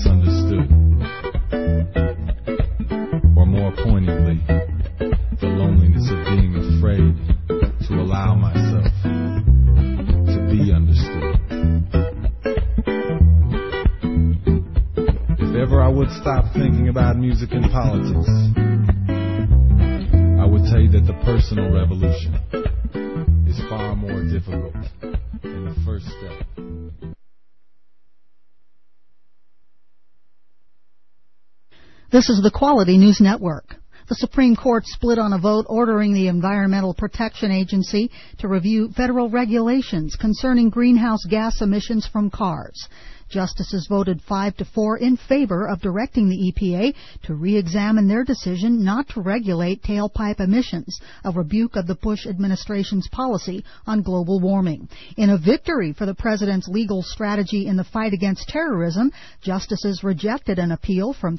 misunderstood. Or more poignantly, the loneliness of being afraid to allow myself to be understood. If ever I would stop thinking about music and politics, I would tell you that the personal revolution is far more difficult than the first step. This is the Quality News Network. The Supreme Court split on a vote ordering the Environmental Protection Agency to review federal regulations concerning greenhouse gas emissions from cars. Justices voted 5-4 in favor of directing the EPA to re-examine their decision not to regulate tailpipe emissions, a rebuke of the Bush administration's policy on global warming. In a victory for the president's legal strategy in the fight against terrorism, justices rejected an appeal from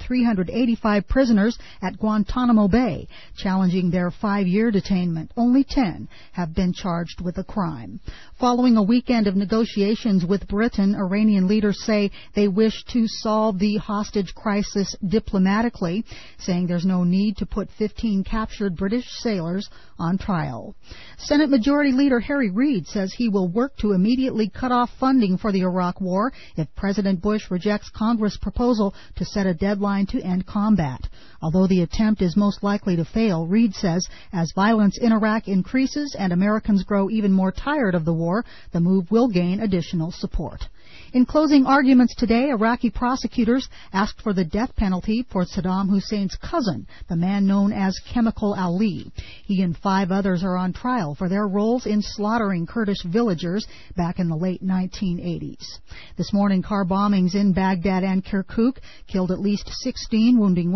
385 prisoners at Guantanamo Bay, challenging their 5-year detainment. Only 10 have been charged with a crime. Following a weekend of negotiations with Britain, Iranian leaders say they wish to solve the hostage crisis diplomatically, saying there's no need to put 15 captured British sailors on trial. Senate Majority Leader Harry Reid says he will work to immediately cut off funding for the Iraq War if President Bush rejects Congress' proposal to set a deadline to end combat. Although the attempt is most likely to fail, Reid says as violence in Iraq increases and Americans grow even more tired of the war, the move will gain additional support. In closing arguments today, Iraqi prosecutors asked for the death penalty for Saddam Hussein's cousin, the man known as Chemical Ali. He and 5 others are on trial for their roles in slaughtering Kurdish villagers back in the late 1980s. This morning, car bombings in Baghdad and Kirkuk killed at least 16, wounding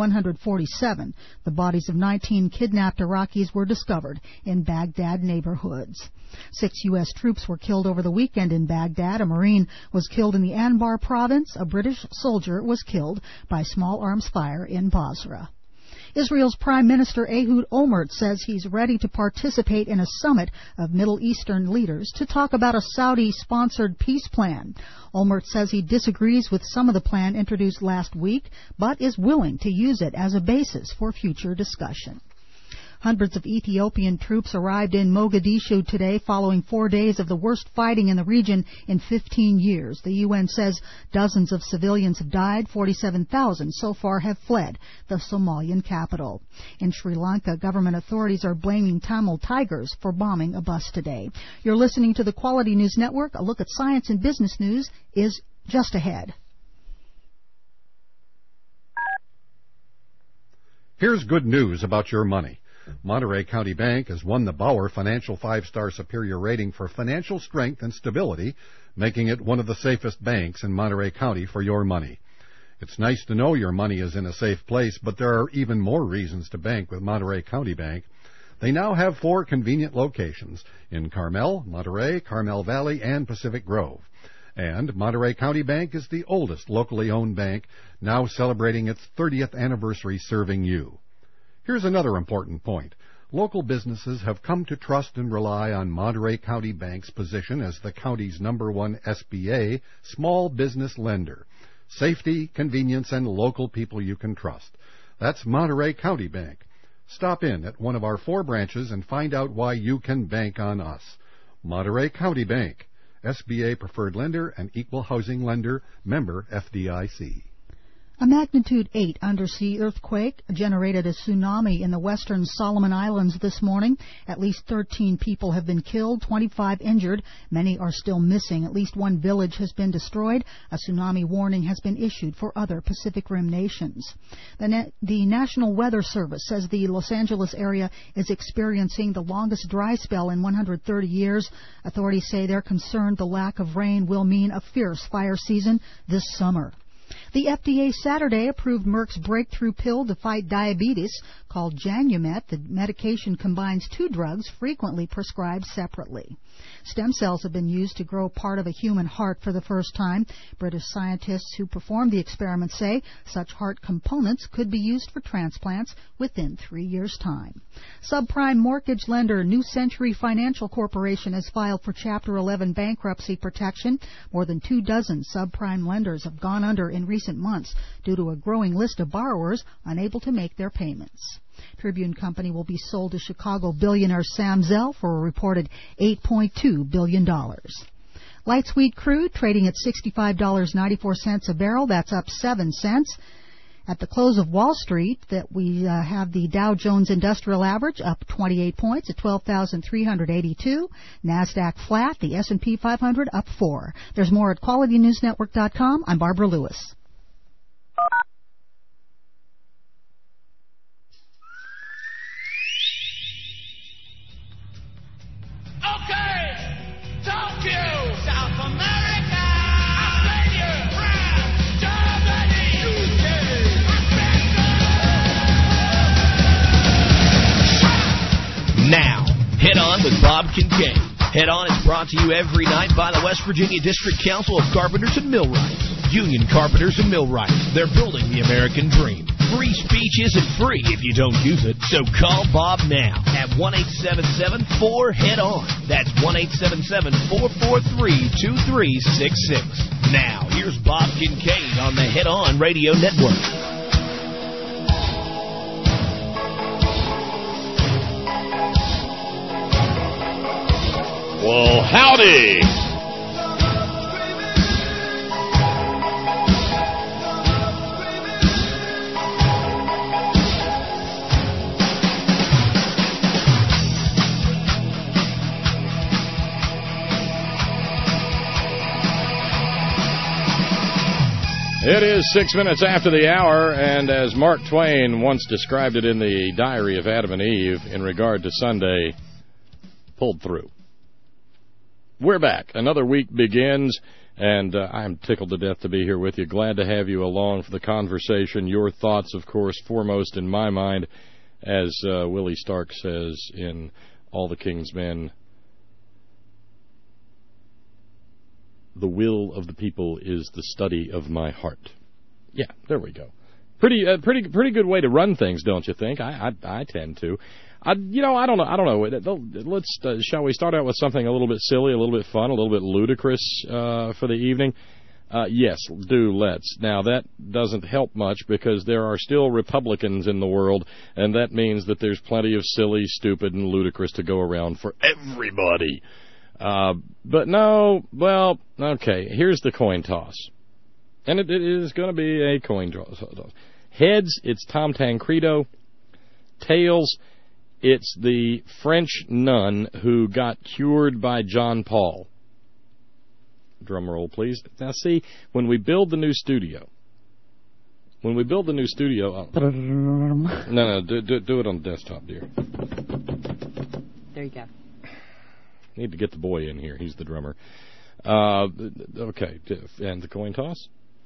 147. The bodies of 19 kidnapped Iraqis were discovered in Baghdad neighborhoods. 6 U.S. troops were killed over the weekend in Baghdad. A Marine was killed in the Anbar province. A British soldier was killed by small arms fire in Basra. Israel's Prime Minister Ehud Olmert says he's ready to participate in a summit of Middle Eastern leaders to talk about a Saudi-sponsored peace plan. Olmert says he disagrees with some of the plan introduced last week, but is willing to use it as a basis for future discussion. Hundreds of Ethiopian troops arrived in Mogadishu today following 4 days of the worst fighting in the region in 15 years. The UN says dozens of civilians have died. 47,000 so far have fled the Somalian capital. In Sri Lanka, government authorities are blaming Tamil tigers for bombing a bus today. You're listening to the Quality News Network. A look at science and business news is just ahead. Here's good news about your money. Monterey County Bank has won the Bauer Financial 5-Star Superior Rating for financial strength and stability, making it one of the safest banks in Monterey County for your money. It's nice to know your money is in a safe place, but there are even more reasons to bank with Monterey County Bank. They now have 4 convenient locations in Carmel, Monterey, Carmel Valley, and Pacific Grove. And Monterey County Bank is the oldest locally owned bank, now celebrating its 30th anniversary serving you. Here's another important point. Local businesses have come to trust and rely on Monterey County Bank's position as the county's #1 SBA small business lender. Safety, convenience, and local people you can trust. That's Monterey County Bank. Stop in at one of our 4 branches and find out why you can bank on us. Monterey County Bank, SBA preferred lender and equal housing lender, member FDIC. A magnitude 8 undersea earthquake generated a tsunami in the western Solomon Islands this morning. At least 13 people have been killed, 25 injured. Many are still missing. At least 1 village has been destroyed. A tsunami warning has been issued for other Pacific Rim nations. The National Weather Service says the Los Angeles area is experiencing the longest dry spell in 130 years. Authorities say they're concerned the lack of rain will mean a fierce fire season this summer. The FDA Saturday approved Merck's breakthrough pill to fight diabetes called Janumet. The medication combines 2 drugs frequently prescribed separately. Stem cells have been used to grow part of a human heart for the first time. British scientists who performed the experiment say such heart components could be used for transplants within 3 years' time. Subprime mortgage lender New Century Financial Corporation has filed for Chapter 11 bankruptcy protection. More than 24 subprime lenders have gone under in recent recent months due to a growing list of borrowers unable to make their payments. Tribune Company will be sold to Chicago billionaire Sam Zell for a reported $8.2 billion. Light sweet crude trading at $65.94 a barrel. That's up 7 cents. At the close of Wall Street, that we have the Dow Jones Industrial Average up 28 points at 12,382. NASDAQ flat. The S&P 500 up 4. There's more at QualityNewsNetwork.com. I'm Barbara Lewis. Okay, Tokyo, South America, Australia, France, Germany, UK. Now, Head On with Bob Kincaid. Head On is brought to you every night by the West Virginia District Council of Carpenters and Millwrights. Union Carpenters and Millwrights. They're building the American dream. Free speech isn't free if you don't use it, so call Bob now at 1-877-4-HEAD-ON. That's 1-877-443-2366. Now, here's Bob Kincaid on the Head On Radio Network. Well, howdy. It is 6 minutes after the hour, and as Mark Twain once described it in the Diary of Adam and Eve in regard to Sunday, pulled through. We're back. Another week begins, and I'm tickled to death to be here with you. Glad to have you along for the conversation. Your thoughts, of course, foremost in my mind, as Willie Stark says in All the King's Men. The will of the people is the study of my heart. Yeah, there we go. Pretty good way to run things, don't you think? I tend to. I don't know. Let's shall we start out with something a little bit silly, a little bit fun, a little bit ludicrous for the evening? Yes, let's. Now, that doesn't help much because there are still Republicans in the world, and that means that there's plenty of silly, stupid, and ludicrous to go around for everybody. But no, well, okay, here's the coin toss. And it is going to be a coin toss. Heads, it's Tom Tancredo. Tails, it's the French nun who got cured by John Paul. Drum roll, please. Now, see, when we build the new studio... No, do it on the desktop, dear. There you go. Need to get the boy in here. He's the drummer. Okay, and the coin toss?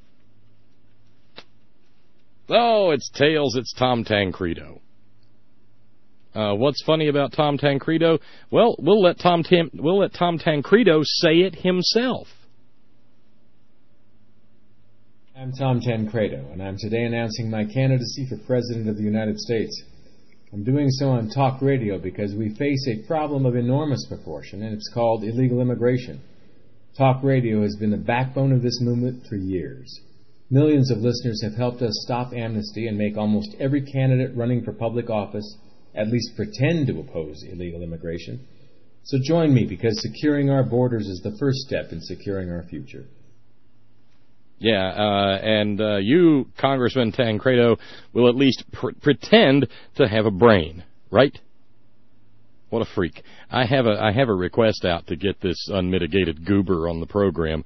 Oh, it's tails. It's Tom Tancredo. What's funny about Tom Tancredo? Well, we'll let Tom Tancredo say it himself. I'm Tom Tancredo, and I'm today announcing my candidacy for President of the United States. I'm doing so on talk radio because we face a problem of enormous proportion, and it's called illegal immigration. Talk radio has been the backbone of this movement for years. Millions of listeners have helped us stop amnesty and make almost every candidate running for public office at least pretend to oppose illegal immigration. So join me, because securing our borders is the first step in securing our future. Yeah, and you, Congressman Tancredo, will at least pretend to have a brain, right? What a freak. I have a request out to get this unmitigated goober on the program.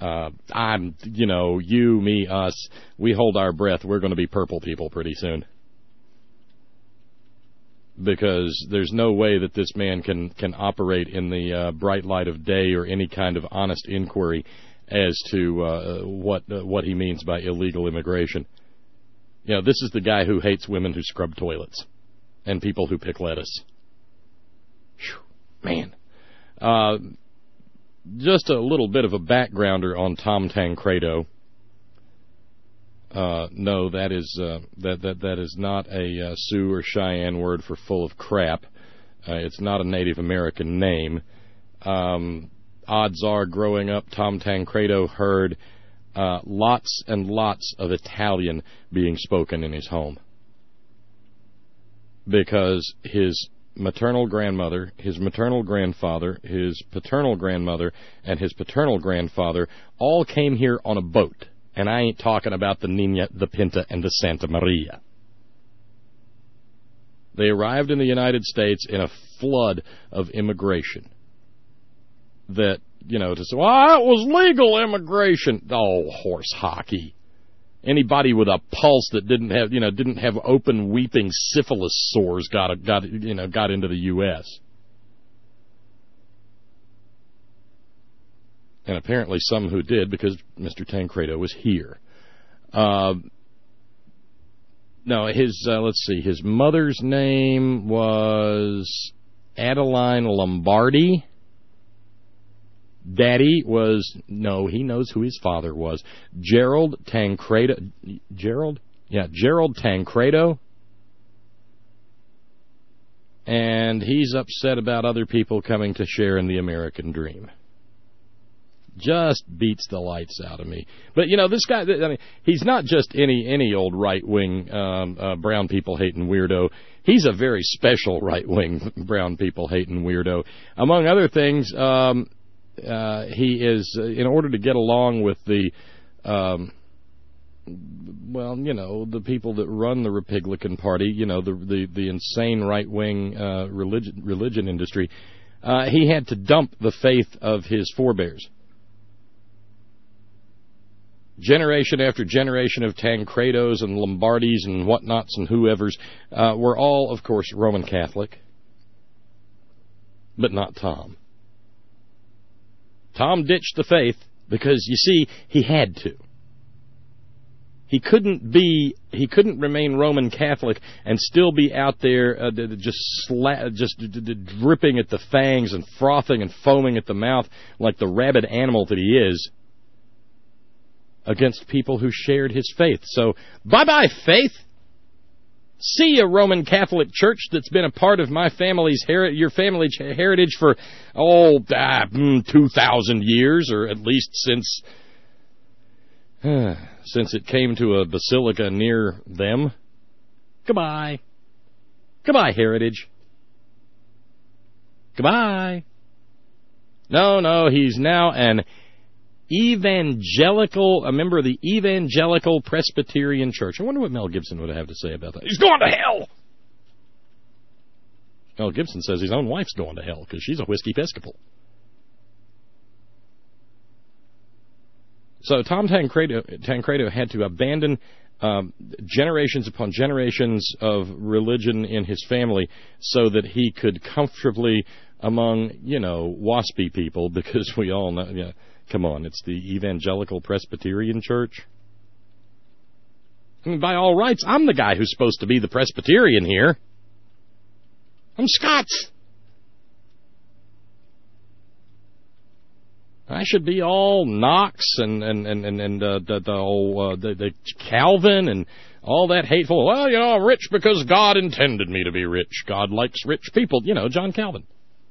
You, me, us, we hold our breath. We're going to be purple people pretty soon. Because there's no way that this man can operate in the bright light of day or any kind of honest inquiry as to what he means by illegal immigration. You know, this is the guy who hates women who scrub toilets and people who pick lettuce. Whew, man. Just a little bit of a backgrounder on Tom Tancredo. No, that is not a Sioux or Cheyenne word for full of crap. It's not a Native American name. Odds are, growing up, Tom Tancredo heard lots and lots of Italian being spoken in his home. Because his maternal grandmother, his maternal grandfather, his paternal grandmother, and his paternal grandfather all came here on a boat. And I ain't talking about the Nina, the Pinta, and the Santa Maria. They arrived in the United States in a flood of immigration. That, to say, well, it was legal immigration. Oh, horse hockey. Anybody with a pulse that didn't have open weeping syphilis sores got into the U.S. And apparently some who did, because Mr. Tancredo was here. His mother's name was Adeline Lombardi. Daddy was, he knows who his father was. Gerald Tancredo. Gerald Tancredo. And he's upset about other people coming to share in the American dream. Just beats the lights out of me. But, this guy, he's not just any old right-wing brown people-hating weirdo. He's a very special right-wing brown people-hating weirdo. Among other things, he is, in order to get along with the, the people that run the Republican Party, the insane right-wing religion industry, he had to dump the faith of his forebears. Generation after generation of Tancredos and Lombardis and whatnots and whoever's were all, of course, Roman Catholic, but not Tom. Tom ditched the faith because, you see, he had to. He couldn't remain Roman Catholic and still be out there just dripping at the fangs and frothing and foaming at the mouth like the rabid animal that he is against people who shared his faith. So, bye-bye, faith! See a Roman Catholic Church that's been a part of my family's your family's heritage for 2,000 years, or at least since it came to a basilica near them. Goodbye. Goodbye, heritage. Goodbye. No, he's now a member of the Evangelical Presbyterian Church. I wonder what Mel Gibson would have to say about that. He's going to hell! Mel Gibson says his own wife's going to hell because she's a whiskey Episcopal. So Tom Tancredo had to abandon generations upon generations of religion in his family so that he could comfortably among, waspy people, because we all know... Come on, it's the Evangelical Presbyterian Church. I mean, by all rights, I'm the guy who's supposed to be the Presbyterian here. I'm Scots. I should be all Knox and the Calvin and all that hateful. Well, I'm rich because God intended me to be rich. God likes rich people. John Calvin.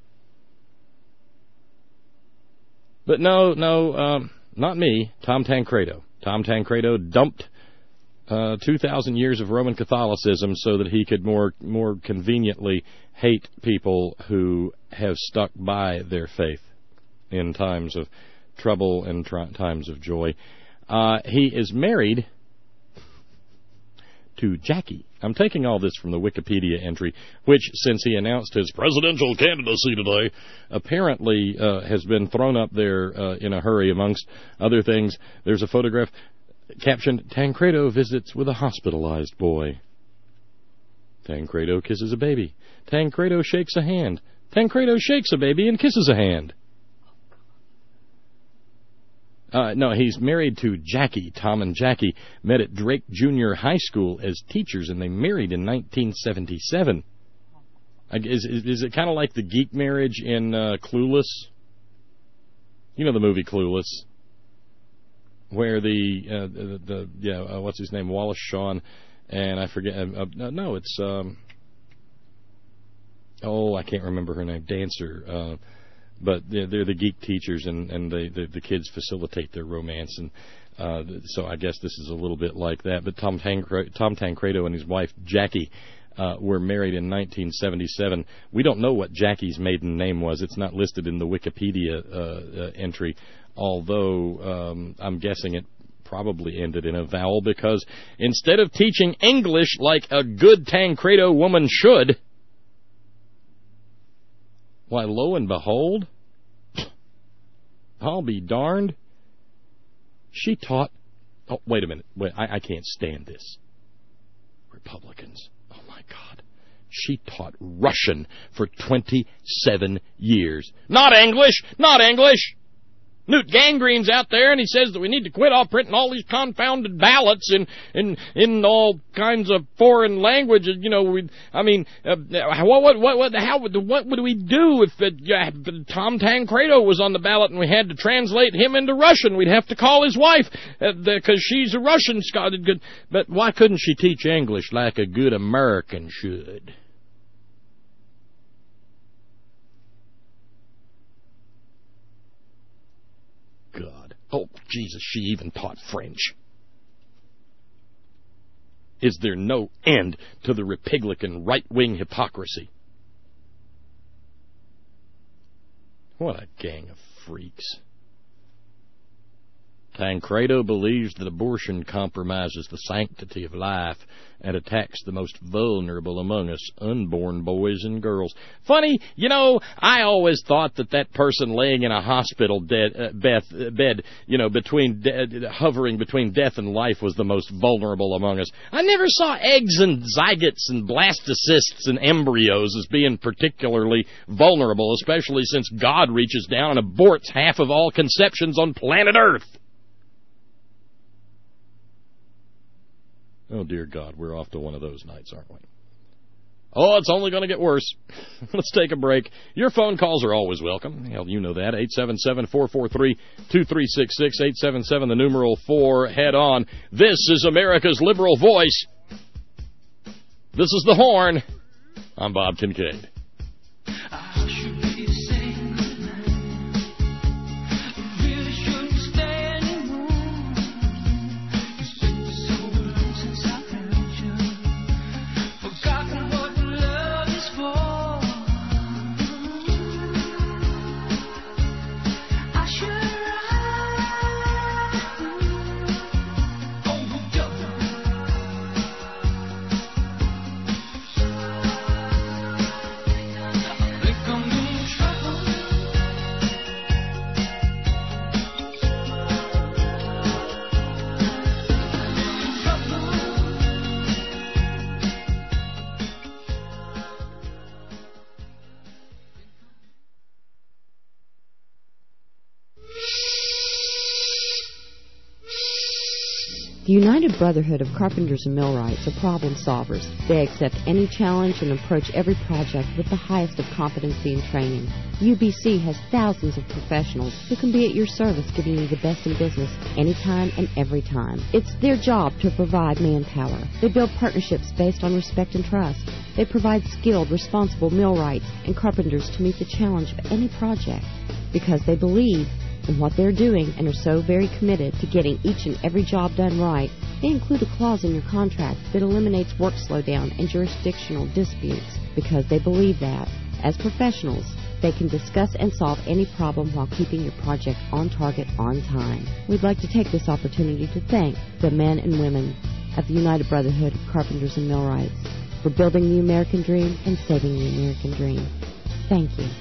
But no, not me, Tom Tancredo. Tom Tancredo dumped 2,000 years of Roman Catholicism so that he could more conveniently hate people who have stuck by their faith in times of trouble and times of joy. He is married to Jackie. I'm taking all this from the Wikipedia entry, which, since he announced his presidential candidacy today, apparently has been thrown up there in a hurry. Amongst other things, there's a photograph captioned, "Tancredo visits with a hospitalized boy." Tancredo kisses a baby. Tancredo shakes a hand. Tancredo shakes a baby and kisses a hand. No, he's married to Jackie. Tom and Jackie met at Drake Junior High School as teachers, and they married in 1977. Is it kind of like the geek marriage in Clueless? You know the movie Clueless, where what's his name, Wallace Shawn, and I forget. No, it's I can't remember her name. Dancer. But they're the geek teachers, and the kids facilitate their romance. And So I guess this is a little bit like that. But Tom Tancredo and his wife Jackie were married in 1977. We don't know what Jackie's maiden name was. It's not listed in the Wikipedia entry, although I'm guessing it probably ended in a vowel, because instead of teaching English like a good Tancredo woman should, why, lo and behold, I'll be darned, she taught... Oh, wait a minute. Wait, I can't stand this. Republicans. Oh, my God. She taught Russian for 27 years. Not English! Not English! Newt Gangrene's out there, and he says that we need to quit all printing all these confounded ballots in all kinds of foreign languages. You know, what would we do if Tom Tancredo was on the ballot and we had to translate him into Russian? We'd have to call his wife because she's a Russian scholar. But why couldn't she teach English like a good American should? God. Oh, Jesus, she even taught French. Is there no end to the Republican right-wing hypocrisy? What a gang of freaks. Tancredo believes that abortion compromises the sanctity of life and attacks the most vulnerable among us, unborn boys and girls. Funny, you know, I always thought that person laying in a hospital bed, you know, hovering between death and life was the most vulnerable among us. I never saw eggs and zygotes and blastocysts and embryos as being particularly vulnerable, especially since God reaches down and aborts half of all conceptions on planet Earth. Oh, dear God, we're off to one of those nights, aren't we? Oh, it's only going to get worse. Let's take a break. Your phone calls are always welcome. Hell, you know that. 877-443-2366, 877, the numeral 4, head on. This is America's liberal voice. This is The Horn. I'm Bob Kincaid. The United Brotherhood of Carpenters and Millwrights are problem solvers. They accept any challenge and approach every project with the highest of competency and training. UBC has thousands of professionals who can be at your service, giving you the best in business anytime and every time. It's their job to provide manpower. They build partnerships based on respect and trust. They provide skilled, responsible millwrights and carpenters to meet the challenge of any project because they believe in what they're doing and are so very committed to getting each and every job done right. They include a clause in your contract that eliminates work slowdown and jurisdictional disputes because they believe that, as professionals, they can discuss and solve any problem while keeping your project on target on time. We'd like to take this opportunity to thank the men and women of the United Brotherhood of Carpenters and Millwrights for building the American dream and saving the American dream. Thank you.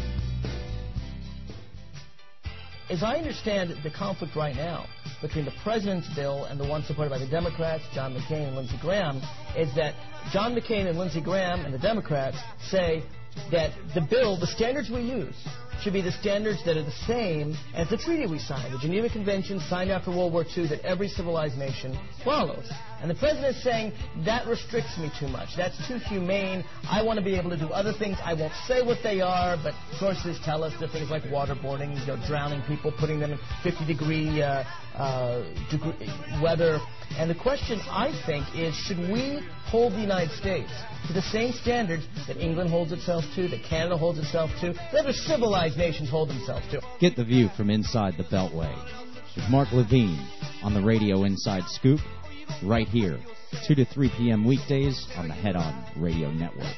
As I understand the conflict right now between the President's bill and the one supported by the Democrats, John McCain and Lindsey Graham, is that John McCain and Lindsey Graham and the Democrats say that the bill, the standards we use, should be the standards that are the same as the treaty we signed, the Geneva Convention signed after World War II that every civilized nation follows. And the President is saying, that restricts me too much. That's too humane. I want to be able to do other things. I won't say what they are, but sources tell us that things like waterboarding, drowning people, putting them in 50-degree weather. And the question, I think, is should we hold the United States to the same standards that England holds itself to, that Canada holds itself to, that other civilized nations hold themselves to? Get the view from inside the Beltway. with Mark Levine on the Radio Inside Scoop, right here, 2 to 3 p.m. weekdays on the Head On Radio Network.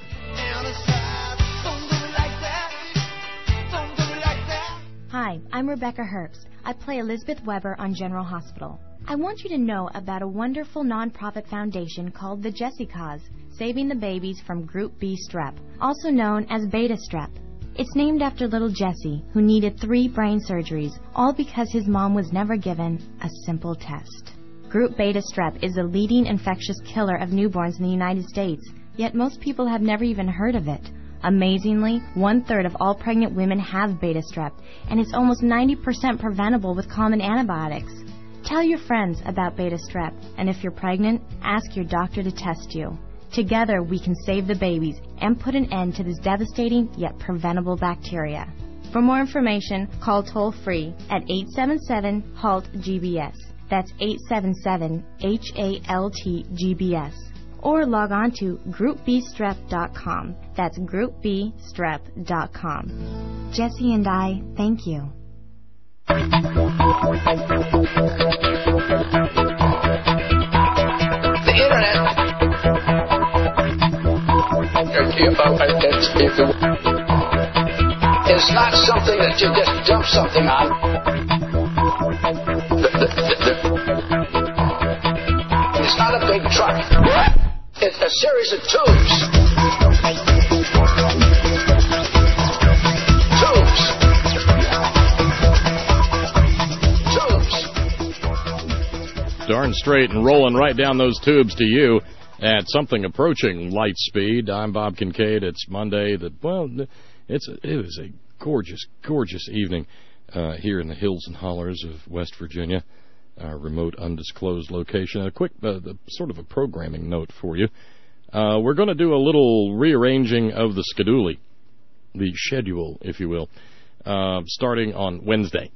Hi, I'm Rebecca Herbst. I play Elizabeth Weber on General Hospital. I want you to know about a wonderful nonprofit foundation called the Jessie Cause, saving the babies from Group B strep, also known as beta strep. It's named after little Jesse, who needed 3 brain surgeries, all because his mom was never given a simple test. Group beta strep is the leading infectious killer of newborns in the United States, yet most people have never even heard of it. Amazingly, 1/3 of all pregnant women have beta strep, and it's almost 90% preventable with common antibiotics. Tell your friends about beta strep, and if you're pregnant, ask your doctor to test you. Together, we can save the babies and put an end to this devastating yet preventable bacteria. For more information, call toll-free at 877-HALT-GBS. That's 877-HALT-GBS. Or log on to groupbstrep.com. That's groupbstrep.com. Jesse and I thank you. The Internet is not something that you just dump something on. It's not a big truck. It's a series of tubes. Darn straight and rolling right down those tubes to you at something approaching light speed. I'm Bob Kincaid. It's Monday. It was a gorgeous, gorgeous evening here in the hills and hollers of West Virginia, our remote, undisclosed location. A quick sort of a programming note for you. We're going to do a little rearranging of the schedule, if you will, starting on Wednesday.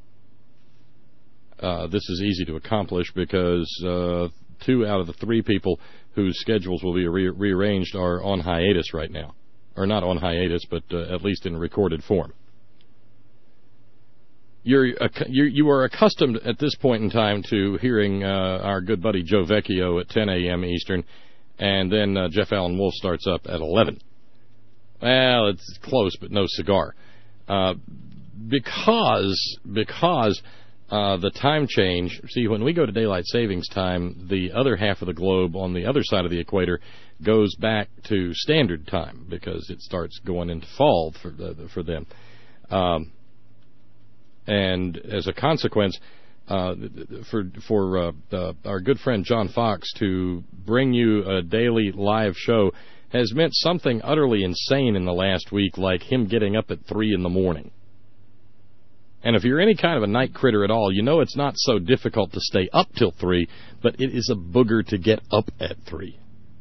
This is easy to accomplish because 2 out of the 3 people whose schedules will be rearranged are on hiatus right now. Or not on hiatus, but at least in recorded form. You are accustomed at this point in time to hearing our good buddy Joe Vecchio at 10 a.m. Eastern, and then Jeff Allen Wolf starts up at 11. Well, it's close, but no cigar. Because the time change, see, when we go to daylight savings time, the other half of the globe on the other side of the equator goes back to standard time because it starts going into fall for them. And as a consequence, for our good friend John Fox to bring you a daily live show has meant something utterly insane in the last week, like him getting up at 3 in the morning. And if you're any kind of a night critter at all, you know it's not so difficult to stay up till 3, but it is a booger to get up at 3.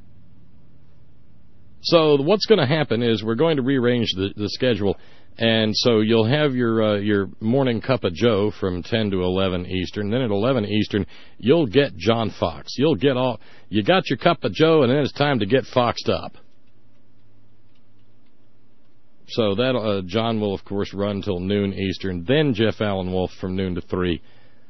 So what's going to happen is we're going to rearrange the schedule, and so you'll have your morning cup of Joe from 10 to 11 Eastern. Then at 11 Eastern, you'll get John Fox. You got your cup of Joe, and then it's time to get foxed up. So that John will, of course, run till noon Eastern. Then Jeff Allen Wolf from noon to 3.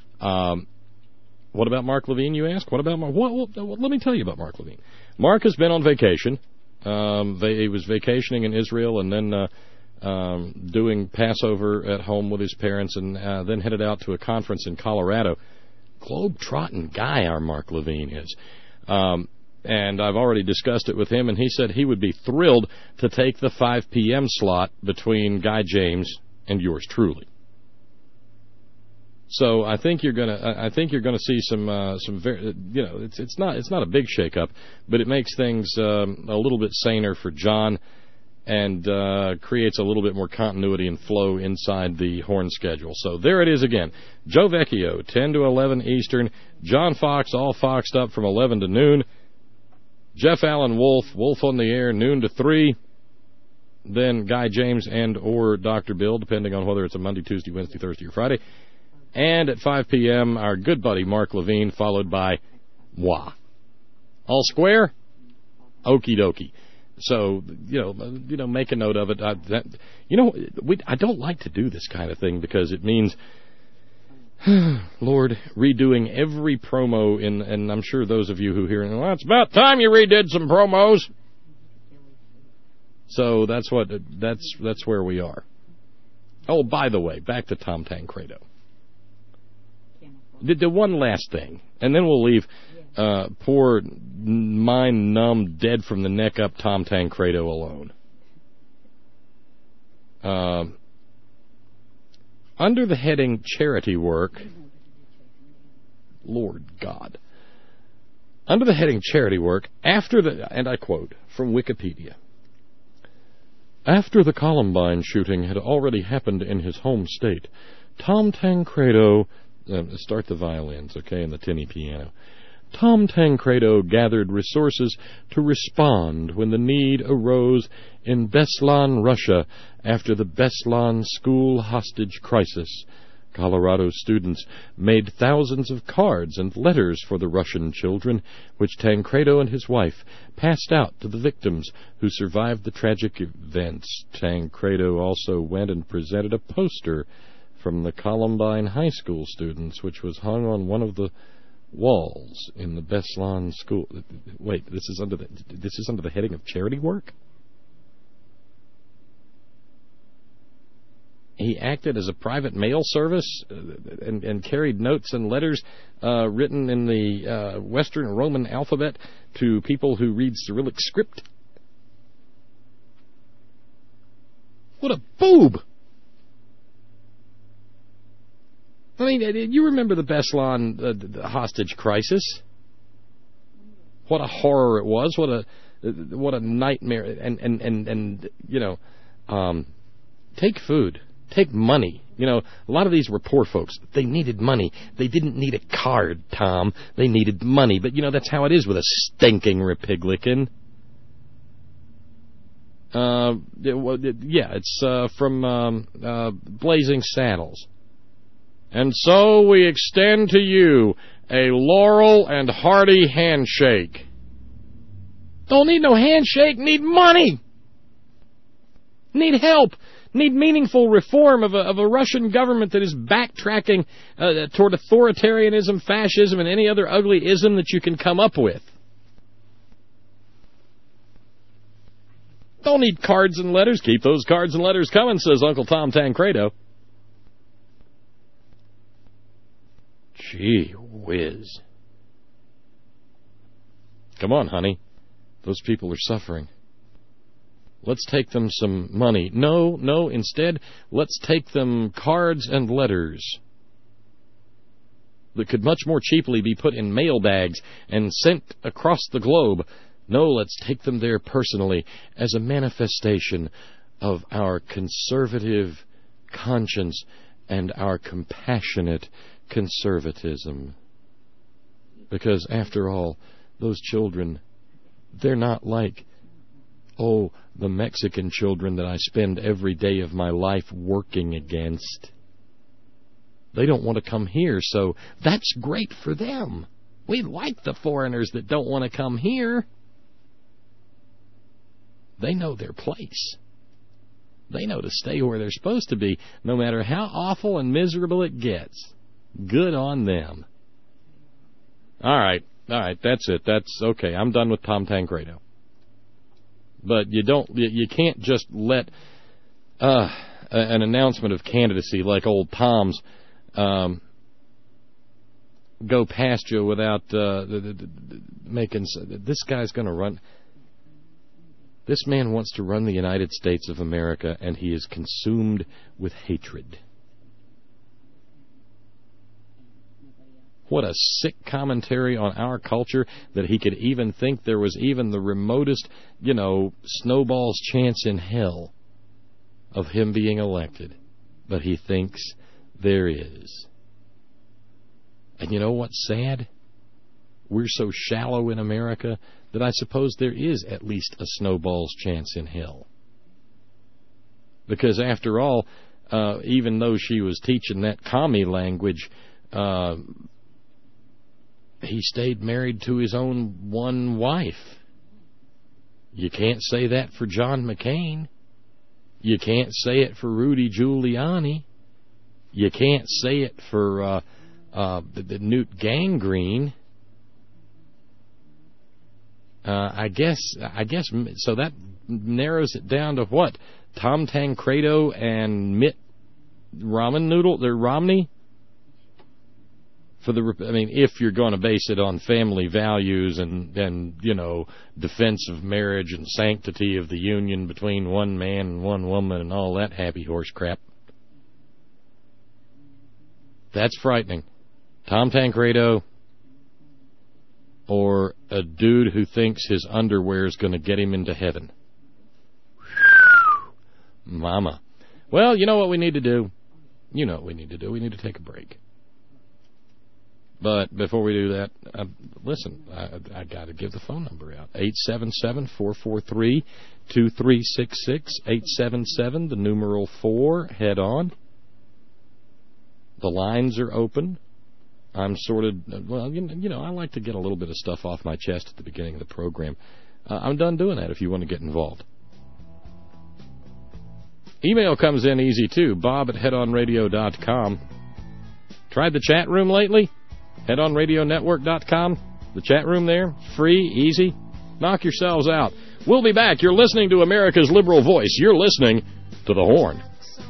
What about Mark Levine, you ask? What about Mark? Well, let me tell you about Mark Levine. Mark has been on vacation. He was vacationing in Israel and then doing Passover at home with his parents, and then headed out to a conference in Colorado. Globe-trotting guy, our Mark Levine is. And I've already discussed it with him, and he said he would be thrilled to take the 5 p.m. slot between Guy James and yours truly. So I think you're gonna see some very, it's not a big shakeup, but it makes things a little bit saner for John, and creates a little bit more continuity and flow inside the Horn schedule. So there it is again. Joe Vecchio, 10 to 11 Eastern. John Fox, all foxed up from 11 to noon. Jeff Allen Wolf on the air, noon to 3. Then Guy James and or Dr. Bill, depending on whether it's a Monday, Tuesday, Wednesday, Thursday, or Friday. And at 5 p.m., our good buddy Mark Levine, followed by moi. All square? Okie dokie. So, make a note of it. I don't like to do this kind of thing because it means Lord, redoing every promo and I'm sure those of you who hear, well, it's about time you redid some promos. So that's where we are. Oh, by the way, back to Tom Tancredo. The one last thing, and then we'll leave poor, mind-numb, dead from the neck up Tom Tancredo alone. Under the heading charity work, Lord God. Under the heading charity work, and I quote from Wikipedia, after the Columbine shooting had already happened in his home state, Tom Tancredo, start the violins, okay, and the tinny piano. Tom Tancredo gathered resources to respond when the need arose in Beslan, Russia, after the Beslan school hostage crisis. Colorado students made thousands of cards and letters for the Russian children, which Tancredo and his wife passed out to the victims who survived the tragic events. Tancredo also went and presented a poster from the Columbine High School students, which was hung on one of the walls in the Beslan school. Wait, this is under the heading of charity work? He acted as a private mail service and carried notes and letters written in the Western Roman alphabet to people who read Cyrillic script. What a boob! I mean, you remember the Beslan hostage crisis? What a horror it was! What a nightmare! And you know, take food, take money. You know, a lot of these were poor folks. They needed money. They didn't need a card, Tom. They needed money. But you know, that's how it is with a stinking Republican. It's from Blazing Saddles. And so we extend to you a Laurel and Hardy handshake. Don't need no handshake, need money. Need help. Need meaningful reform of a Russian government that is backtracking toward authoritarianism, fascism, and any other ugly ism that you can come up with. Don't need cards and letters. Keep those cards and letters coming, says Uncle Tom Tancredo. Gee whiz. Come on, honey. Those people are suffering. Let's take them some money. No, instead, let's take them cards and letters that could much more cheaply be put in mail bags and sent across the globe. No, let's take them there personally as a manifestation of our conservative conscience and our compassionate conservatism. Because, after all, those children, they're not like, the Mexican children that I spend every day of my life working against. They don't want to come here, so that's great for them. We like the foreigners that don't want to come here. They know their place. They know to stay where they're supposed to be, no matter how awful and miserable it gets. Good on them. All right, that's it. That's okay. I'm done with Tom Tancredo. But you can't just let an announcement of candidacy like old Tom's go past you without making. This guy's going to run. This man wants to run the United States of America, and he is consumed with hatred. What a sick commentary on our culture that he could even think there was even the remotest, snowball's chance in hell of him being elected. But he thinks there is. And you know what's sad? We're so shallow in America that I suppose there is at least a snowball's chance in hell. Because after all, even though she was teaching that commie language, he stayed married to his own one wife. You can't say that for John McCain. You can't say it for Rudy Giuliani. You can't say it for the Newt Gingrich. I guess so. That narrows it down to what? Tom Tancredo and Mitt Romney. If you're going to base it on family values and defense of marriage and sanctity of the union between one man and one woman and all that happy horse crap, that's frightening. Tom Tancredo or a dude who thinks his underwear is going to get him into heaven. Mama. Well, you know what we need to do? We need to take a break. But before we do that, listen, I got to give the phone number out. 877-443-2366, 877, the numeral 4, head on. The lines are open. I'm sort of, I like to get a little bit of stuff off my chest at the beginning of the program. I'm done doing that if you want to get involved. Email comes in easy, too, bob@headonradio.com. Tried the chat room lately? Headonradionetwork.com. The chat room there, free, easy. Knock yourselves out. We'll be back. You're listening to America's Liberal Voice. You're listening to The Horn.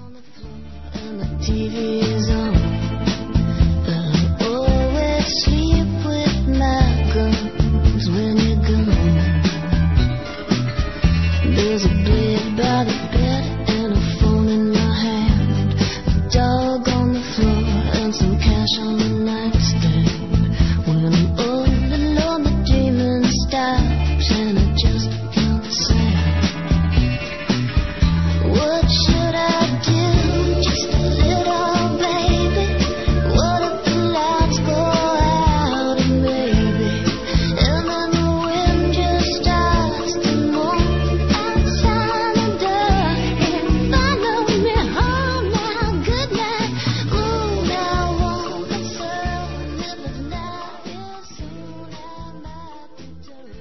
There's a blade by the bed and a phone in my hand, a dog on the floor and some cash on the nightstand. When I'm all alone, the demon stops and I just count the sand. What should I do? Just a little baby. What if the lights go out and maybe, and then the wind just starts to move outside the door and follow me home now. Good night. Ooh, now won't it serve the middle of the night? Yeah, soon I might return.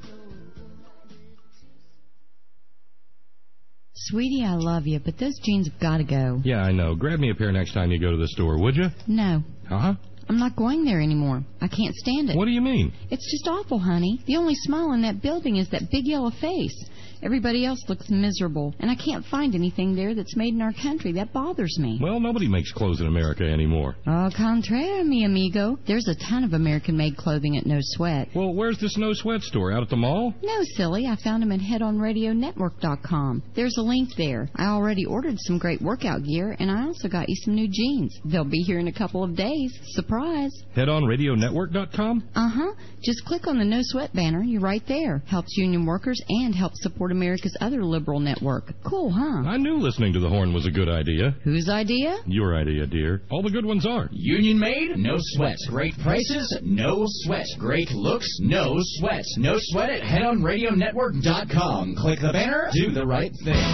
Sweetie, I love you, but those jeans have got to go. Yeah, I know. Grab me a pair next time you go to the store, would you? No. Uh-huh. I'm not going there anymore. I can't stand it. What do you mean? It's just awful, honey. The only smile in that building is that big yellow face. Everybody else looks miserable, and I can't find anything there that's made in our country. That bothers me. Well, nobody makes clothes in America anymore. Au contraire, mi amigo. There's a ton of American-made clothing at No Sweat. Well, where's this No Sweat store? Out at the mall? No, silly. I found them at headonradionetwork.com. There's a link there. I already ordered some great workout gear, and I also got you some new jeans. They'll be here in a couple of days. Surprise. Headonradionetwork.com? Uh-huh. Just click on the No Sweat banner. You're right there. Helps union workers and helps support America's other liberal network. Cool, huh? I knew listening to The Horn was a good idea. Whose idea? Your idea, dear. All the good ones are. Union made? No sweat. Great prices? No sweat. Great looks? No sweat. No sweat at headonradionetwork.com. Click the banner. Do the right thing.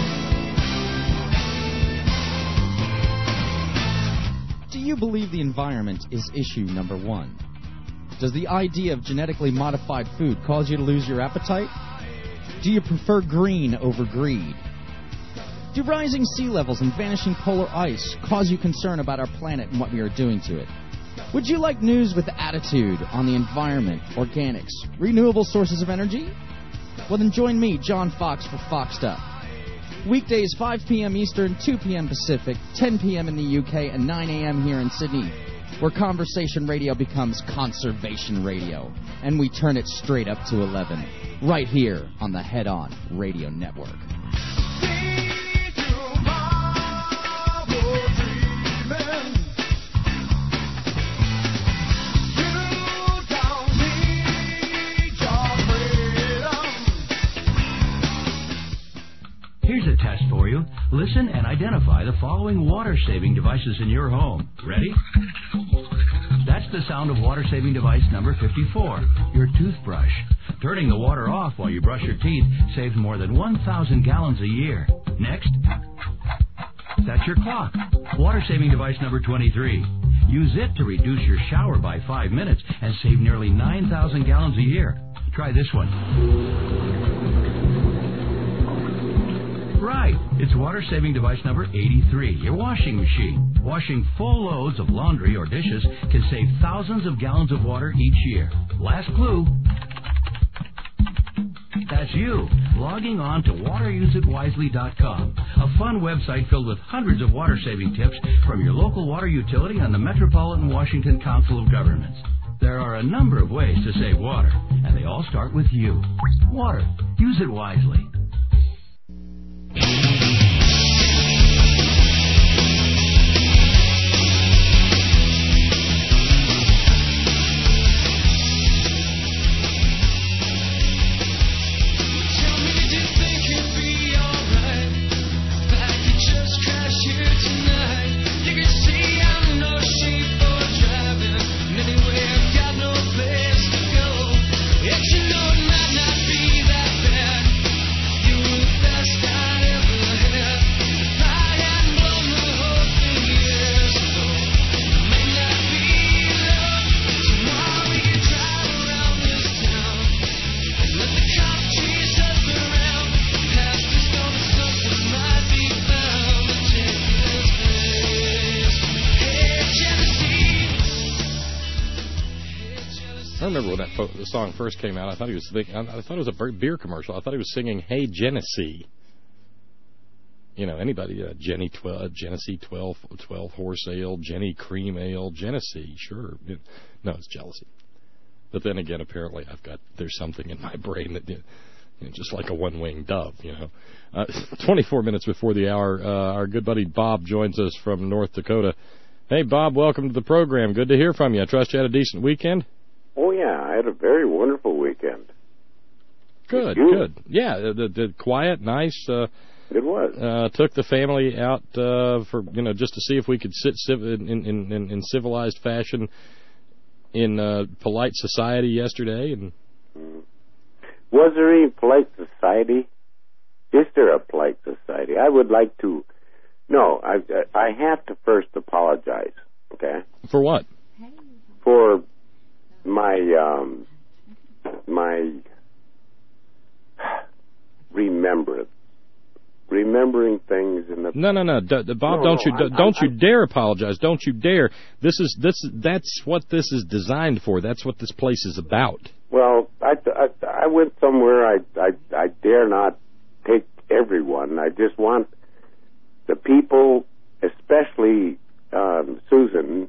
Do you believe the environment is issue number one? Does the idea of genetically modified food cause you to lose your appetite? Do you prefer green over greed? Do rising sea levels and vanishing polar ice cause you concern about our planet and what we are doing to it? Would you like news with attitude on the environment, organics, renewable sources of energy? Well, then join me, John Fox, for Foxed Up. Weekdays 5 p.m. Eastern, 2 p.m. Pacific, 10 p.m. in the UK, and 9 a.m. here in Sydney, where conversation radio becomes conservation radio, and we turn it straight up to 11, right here on the Head On Radio Network. Here's a test for you. Listen and identify the following water-saving devices in your home. Ready? That's the sound of water-saving device number 54, your toothbrush. Turning the water off while you brush your teeth saves more than 1,000 gallons a year. Next, that's your clock. Water-saving device number 23. Use it to reduce your shower by 5 minutes and save nearly 9,000 gallons a year. Try this one. Right, it's water-saving device number 83, your washing machine. Washing full loads of laundry or dishes can save thousands of gallons of water each year. Last clue. That's you, logging on to waterusitwisely.com, a fun website filled with hundreds of water-saving tips from your local water utility and the Metropolitan Washington Council of Governments. There are a number of ways to save water, and they all start with you. Water. Use it wisely. I remember when the song first came out. I thought he was thinking. I thought it was a beer commercial. I thought he was singing "Hey Genesee." You know, anybody? Genesee 12 horse ale, Jenny cream ale, Genesee. Sure. No, it's jealousy. But then again, apparently, there's something in my brain that, just like a one-winged dove. 24 minutes before the hour, our good buddy Bob joins us from North Dakota. Hey, Bob, welcome to the program. Good to hear from you. I trust you had a decent weekend. Oh, yeah, I had a very wonderful weekend. Good, good. Yeah, the quiet, nice. It was. Took the family out for, just to see if we could sit in civilized fashion in polite society yesterday. And was there any polite society? Is there a polite society? I would like to. No, I have to first apologize. Okay. For what? For my remembering things in the no Bob, don't you dare apologize. Don't you dare. That's what this is designed for. That's what this place is about. Well, I went somewhere I dare not take everyone. I just want the people, especially Susan,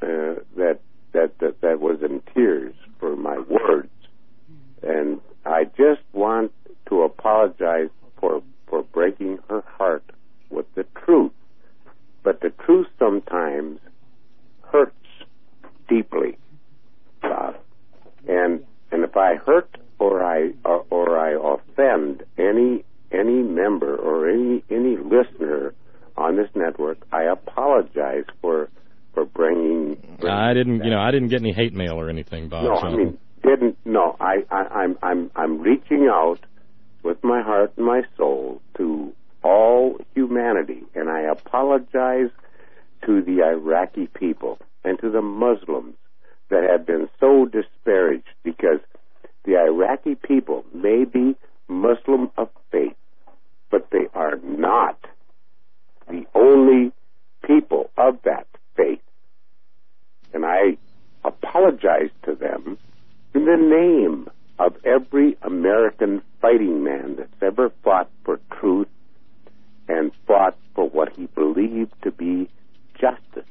that was in tears for my words, and I just want to apologize for breaking her heart with the truth. But the truth sometimes hurts deeply, Bob. And if I hurt or I offend any member or any listener on this network, I apologize for bringing. I didn't get any hate mail or anything, Bob. No, so. I'm reaching out with my heart and my soul to all humanity, and I apologize to the Iraqi people and to the Muslims that have been so disparaged, because the Iraqi people may be Muslim of faith, but they are not the only people of that faith. And I apologize to them in the name of every American fighting man that's ever fought for truth and fought for what he believed to be justice.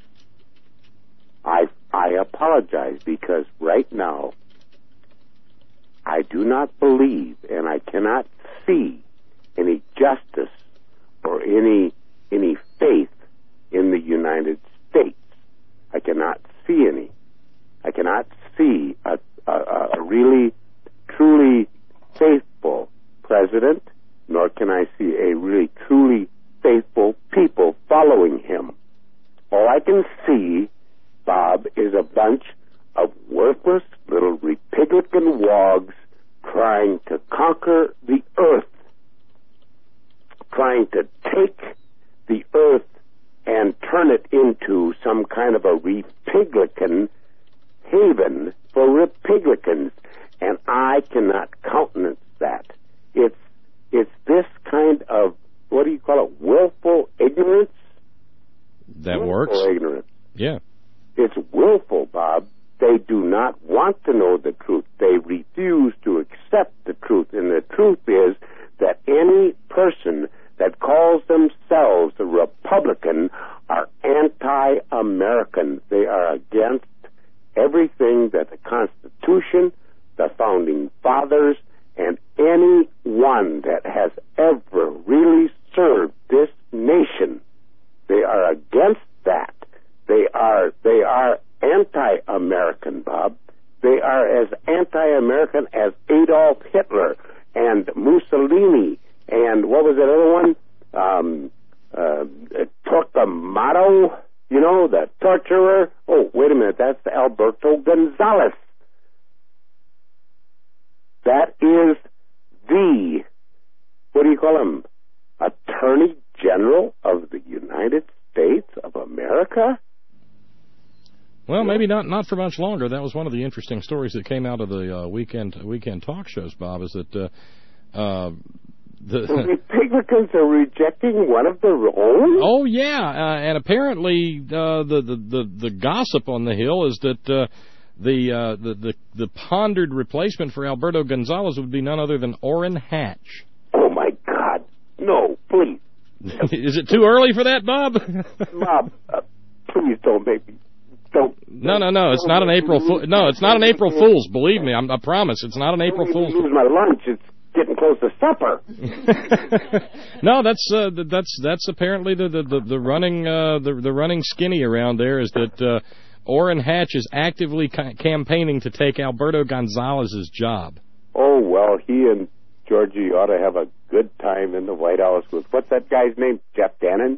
I apologize because right now I do not believe and I cannot see any justice or any faith in the United States. I cannot see any. I cannot see a really, truly faithful president, nor can I see a really, truly faithful people following him. All I can see, Bob, is a bunch of worthless little Republican wogs trying to conquer the earth, trying to take the earth and turn it into some kind of a Republican haven for Republicans, and I cannot countenance that. It's this kind of, what do you call it, willful ignorance? That works. Willful founding fathers and anyone that has ever really served this nation. They are against that. They are anti-American, Bob. They are as anti-American as Adolf Hitler and Mussolini and what was that other one? Torquemada, the torturer. Oh, wait a minute, that's Alberto Gonzales. That is the, what do you call him, Attorney General of the United States of America? Well, maybe not for much longer. That was one of the interesting stories that came out of the weekend talk shows, Bob, is that the Republicans are rejecting one of their own? Oh, yeah, and apparently the gossip on the Hill is that the pondered replacement for Alberto Gonzales would be none other than Orrin Hatch. Oh, my God. No, please. Is it too early for that, Bob? Bob, please don't make me. Don't. No. It's not an April Fool. No, it's not an April Fool's. Believe me, I promise. It's not an April Fool's. Lose my lunch. It's getting close to supper. No, that's apparently the running skinny around there is that Orrin Hatch is actively campaigning to take Alberto Gonzales's job. Oh well, he and Georgie ought to have a good time in the White House with what's that guy's name? Jeff Gannon.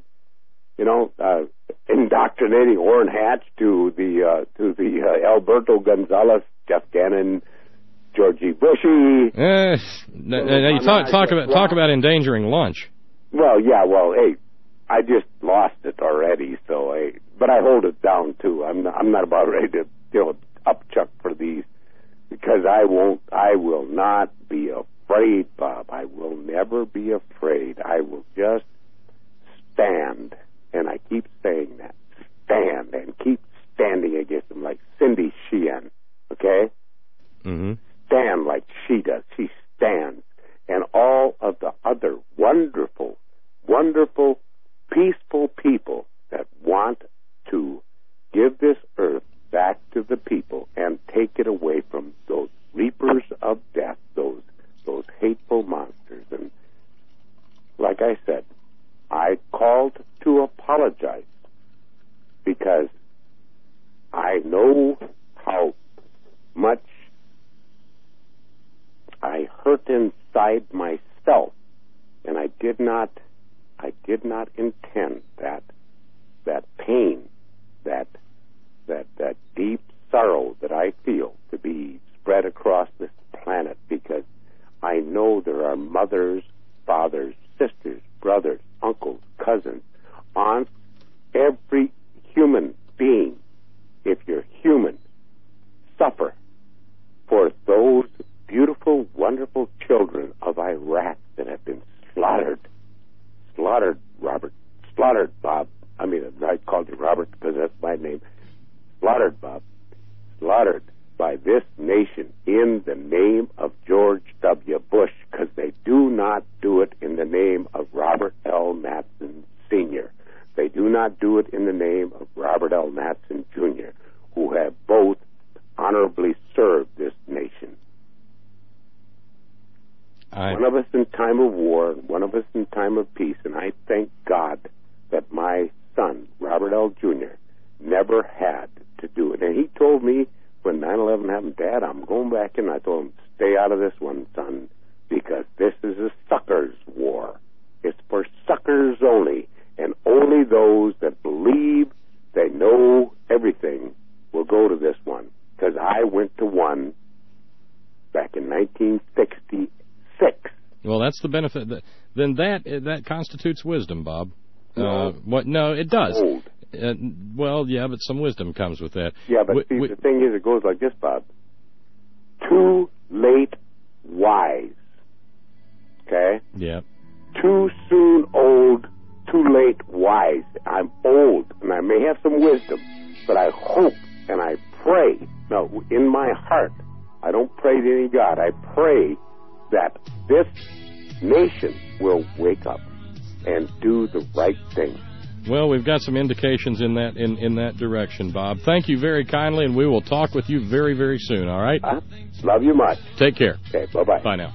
Indoctrinating Orrin Hatch to the Alberto Gonzales, Jeff Gannon, Georgie Bushy. You talk about endangering lunch. Well, yeah. Well, hey, I just lost it already, so but I hold it down too. I'm not about ready to upchuck for these because I will not be afraid, Bob. I will never be afraid. I will just stand. And I keep saying that. Stand and keep standing against them like Cindy Sheehan, okay? Mm-hmm. Stand like she does. She stands. And all of the other wonderful, wonderful, peaceful people that want to give this earth back to the people and take it away from those reapers of death, those hateful monsters. And like I said, I called to apologize because I know how much I hurt inside myself, and I did not intend that pain, that deep sorrow that I feel to be spread across this planet, because I know there are mothers, fathers, sisters, brothers, uncles, cousins, aunts, every human being, if you're human, suffer for those beautiful, wonderful children of Iraq that have been slaughtered, Robert, slaughtered, Bob. I mean, I called you Robert because that's my name. Slaughtered, Bob, slaughtered by this nation in the name of George W. Bush, because they do not do it in the name of Robert L. Mattson Sr. They do not do it in the name of Robert L. Mattson Jr., who have both honorably served this nation. One of us in time of war, one of us in time of peace, and I thank God that my son, Robert L. Jr., never had to do it. And he told me when 9/11 happened, Dad, I'm going back in. I told him, stay out of this one, son, because this is a suckers' war. It's for suckers only, and only those that believe they know everything will go to this one. Because I went to one back in 1966. Well, that's the benefit. Then that constitutes wisdom, Bob. No. No, it does. Old. Well, yeah, but some wisdom comes with that. Yeah, but the thing is, it goes like this, Bob. Too late wise. Okay? Yeah. Too soon old, too late wise. I'm old, and I may have some wisdom, but I hope and I pray. No, in my heart, I don't pray to any God. I pray that this nation will wake up and do the right thing. Well, we've got some indications in that direction, Bob. Thank you very kindly, and we will talk with you very, very soon, all right? Love you much. Take care. Okay, bye-bye. Bye now.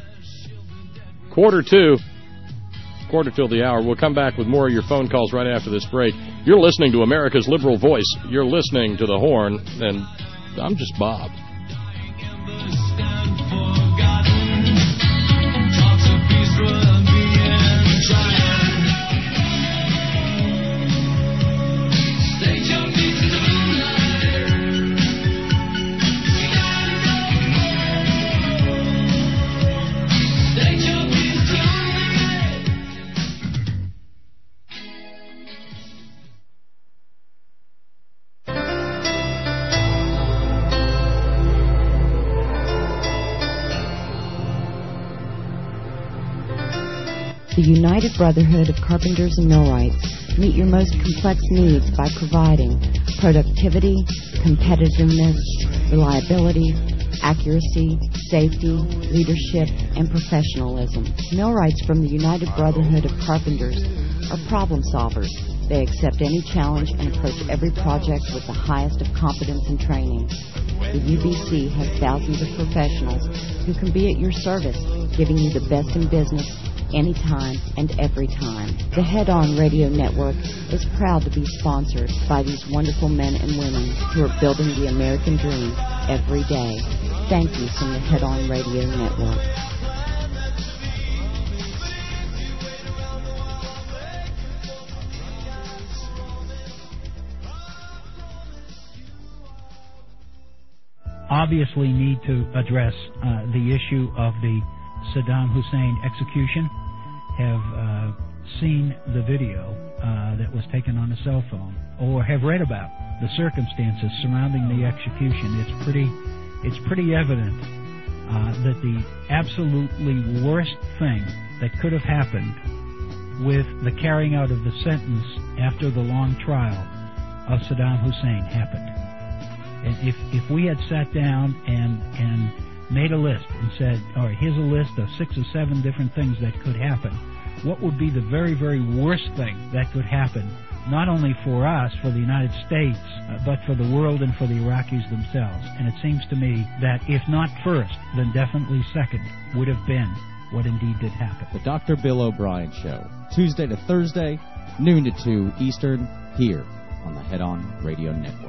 1:45 till the hour. We'll come back with more of your phone calls right after this break. You're listening to America's Liberal Voice. You're listening to The Horn, and I'm just Bob. The United Brotherhood of Carpenters and Millwrights meet your most complex needs by providing productivity, competitiveness, reliability, accuracy, safety, leadership, and professionalism. Millwrights from the United Brotherhood of Carpenters are problem solvers. They accept any challenge and approach every project with the highest of competence and training. The UBC has thousands of professionals who can be at your service, giving you the best in business anytime and every time. The Head On Radio Network is proud to be sponsored by these wonderful men and women who are building the American dream every day. Thank you from the Head On Radio Network. Obviously need to address the issue of the Saddam Hussein execution. Have seen the video that was taken on a cell phone, or have read about the circumstances surrounding the execution. It's pretty evident that the absolutely worst thing that could have happened with the carrying out of the sentence after the long trial of Saddam Hussein happened. And if we had sat down and made a list and said, all right, here's a list of 6 or 7 different things that could happen, what would be the very, very worst thing that could happen, not only for us, for the United States, but for the world and for the Iraqis themselves? And it seems to me that if not first, then definitely second would have been what indeed did happen. The Dr. Bill O'Brien Show, Tuesday to Thursday, noon to 2 Eastern, here on the Head On Radio Network.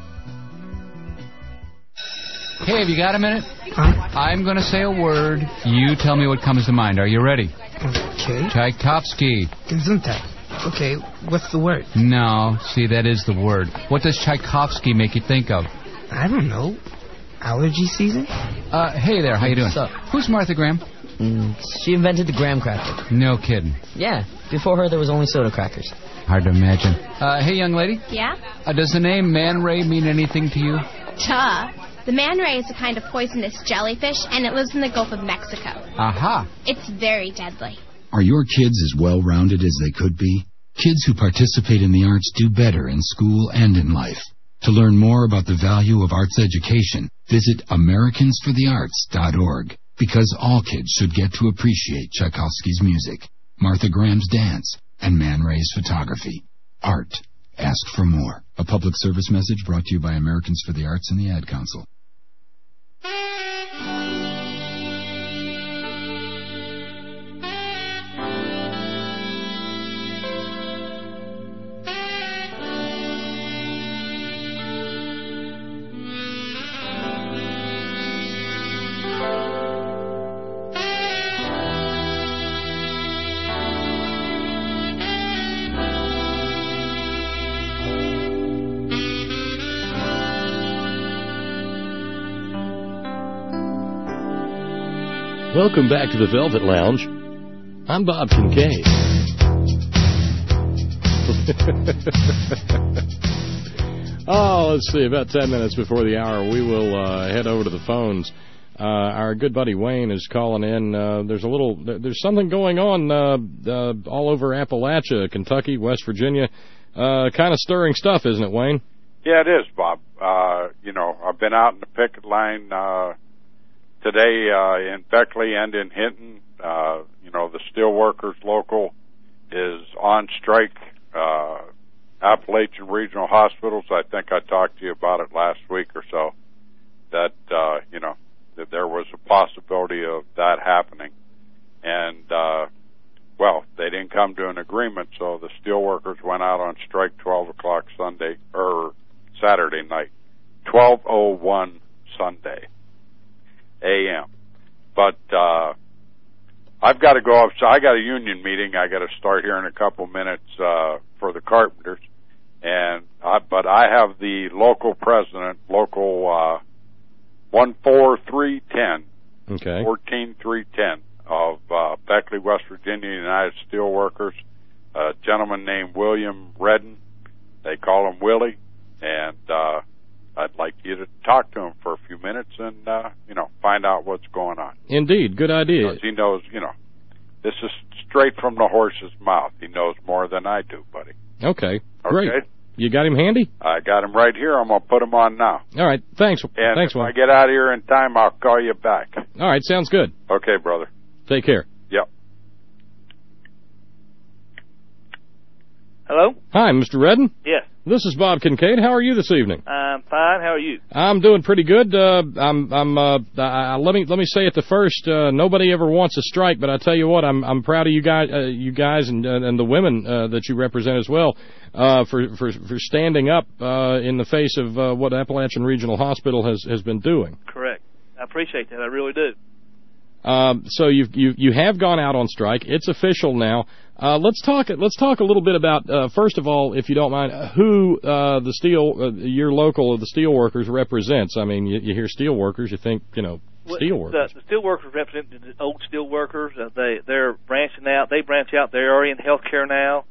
Hey, have you got a minute? I'm going to say a word. You tell me what comes to mind. Are you ready? Okay. Tchaikovsky. Gesundheit. Okay, what's the word? No, see, that is the word. What does Tchaikovsky make you think of? I don't know. Allergy season? Hey there, how you doing? What's up? Who's Martha Graham? She invented the graham cracker. No kidding. Yeah, before her there was only soda crackers. Hard to imagine. Hey, young lady? Yeah? Does the name Man Ray mean anything to you? Duh. The man ray is a kind of poisonous jellyfish, and it lives in the Gulf of Mexico. Aha. It's very deadly. Are your kids as well-rounded as they could be? Kids who participate in the arts do better in school and in life. To learn more about the value of arts education, visit AmericansForTheArts.org, because all kids should get to appreciate Tchaikovsky's music, Martha Graham's dance, and Man Ray's photography. Art. Ask for more. A public service message brought to you by Americans for the Arts and the Ad Council. Welcome back to the Velvet Lounge. I'm Bob Kincaid. Let's see, about 10 minutes before the hour, we will head over to the phones. Our good buddy Wayne is calling in. There's something going on all over Appalachia, Kentucky, West Virginia. Kind of stirring stuff, isn't it, Wayne? Yeah, it is, Bob. I've been out in the picket line today in Beckley and in Hinton. The steelworkers local is on strike Appalachian Regional Hospitals. I think I talked to you about it last week or so, that, that there was a possibility of that happening. And, well, they didn't come to an agreement, so the steelworkers went out on strike 12 o'clock Saturday night, 12:01 Sunday a.m. But I've got to go up. So I got a union meeting. I got to start here in a couple minutes for the carpenters, but I have the local president, local 14310, 14310 of Beckley, West Virginia, United Steelworkers. A gentleman named William Redden. They call him Willie, and I'd like you to talk to him for a few minutes and, find out what's going on. Indeed, good idea. Because he knows, this is straight from the horse's mouth. He knows more than I do, buddy. Okay, great. Okay? You got him handy? I got him right here. I'm going to put him on now. All right, thanks. And thanks, if I get out of here in time, I'll call you back. All right, sounds good. Okay, brother. Take care. Yep. Hello? Hi, Mr. Redden? Yes. This is Bob Kincaid. How are you this evening? I'm fine. How are you? I'm doing pretty good. Let me say at the first, nobody ever wants a strike, but I tell you what, I'm proud of you guys and the women that you represent as well, for standing up in the face of what Appalachian Regional Hospital has been doing. Correct. I appreciate that. I really do. So you have gone out on strike. It's official now. Let's talk a little bit about first of all, if you don't mind, who your local the steelworkers represents. I mean, you hear steelworkers, you think steelworkers. The steelworkers represent the old steelworkers. They're branching out. They branch out. They are in healthcare now.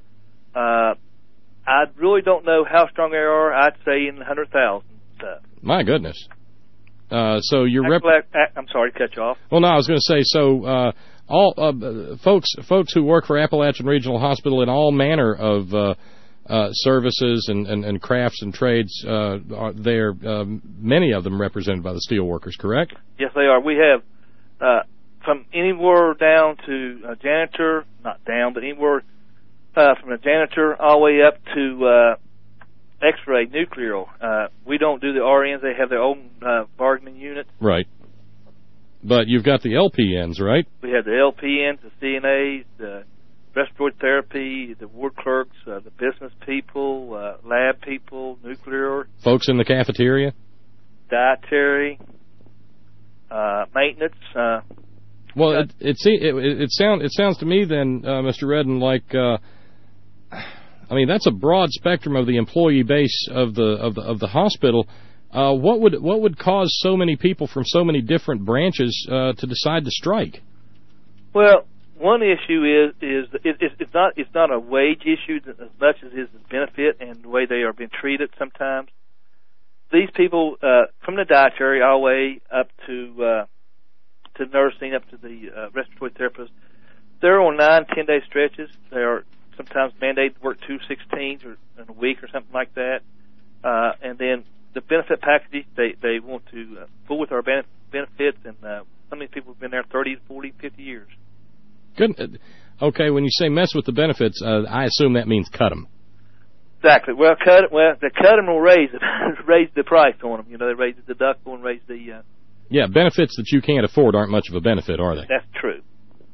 I really don't know how strong they are. I'd say in the 100,000. My goodness. So you're I'm sorry to cut you off. Well, no, I was going to say, so all folks who work for Appalachian Regional Hospital in all manner of services and crafts and trades, they're many of them represented by the steelworkers, correct? Yes, they are. We have from anywhere down to a janitor, not down, but anywhere from a janitor all the way up to X-ray, nuclear. We don't do the RNs. They have their own bargaining unit. Right. But you've got the LPNs, right? We have the LPNs, the CNAs, the respiratory therapy, the ward clerks, the business people, lab people, nuclear. Folks in the cafeteria? Dietary, maintenance. Well, it sounds to me then, Mr. Redden, like I mean, that's a broad spectrum of the employee base of the hospital. What would cause so many people from so many different branches to decide to strike? Well, one issue is it's not a wage issue as much as it is the benefit and the way they are being treated sometimes. These people from the dietary all the way up to nursing, up to the respiratory therapists, they're on 9-10 day stretches. They are sometimes mandated to work 2 16s or in a week or something like that. And then the benefit packages, they want to fool with our benefits, and some of these people have been there 30, 40, 50 years. Good. Okay, when you say mess with the benefits, I assume that means cut them. Exactly. Well, they cut them or raise it, raise the price on them. They raise the deductible and raise the. Yeah, benefits that you can't afford aren't much of a benefit, are they? That's true.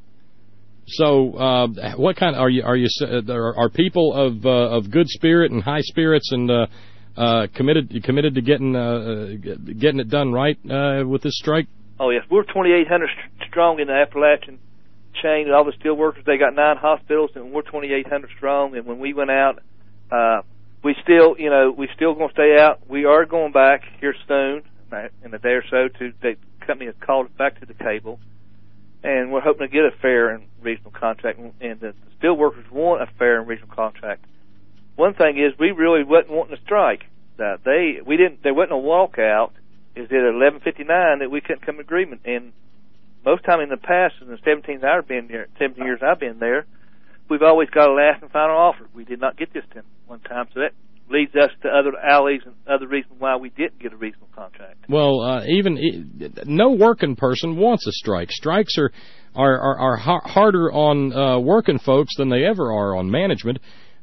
So, what kind are people of good spirit and high spirits and committed to getting it done right with this strike? Oh yes, we're 2,800 strong in the Appalachian chain. All the steelworkers, they got 9 hospitals, and we're 2,800 strong. And when we went out, we still going to stay out. We are going back here soon, in a day or so. The company has called us back to the table. And we're hoping to get a fair and reasonable contract, and the steelworkers want a fair and reasonable contract. One thing is, we really wasn't wanting to strike. There wasn't a walkout. It was at 11:59 that we couldn't come to agreement. And most time in the past, in the 17 years I've been there, we've always got a last and final offer. We did not get this one time, so that leads us to other alleys and other reasons why we didn't get a reasonable contract. Well, no working person wants a strike. Strikes are harder on working folks than they ever are on management.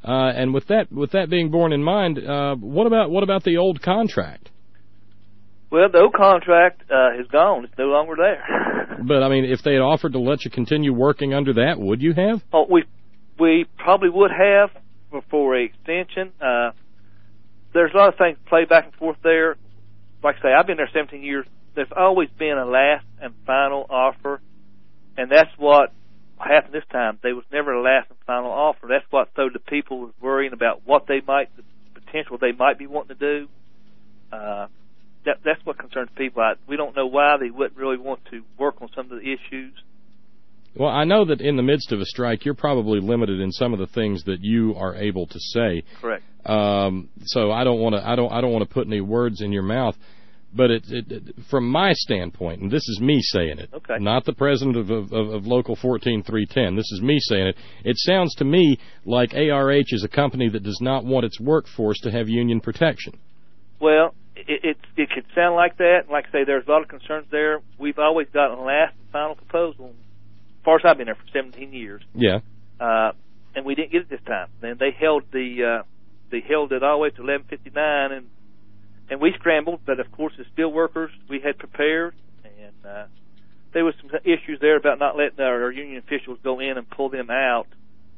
And with that being borne in mind, what about the old contract? Well, the old contract is gone. It's no longer there. But I mean, if they had offered to let you continue working under that, would you have? Oh, we probably would have for an extension. There's a lot of things played back and forth there. Like I say, I've been there 17 years. There's always been a last and final offer, and that's what happened this time. There was never a last and final offer. That's what so the people was worrying about what the potential they might be wanting to do. That's what concerns people. We don't know why they wouldn't really want to work on some of the issues. Well, I know that in the midst of a strike, you're probably limited in some of the things that you are able to say. Correct. So I don't want to put any words in your mouth. But from my standpoint, and this is me saying it, okay, not the president of Local 14310. This is me saying it. It sounds to me like ARH is a company that does not want its workforce to have union protection. Well, it could sound like that. Like I say, there's a lot of concerns there. We've always gotten a last and final proposal. As far as I've been there for 17 years. Yeah. And we didn't get it this time. Then they held it all the way to 11:59, and we scrambled. But of course, as steel workers, we had prepared, and there was some issues there about not letting our union officials go in and pull them out.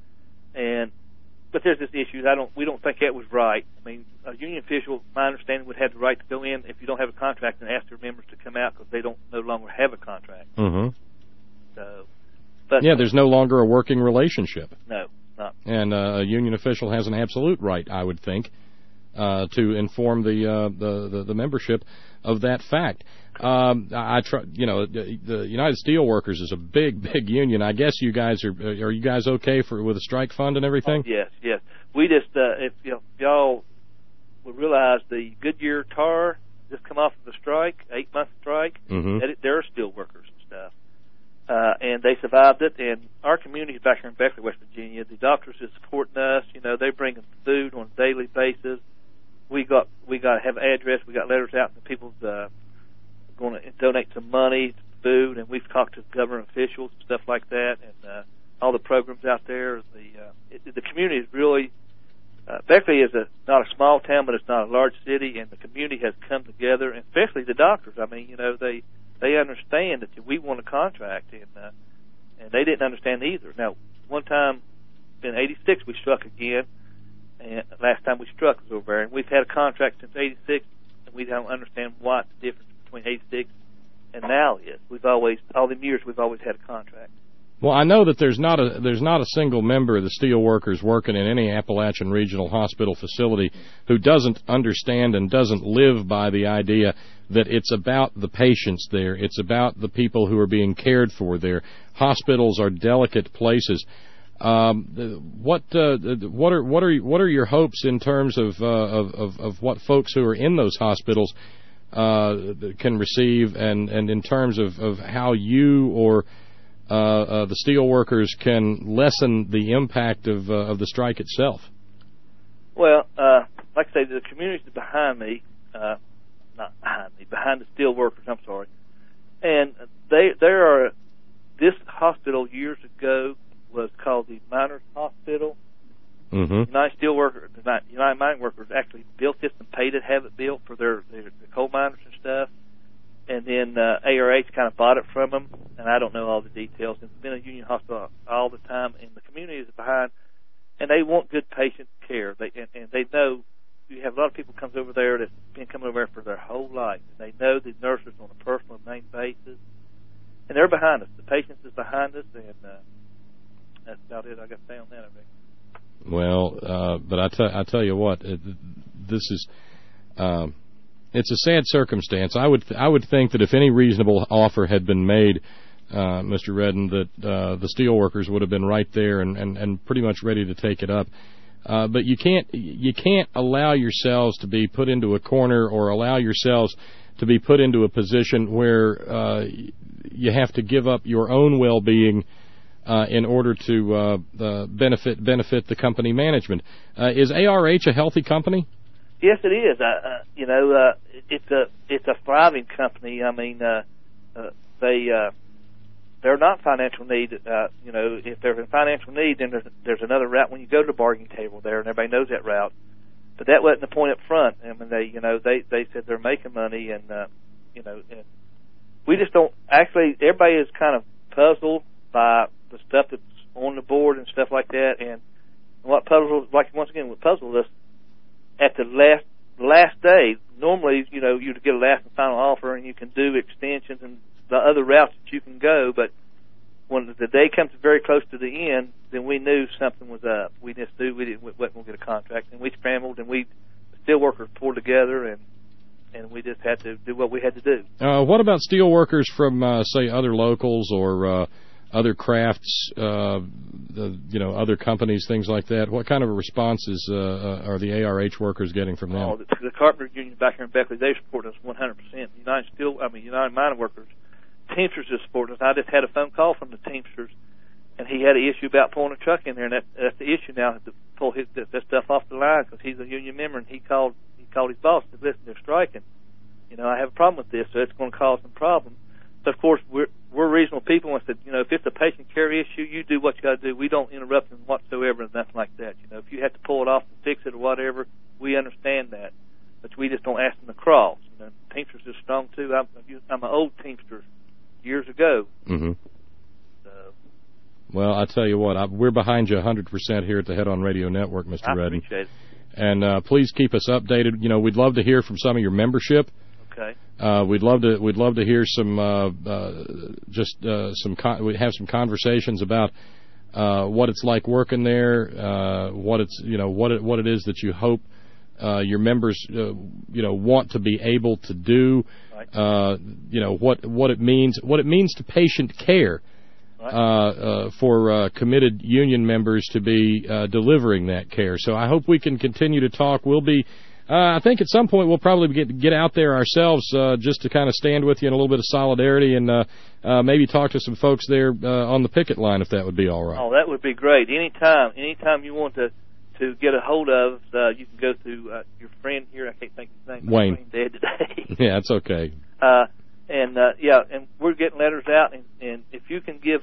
But there's this issue. We don't think that was right. I mean, a union official, my understanding, would have the right to go in if you don't have a contract and ask their members to come out because they don't no longer have a contract. Mm-hmm. So. But yeah, there's no longer a working relationship. No, not. And a union official has an absolute right, I would think, to inform the membership of that fact. The United Steelworkers is a big union. I guess you guys are you guys okay with a strike fund and everything? Oh, yes. We just if y'all would realize the Goodyear tar just come off of a strike, 8-month strike. Mm-hmm. There are steelworkers and stuff. And they survived it, and our community back here in Beckley, West Virginia, the doctors are supporting us. They bring us food on a daily basis. We got to have an address. We got letters out, and people's going to donate some money, food, and we've talked to government officials and stuff like that, and all the programs out there. The community is really Beckley is not a small town, but it's not a large city, and the community has come together, and especially the doctors. I mean, they understand that we want a contract, and they didn't understand either. Now, one time in '86 we struck again, and last time we struck was over there, and we've had a contract since '86, and we don't understand what the difference between '86 and now is. All the years we've always had a contract. Well, I know that there's not a single member of the steelworkers working in any Appalachian Regional Hospital facility who doesn't understand and doesn't live by the idea that it's about the patients there. It's about the people who are being cared for there. Hospitals are delicate places. What are your hopes in terms of what folks who are in those hospitals can receive, and in terms of how you or the steelworkers can lessen the impact of the strike itself? Well, like I say, the community is behind me. Behind the steelworkers, I'm sorry. And there are, this hospital years ago was called the Miners Hospital. Mm-hmm. United Mining Workers actually built this and paid to have it built for their coal miners and stuff. And then ARH kind of bought it from them, and I don't know all the details. It's been a union hospital all the time, and the community is behind, and they want good patient care. They know you have a lot of people comes over there that's been coming over there for their whole life, and they know the nurses on a personal and main basis, and they're behind us. The patients is behind us, and that's about it I got to say on that, I think. Well, but I tell you what, this is it's a sad circumstance. I would think that if any reasonable offer had been made, Mr. Redden, that the steelworkers would have been right there and pretty much ready to take it up. But you can't allow yourselves to be put into a corner or allow yourselves to be put into a position where you have to give up your own well-being in order to benefit the company management. Is ARH a healthy company? Yes, it is. It's a thriving company. I mean, they're not financial need. If they're in financial need, then there's another route when you go to the bargaining table there, and everybody knows that route. But that wasn't the point up front. I mean, they said they're making money, and and we just don't. Actually, everybody is kind of puzzled by the stuff that's on the board and stuff like that. And what puzzles, like once again, what puzzled us at the last day. Normally, you get a last and final offer, and you can do extensions and the other routes that you can go. But when the day comes very close to the end, then we knew something was up. We just knew we wasn't going to get a contract, and we scrambled, and the steelworkers pulled together, and we just had to do what we had to do. What about steelworkers from, say, other locals or other crafts, other companies, things like that? What kind of responses are the ARH workers getting from them? The Carpenter Union back here in Beckley, they support us 100%. United Mining Workers, Teamsters is supporting us. I just had a phone call from the Teamsters, and he had an issue about pulling a truck in there, and that's the issue now, to pull that stuff off the line, because he's a union member, and he called his boss and said, listen, they're striking. I have a problem with this, so it's going to cause some problems. But, of course, we're reasonable people, and said, if it's a patient care issue, you do what you got to do. We don't interrupt them whatsoever and nothing like that. If you have to pull it off and fix it or whatever, we understand that. But we just don't ask them to cross. Teamsters is strong, too. I'm an old Teamster years ago. Mm-hmm. Well, I tell you what, we're behind you 100% here at the Head On Radio Network, Mr. Redden. I appreciate it. And please keep us updated. We'd love to hear from some of your membership. Okay. We'd love to hear some we have some conversations about what it's like working there, what it is that you hope your members want to be able to do, right. What it means to patient care. Right. For committed union members to be delivering that care. So I hope we can continue to talk. We'll be, I think at some point we'll probably get out there ourselves just to kind of stand with you in a little bit of solidarity and maybe talk to some folks there on the picket line, if that would be all right. Oh, that would be great. Anytime you want to get a hold of, you can go to your friend here. I can't think of his name. Wayne. Dead today. Yeah, that's okay. And we're getting letters out, and if you can give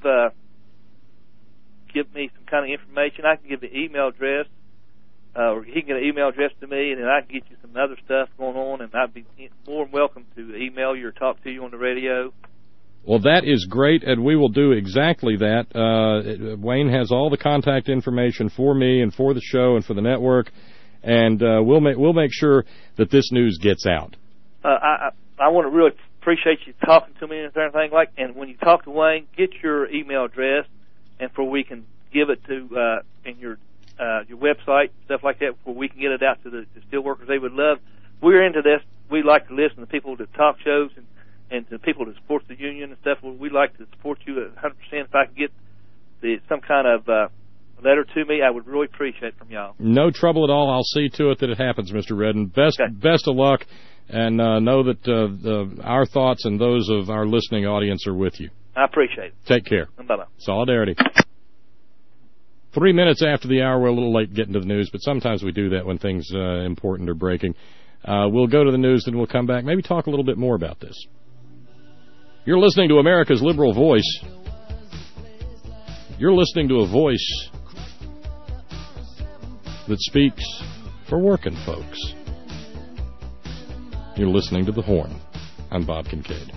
me some kind of information, I can give the email address, or he can get an email address to me, and then I can get you some other stuff going on, and I'd be more than welcome to email you or talk to you on the radio. Well, that is great, and we will do exactly that. Wayne has all the contact information for me and for the show and for the network, and we'll make sure that this news gets out. I want to really appreciate you talking to me and everything and when you talk to Wayne, get your email address, and for we can give it to in your website, stuff like that, where we can get it out to the steelworkers. They would love. We're into this. We like to listen to people that talk shows and to people that support the union and stuff. We like to support you 100%. If I can get some kind of letter to me, I would really appreciate it from y'all. No trouble at all. I'll see to it that it happens, Mr. Redden. Best of luck. And know that our thoughts and those of our listening audience are with you. I appreciate it. Take care. Bye-bye. Solidarity. 3 minutes after the hour, we're a little late getting to the news, but sometimes we do that when things important are breaking. We'll go to the news, then we'll come back, maybe talk a little bit more about this. You're listening to America's Liberal Voice. You're listening to a voice that speaks for working folks. You're listening to The Horn. I'm Bob Kincaid.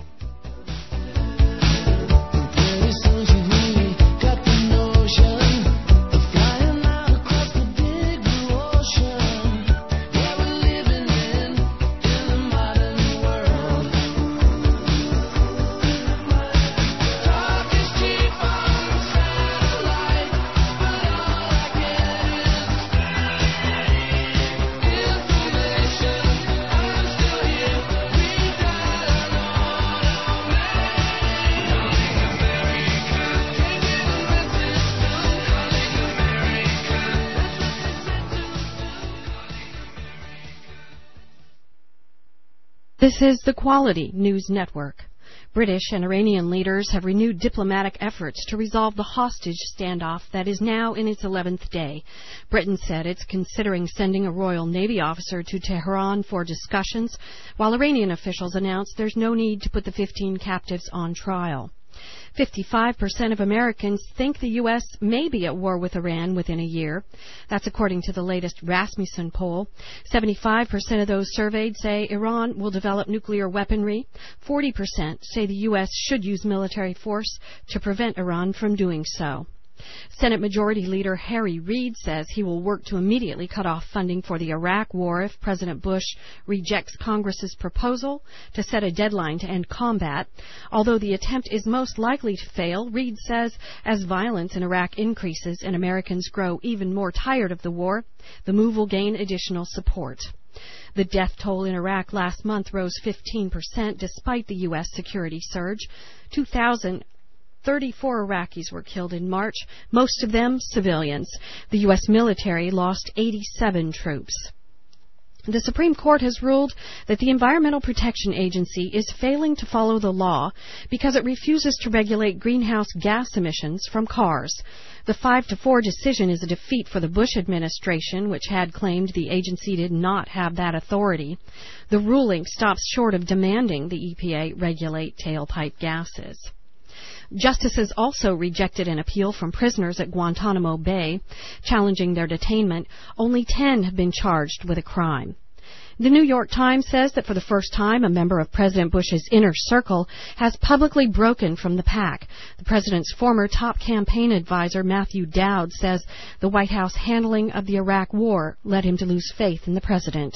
This is the Quality News Network. British and Iranian leaders have renewed diplomatic efforts to resolve the hostage standoff that is now in its 11th day. Britain said it's considering sending a Royal Navy officer to Tehran for discussions, while Iranian officials announced there's no need to put the 15 captives on trial. 55% of Americans think the U.S. may be at war with Iran within a year. That's according to the latest Rasmussen poll. 75% of those surveyed say Iran will develop nuclear weaponry. 40% say the U.S. should use military force to prevent Iran from doing so. Senate Majority Leader Harry Reid says he will work to immediately cut off funding for the Iraq War if President Bush rejects Congress's proposal to set a deadline to end combat. Although the attempt is most likely to fail, Reid says as violence in Iraq increases and Americans grow even more tired of the war, the move will gain additional support. The death toll in Iraq last month rose 15% despite the U.S. security surge. 2,034 Iraqis were killed in March, most of them civilians. The U.S. military lost 87 troops. The Supreme Court has ruled that the Environmental Protection Agency is failing to follow the law because it refuses to regulate greenhouse gas emissions from cars. The 5-4 decision is a defeat for the Bush administration, which had claimed the agency did not have that authority. The ruling stops short of demanding the EPA regulate tailpipe gases. Justices also rejected an appeal from prisoners at Guantanamo Bay, challenging their detainment. Only 10 have been charged with a crime. The New York Times says that for the first time, a member of President Bush's inner circle has publicly broken from the pack. The president's former top campaign advisor, Matthew Dowd, says the White House handling of the Iraq War led him to lose faith in the president.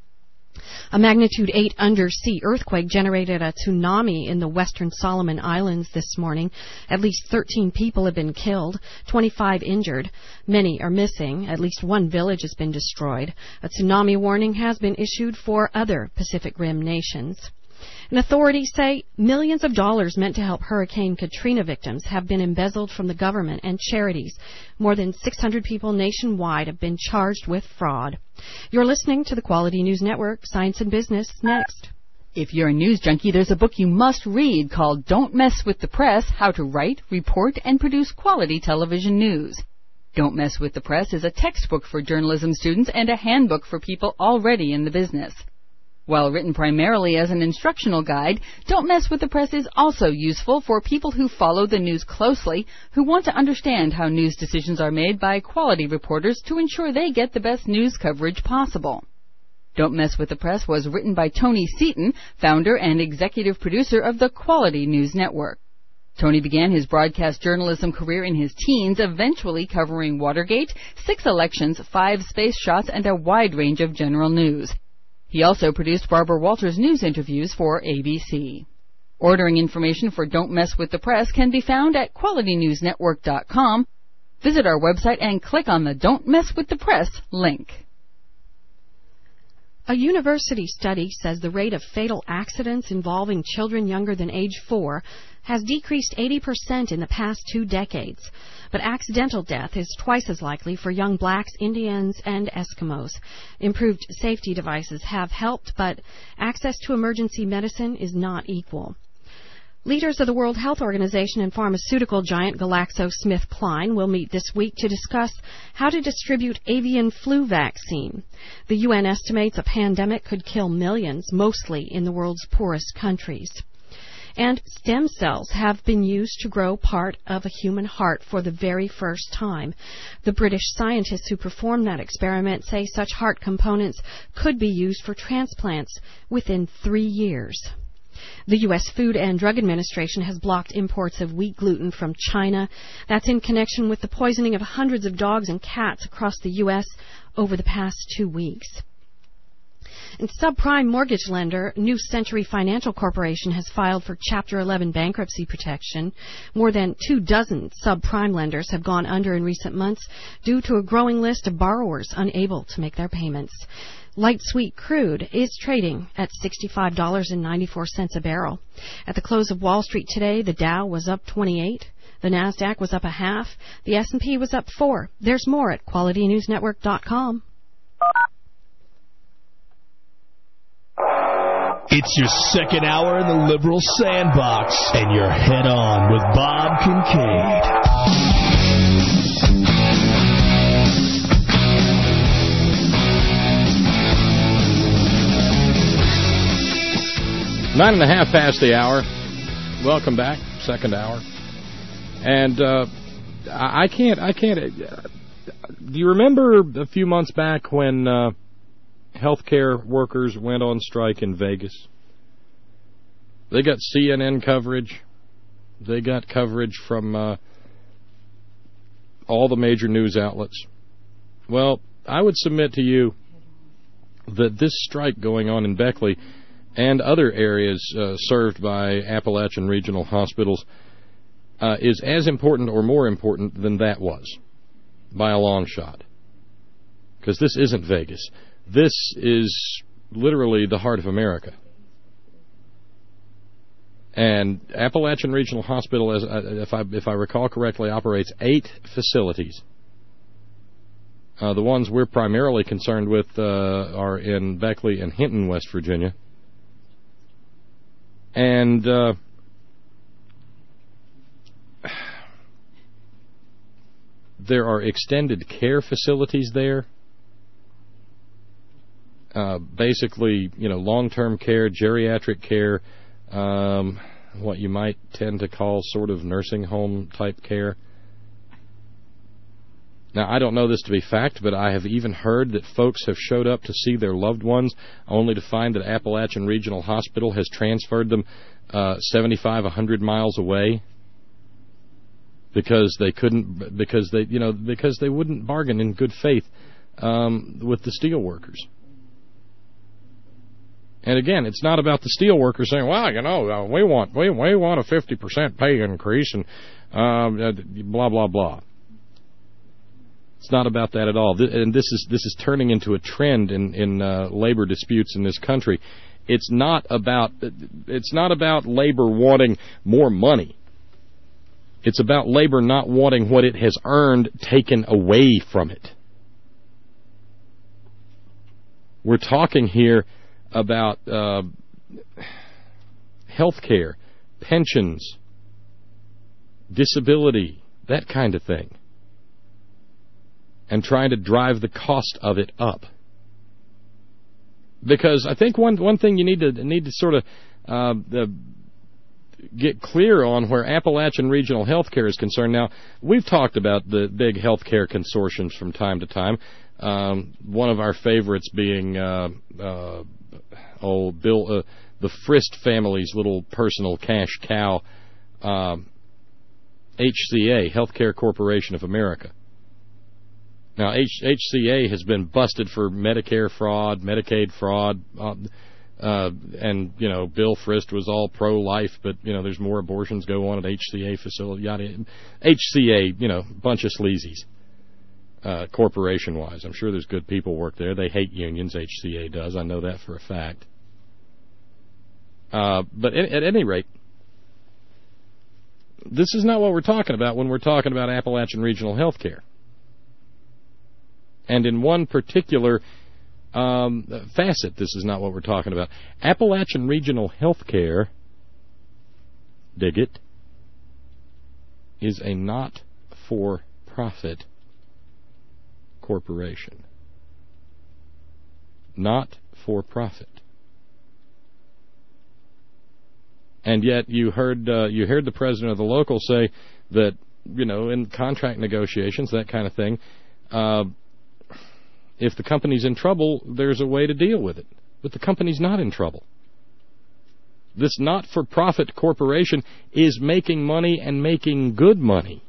A magnitude 8 undersea earthquake generated a tsunami in the western Solomon Islands this morning. At least 13 people have been killed, 25 injured. Many are missing. At least one village has been destroyed. A tsunami warning has been issued for other Pacific Rim nations. And authorities say millions of dollars meant to help Hurricane Katrina victims have been embezzled from the government and charities. More than 600 people nationwide have been charged with fraud. You're listening to the Quality News Network, Science and Business, next. If you're a news junkie, there's a book you must read called Don't Mess with the Press, How to Write, Report, and Produce Quality Television News. Don't Mess with the Press is a textbook for journalism students and a handbook for people already in the business. While written primarily as an instructional guide, Don't Mess with the Press is also useful for people who follow the news closely, who want to understand how news decisions are made by quality reporters to ensure they get the best news coverage possible. Don't Mess with the Press was written by Tony Seaton, founder and executive producer of the Quality News Network. Tony began his broadcast journalism career in his teens, eventually covering Watergate, 6 elections, 5 space shots, and a wide range of general news. He also produced Barbara Walters' news interviews for ABC. Ordering information for Don't Mess with the Press can be found at QualityNewsNetwork.com. Visit our website and click on the Don't Mess with the Press link. A university study says the rate of fatal accidents involving children younger than age 4 has decreased 80% in the past 2 decades. But accidental death is twice as likely for young blacks, Indians, and Eskimos. Improved safety devices have helped, but access to emergency medicine is not equal. Leaders of the World Health Organization and pharmaceutical giant GlaxoSmithKline will meet this week to discuss how to distribute avian flu vaccine. The UN estimates a pandemic could kill millions, mostly in the world's poorest countries. And stem cells have been used to grow part of a human heart for the very first time. The British scientists who performed that experiment say such heart components could be used for transplants within 3 years. The U.S. Food and Drug Administration has blocked imports of wheat gluten from China. That's in connection with the poisoning of hundreds of dogs and cats across the U.S. over the past 2 weeks. And subprime mortgage lender New Century Financial Corporation has filed for Chapter 11 bankruptcy protection. More than 24 subprime lenders have gone under in recent months due to a growing list of borrowers unable to make their payments. Light sweet crude is trading at $65.94 a barrel. At the close of Wall Street today, the Dow was up 28. The NASDAQ was up 0.5. The S&P was up 4. There's more at QualityNewsNetwork.com. It's your second hour in the Liberal Sandbox, and you're head on with Bob Kincaid. Nine and a half past the hour. Welcome back, second hour. And I can't. Do you remember a few months back when healthcare workers went on strike in Vegas? They got CNN coverage. They got coverage from all the major news outlets. Well, I would submit to you that this strike going on in Beckley and other areas served by Appalachian Regional Hospitals is as important or more important than that was, by a long shot. Because this isn't Vegas. This is literally the heart of America. And Appalachian Regional Hospital, if I recall correctly, operates 8 facilities. The ones we're primarily concerned with are in Beckley and Hinton, West Virginia. And there are extended care facilities there. Basically, long-term care, geriatric care, what you might tend to call sort of nursing home type care. Now, I don't know this to be fact, but I have even heard that folks have showed up to see their loved ones only to find that Appalachian Regional Hospital has transferred them 75, 100 miles away because they wouldn't bargain in good faith with the steel workers. And again, it's not about the steel workers saying, well, we want a 50% pay increase and blah blah blah. It's not about that at all. And this is turning into a trend in labor disputes in this country. It's not about labor wanting more money. It's about labor not wanting what it has earned taken away from it. We're talking here about health care, pensions, disability, that kind of thing, and trying to drive the cost of it up. Because I think one thing you need to sort of get clear on where Appalachian Regional Healthcare is concerned. Now, we've talked about the big healthcare consortiums from time to time. One of our favorites being the Frist family's little personal cash cow, HCA, Healthcare Corporation of America. Now, HCA has been busted for Medicare fraud, Medicaid fraud, and, Bill Frist was all pro-life, but, there's more abortions go on at HCA facility. HCA, bunch of sleazies, corporation-wise. I'm sure there's good people work there. They hate unions, HCA does. I know that for a fact. But at any rate, this is not what we're talking about when we're talking about Appalachian Regional Healthcare. And in one particular facet, this is not what we're talking about. Appalachian Regional Healthcare, dig it, is a not-for-profit corporation. Not for profit. And yet you heard the president of the local say that, in contract negotiations, that kind of thing, if the company's in trouble, there's a way to deal with it. But the company's not in trouble. This not-for-profit corporation is making money and making good money.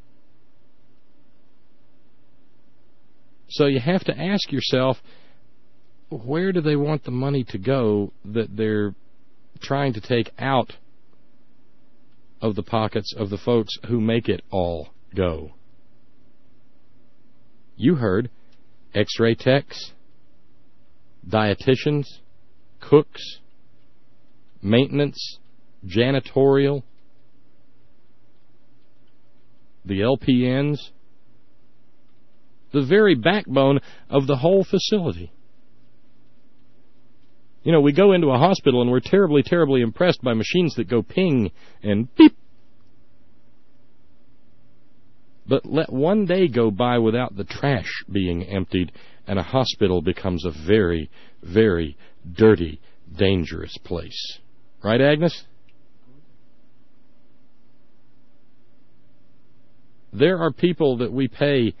So you have to ask yourself, where do they want the money to go that they're trying to take out of the pockets of the folks who make it all go? You heard X-ray techs, dietitians, cooks, maintenance, janitorial, the LPNs, the very backbone of the whole facility. We go into a hospital and we're terribly, terribly impressed by machines that go ping and beep. But let one day go by without the trash being emptied, and a hospital becomes a very, very dirty, dangerous place. Right, Agnes? There are people that we pay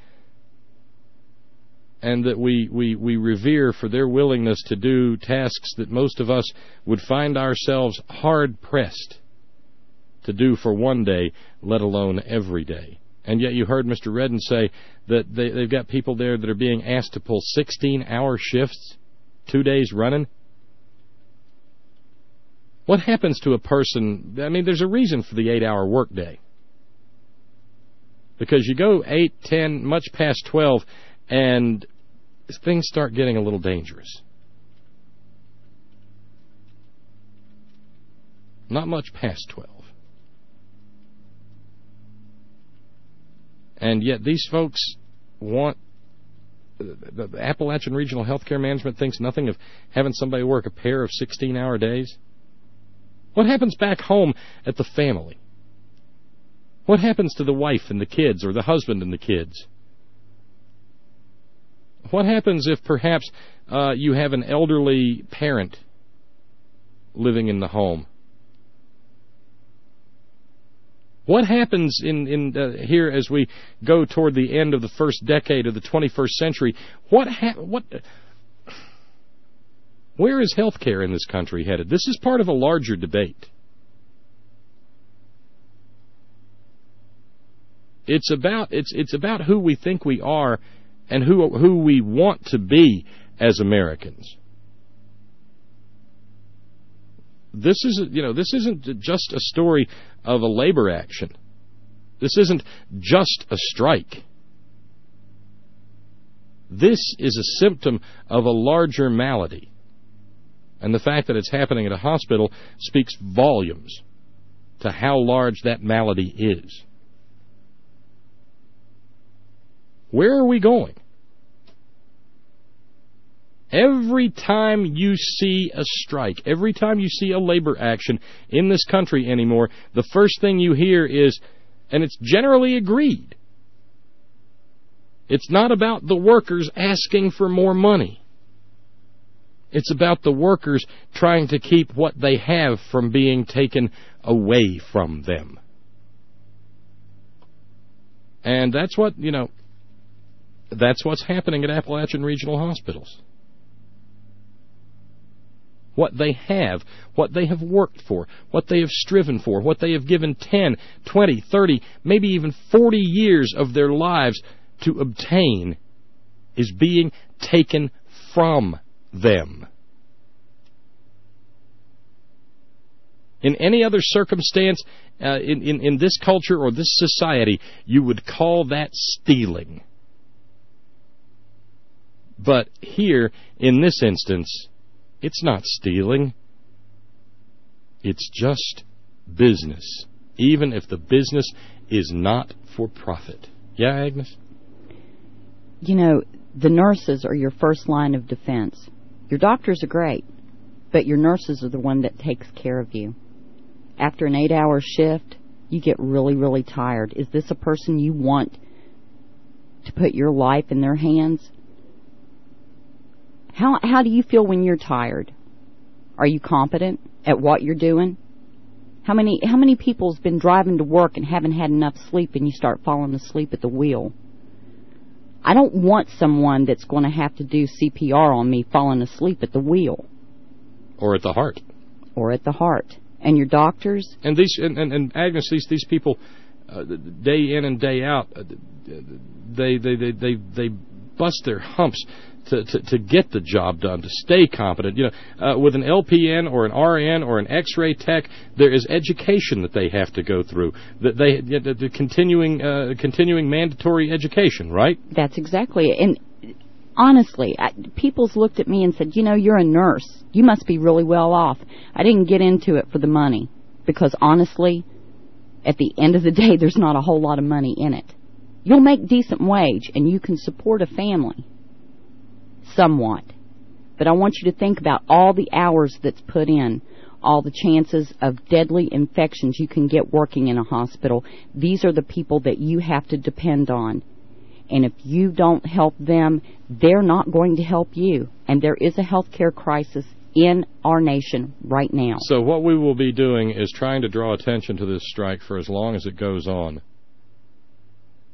and that we revere for their willingness to do tasks that most of us would find ourselves hard-pressed to do for one day, let alone every day. And yet you heard Mr. Redden say that they've got people there that are being asked to pull 16-hour shifts, 2 days running. What happens to a person? I mean, there's a reason for the 8-hour workday. Because you go 8, 10, much past 12, and things start getting a little dangerous. Not much past 12. And yet these folks want... The Appalachian Regional Healthcare Management thinks nothing of having somebody work a pair of 16-hour days. What happens back home at the family? What happens to the wife and the kids, or the husband and the kids? What happens if perhaps you have an elderly parent living in the home? What happens in here as we go toward the end of the first decade of the 21st century? Where is health care in this country headed? This is part of a larger debate. It's about who we think we are and who we want to be as Americans. This isn't just a story of a labor action. This isn't just a strike. This is a symptom of a larger malady. And the fact that it's happening at a hospital speaks volumes to how large that malady is. Where are we going? Every time you see a strike, every time you see a labor action in this country anymore, the first thing you hear is, and it's generally agreed, it's not about the workers asking for more money. It's about the workers trying to keep what they have from being taken away from them. And that's what's happening at Appalachian Regional Hospitals. What they have worked for, what they have striven for, what they have given 10, 20, 30, maybe even 40 years of their lives to obtain is being taken from them. In any other circumstance, in this culture or this society, you would call that stealing. But here, in this instance, it's not stealing. It's just business, even if the business is not for profit. Yeah, Agnes? You know, the nurses are your first line of defense. Your doctors are great, but your nurses are the one that takes care of you. After an 8-hour shift, you get really, really tired. Is this a person you want to put your life in their hands? How do you feel when you're tired? Are you competent at what you're doing? How many people's been driving to work and haven't had enough sleep and you start falling asleep at the wheel? I don't want someone that's going to have to do CPR on me falling asleep at the wheel. Or at the heart. Or at the heart. And your doctors? And and Agnes, these people, day in and day out, they bust their humps to get the job done, to stay competent. You know, with an LPN or an RN or an X-ray tech, there is education that they have to go through. The continuing mandatory education, right? That's exactly it. And honestly, people's looked at me and said, you know, you're a nurse. You must be really well off. I didn't get into it for the money because honestly, at the end of the day, there's not a whole lot of money in it. You'll make decent wage and you can support a family. Somewhat. But I want you to think about all the hours that's put in, all the chances of deadly infections you can get working in a hospital. These are the people that you have to depend on. And if you don't help them, they're not going to help you. And there is a healthcare crisis in our nation right now. So what we will be doing is trying to draw attention to this strike for as long as it goes on.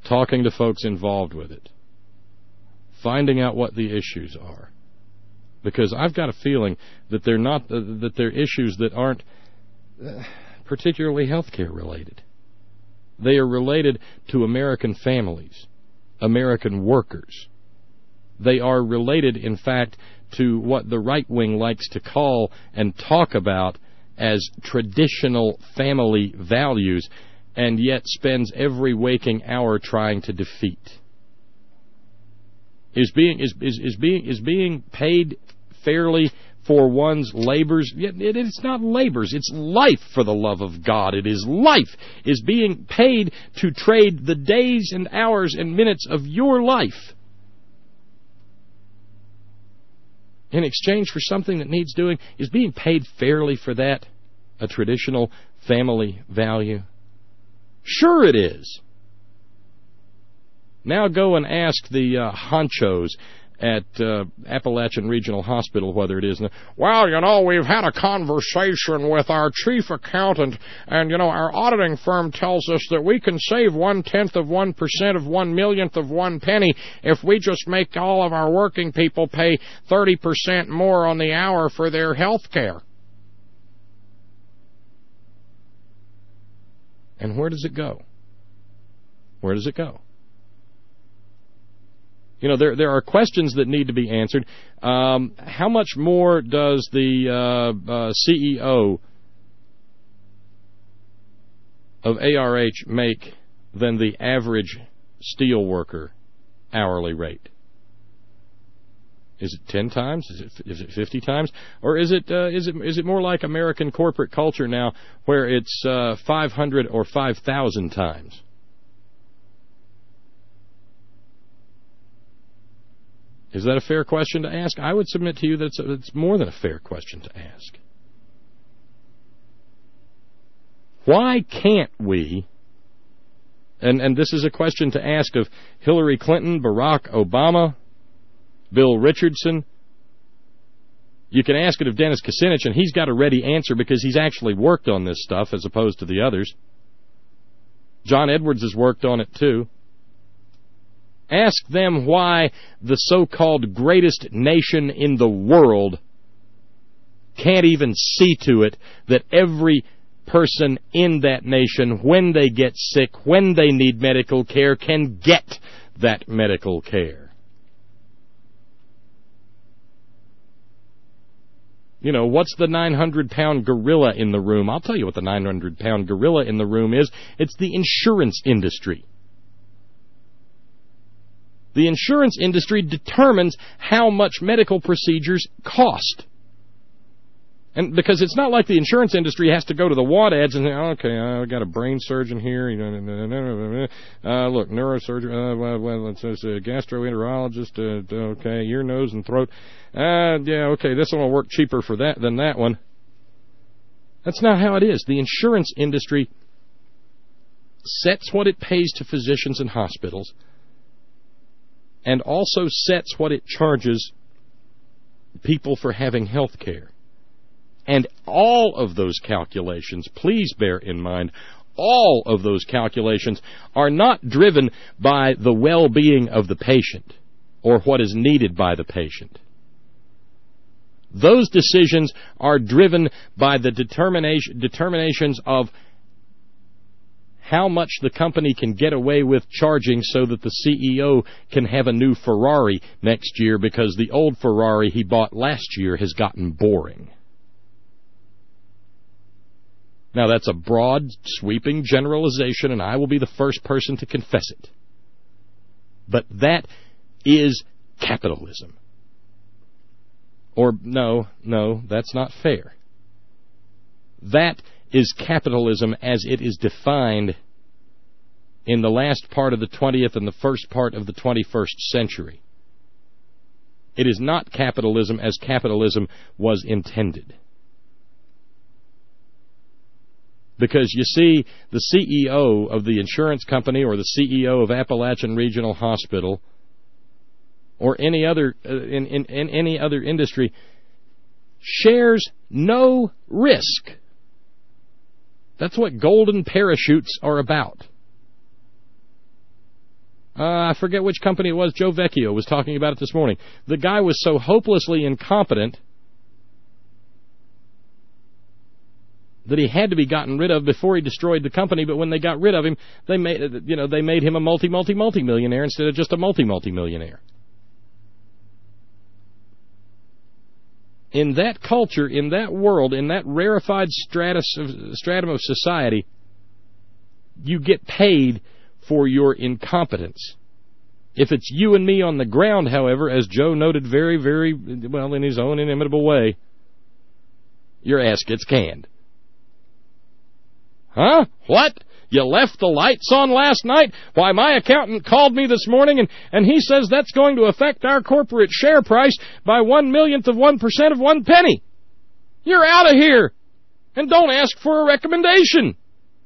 talking to folks involved with it, finding out what the issues are. Because I've got a feeling that they're issues that aren't particularly healthcare related. They are related to American families, American workers. They are related, in fact, to what the right wing likes to call and talk about as traditional family values, and yet spends every waking hour trying to defeat. Is being paid fairly for one's labors? It's not labors, it's life, for the love of God. It is life. Is being paid to trade the days and hours and minutes of your life in exchange for something that needs doing? Is being paid fairly for that a traditional family value? Sure it is. Now go and ask the honchos at Appalachian Regional Hospital whether it is. Well, we've had a conversation with our chief accountant, and, our auditing firm tells us that we can save 1/10 of 1% of 1/1,000,000th of 1 penny if we just make all of our working people pay 30% more on the hour for their health care. And where does it go? Where does it go? There are questions that need to be answered. How much more does the CEO of ARH make than the average steel worker hourly rate? Is it 10 times? Is it 50 times? Or is it more like American corporate culture now, where it's 500 or 5,000 times? Is that a fair question to ask? I would submit to you that it's more than a fair question to ask. Why can't we, and this is a question to ask of Hillary Clinton, Barack Obama, Bill Richardson. You can ask it of Dennis Kucinich, and he's got a ready answer because he's actually worked on this stuff as opposed to the others. John Edwards has worked on it too. Ask them why the so-called greatest nation in the world can't even see to it that every person in that nation, when they get sick, when they need medical care, can get that medical care. What's the 900-pound gorilla in the room? I'll tell you what the 900-pound gorilla in the room is. It's the insurance industry. The insurance industry determines how much medical procedures cost. And because it's not like the insurance industry has to go to the wad ads and say, okay, I got a brain surgeon here, look, neurosurgeon, it's a gastroenterologist, okay, ear, nose, and throat. Okay, this one will work cheaper for that than that one. That's not how it is. The insurance industry sets what it pays to physicians and hospitals, and also sets what it charges people for having health care. And all of those calculations, please bear in mind, all of those calculations are not driven by the well-being of the patient or what is needed by the patient. Those decisions are driven by the determinations of how much the company can get away with charging so that the CEO can have a new Ferrari next year because the old Ferrari he bought last year has gotten boring. Now, that's a broad, sweeping generalization, and I will be the first person to confess it. But that is capitalism. Or, no, that's not fair. That is capitalism as it is defined in the last part of the 20th and the first part of the 21st century. It is not capitalism as capitalism was intended. Because, you see, the CEO of the insurance company or the CEO of Appalachian Regional Hospital or any other in any other industry shares no risk. That's what golden parachutes are about. I forget which company it was. Joe Vecchio was talking about it this morning. The guy was so hopelessly incompetent that he had to be gotten rid of before he destroyed the company. But when they got rid of him, they made him a multi-millionaire instead of just a multi-millionaire. In that culture, in that world, in that rarefied stratum of society, you get paid for your incompetence. If it's you and me on the ground, however, as Joe noted very, very well in his own inimitable way, your ass gets canned. Huh? What? You left the lights on last night? Why, my accountant called me this morning, and he says that's going to affect our corporate share price by 1/1,000,000 of 1% of 1 penny. You're out of here, and don't ask for a recommendation.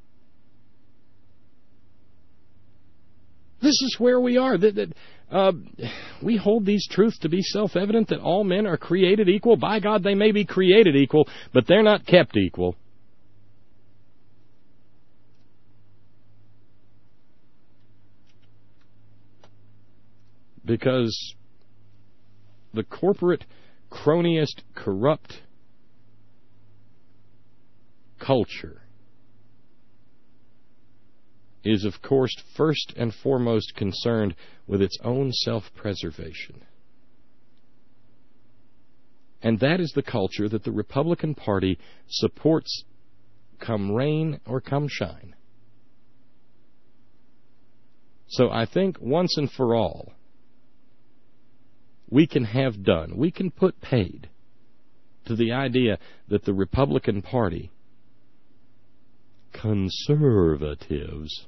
This is where we are. We hold these truths to be self-evident, that all men are created equal. By God, they may be created equal, but they're not kept equal. Because the corporate, cronyist, corrupt culture is, of course, first and foremost concerned with its own self-preservation. And that is the culture that the Republican Party supports, come rain or come shine. So I think once and for all, we can put paid to the idea that the Republican Party, conservatives,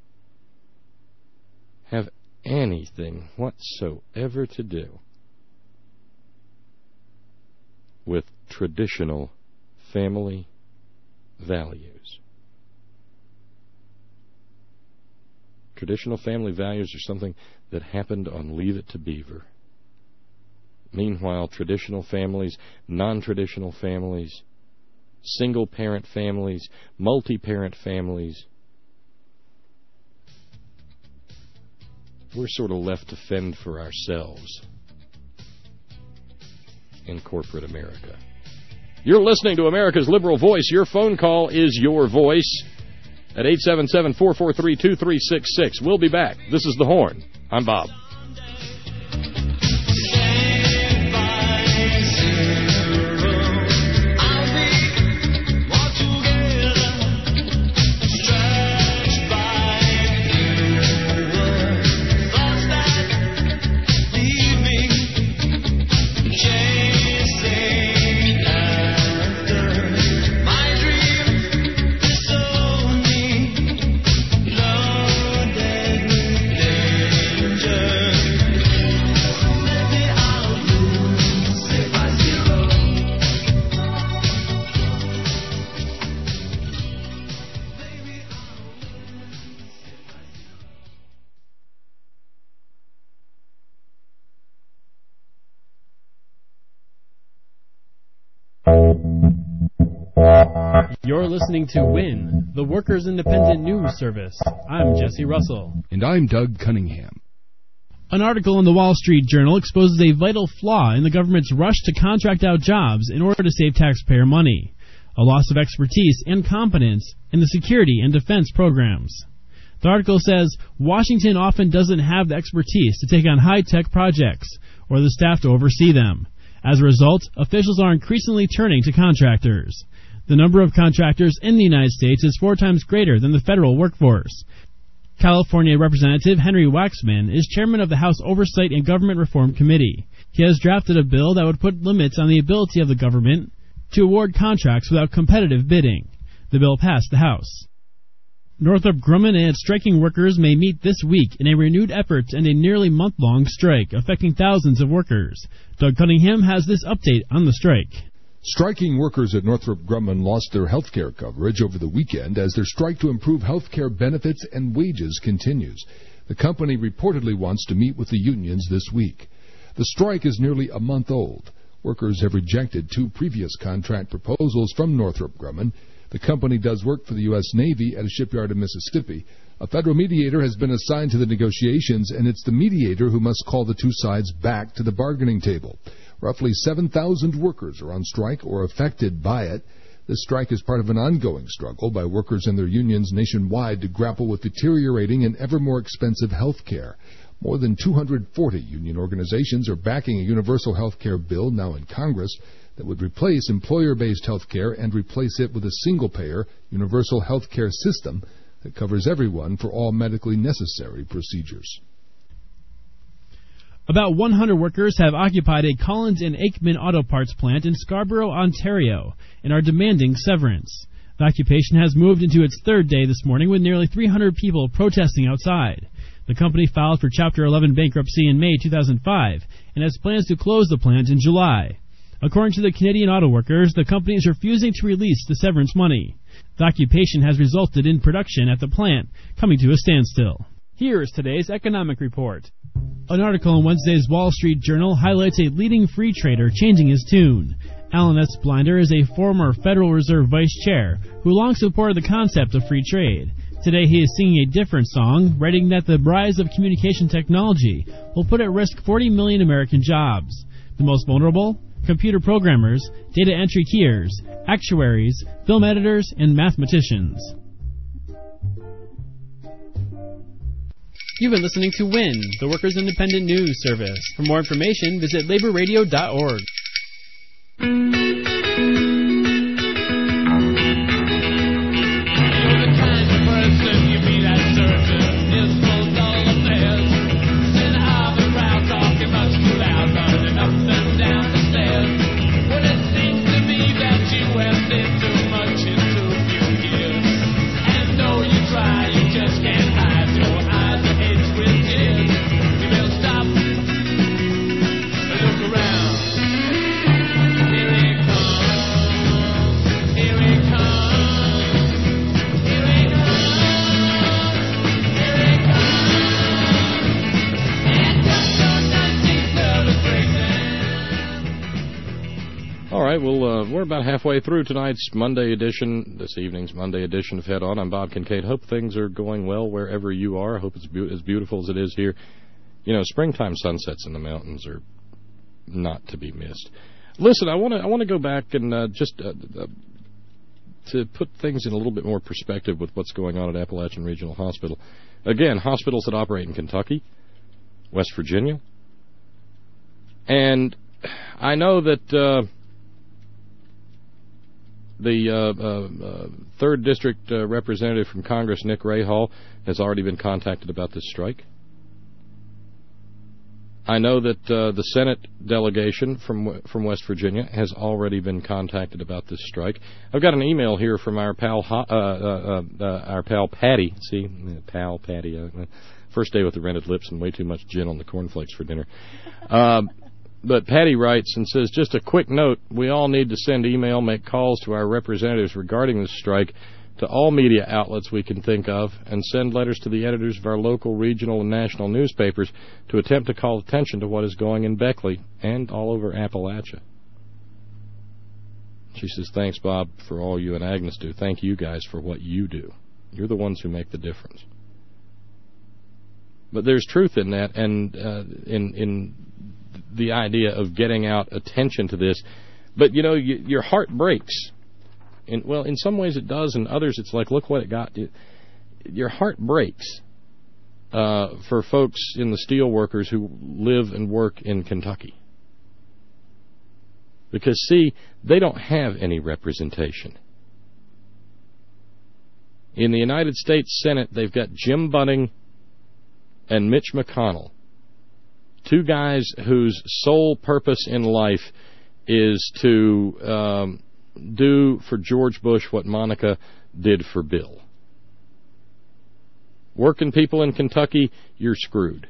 have anything whatsoever to do with traditional family values. Traditional family values are something that happened on Leave It to Beaver. Meanwhile, traditional families, non-traditional families, single-parent families, multi-parent families, we're sort of left to fend for ourselves in corporate America. You're listening to America's Liberal Voice. Your phone call is your voice at 877-443-2366. We'll be back. This is The Horn. I'm Bob. You're listening to WIN, the Workers' Independent News Service. I'm Jesse Russell. And I'm Doug Cunningham. An article in the Wall Street Journal exposes a vital flaw in the government's rush to contract out jobs in order to save taxpayer money, a loss of expertise and competence in the security and defense programs. The article says Washington often doesn't have the expertise to take on high-tech projects or the staff to oversee them. As a result, officials are increasingly turning to contractors. The number of contractors in the United States is 4 times greater than the federal workforce. California Representative Henry Waxman is chairman of the House Oversight and Government Reform Committee. He has drafted a bill that would put limits on the ability of the government to award contracts without competitive bidding. The bill passed the House. Northrop Grumman and its striking workers may meet this week in a renewed effort to end a nearly month-long strike affecting thousands of workers. Doug Cunningham has this update on the strike. Striking workers at Northrop Grumman lost their health care coverage over the weekend as their strike to improve health care benefits and wages continues. The company reportedly wants to meet with the unions this week. The strike is nearly a month old. Workers have rejected 2 previous contract proposals from Northrop Grumman. The company does work for the U.S. Navy at a shipyard in Mississippi. A federal mediator has been assigned to the negotiations, and it's the mediator who must call the two sides back to the bargaining table. Roughly 7,000 workers are on strike or affected by it. This strike is part of an ongoing struggle by workers and their unions nationwide to grapple with deteriorating and ever more expensive health care. More than 240 union organizations are backing a universal health care bill now in Congress that would replace employer-based health care and replace it with a single-payer universal health care system that covers everyone for all medically necessary procedures. About 100 workers have occupied a Collins and Aikman auto parts plant in Scarborough, Ontario, and are demanding severance. The occupation has moved into its third day this morning with nearly 300 people protesting outside. The company filed for Chapter 11 bankruptcy in May 2005 and has plans to close the plant in July. According to the Canadian Auto Workers, the company is refusing to release the severance money. The occupation has resulted in production at the plant coming to a standstill. Here is today's economic report. An article in Wednesday's Wall Street Journal highlights a leading free trader changing his tune. Alan S. Blinder is a former Federal Reserve vice chair who long supported the concept of free trade. Today he is singing a different song, writing that the rise of communication technology will put at risk 40 million American jobs. The most vulnerable? Computer programmers, data entry keyers, actuaries, film editors, and mathematicians. You've been listening to WIN, the Workers' Independent News Service. For more information, visit laborradio.org. We're about halfway through tonight's Monday edition, this evening's Monday edition of Head On. I'm Bob Kincaid. Hope things are going well wherever you are. Hope it's as beautiful as it is here. You know, springtime sunsets in the mountains are not to be missed. Listen, I want to go back and just to put things in a little bit more perspective with what's going on at Appalachian Regional Hospital. Again, hospitals that operate in Kentucky, West Virginia, and I know that the 3rd District representative from Congress, Nick Rahal, has already been contacted about this strike. I know that the Senate delegation from West Virginia has already been contacted about this strike. I've got an email here from our pal Patty. See, pal Patty. First day with the rented lips and way too much gin on the cornflakes for dinner. But Patty writes and says, just a quick note, we all need to send email, make calls to our representatives regarding this strike, to all media outlets we can think of, and send letters to the editors of our local, regional, and national newspapers to attempt to call attention to what is going in Beckley and all over Appalachia. She says, thanks, Bob, for all you and Agnes do. Thank you guys for what you do. You're the ones who make the difference. But there's truth in that, and in the idea of getting out attention to this. But, you know, your heart breaks. In some ways it does, and others it's like, look what it got. Your heart breaks for folks in the steel workers who live and work in Kentucky. Because, see, they don't have any representation. In the United States Senate, they've got Jim Bunning and Mitch McConnell. Two guys whose sole purpose in life is to do for George Bush what Monica did for Bill. Working people in Kentucky, you're screwed.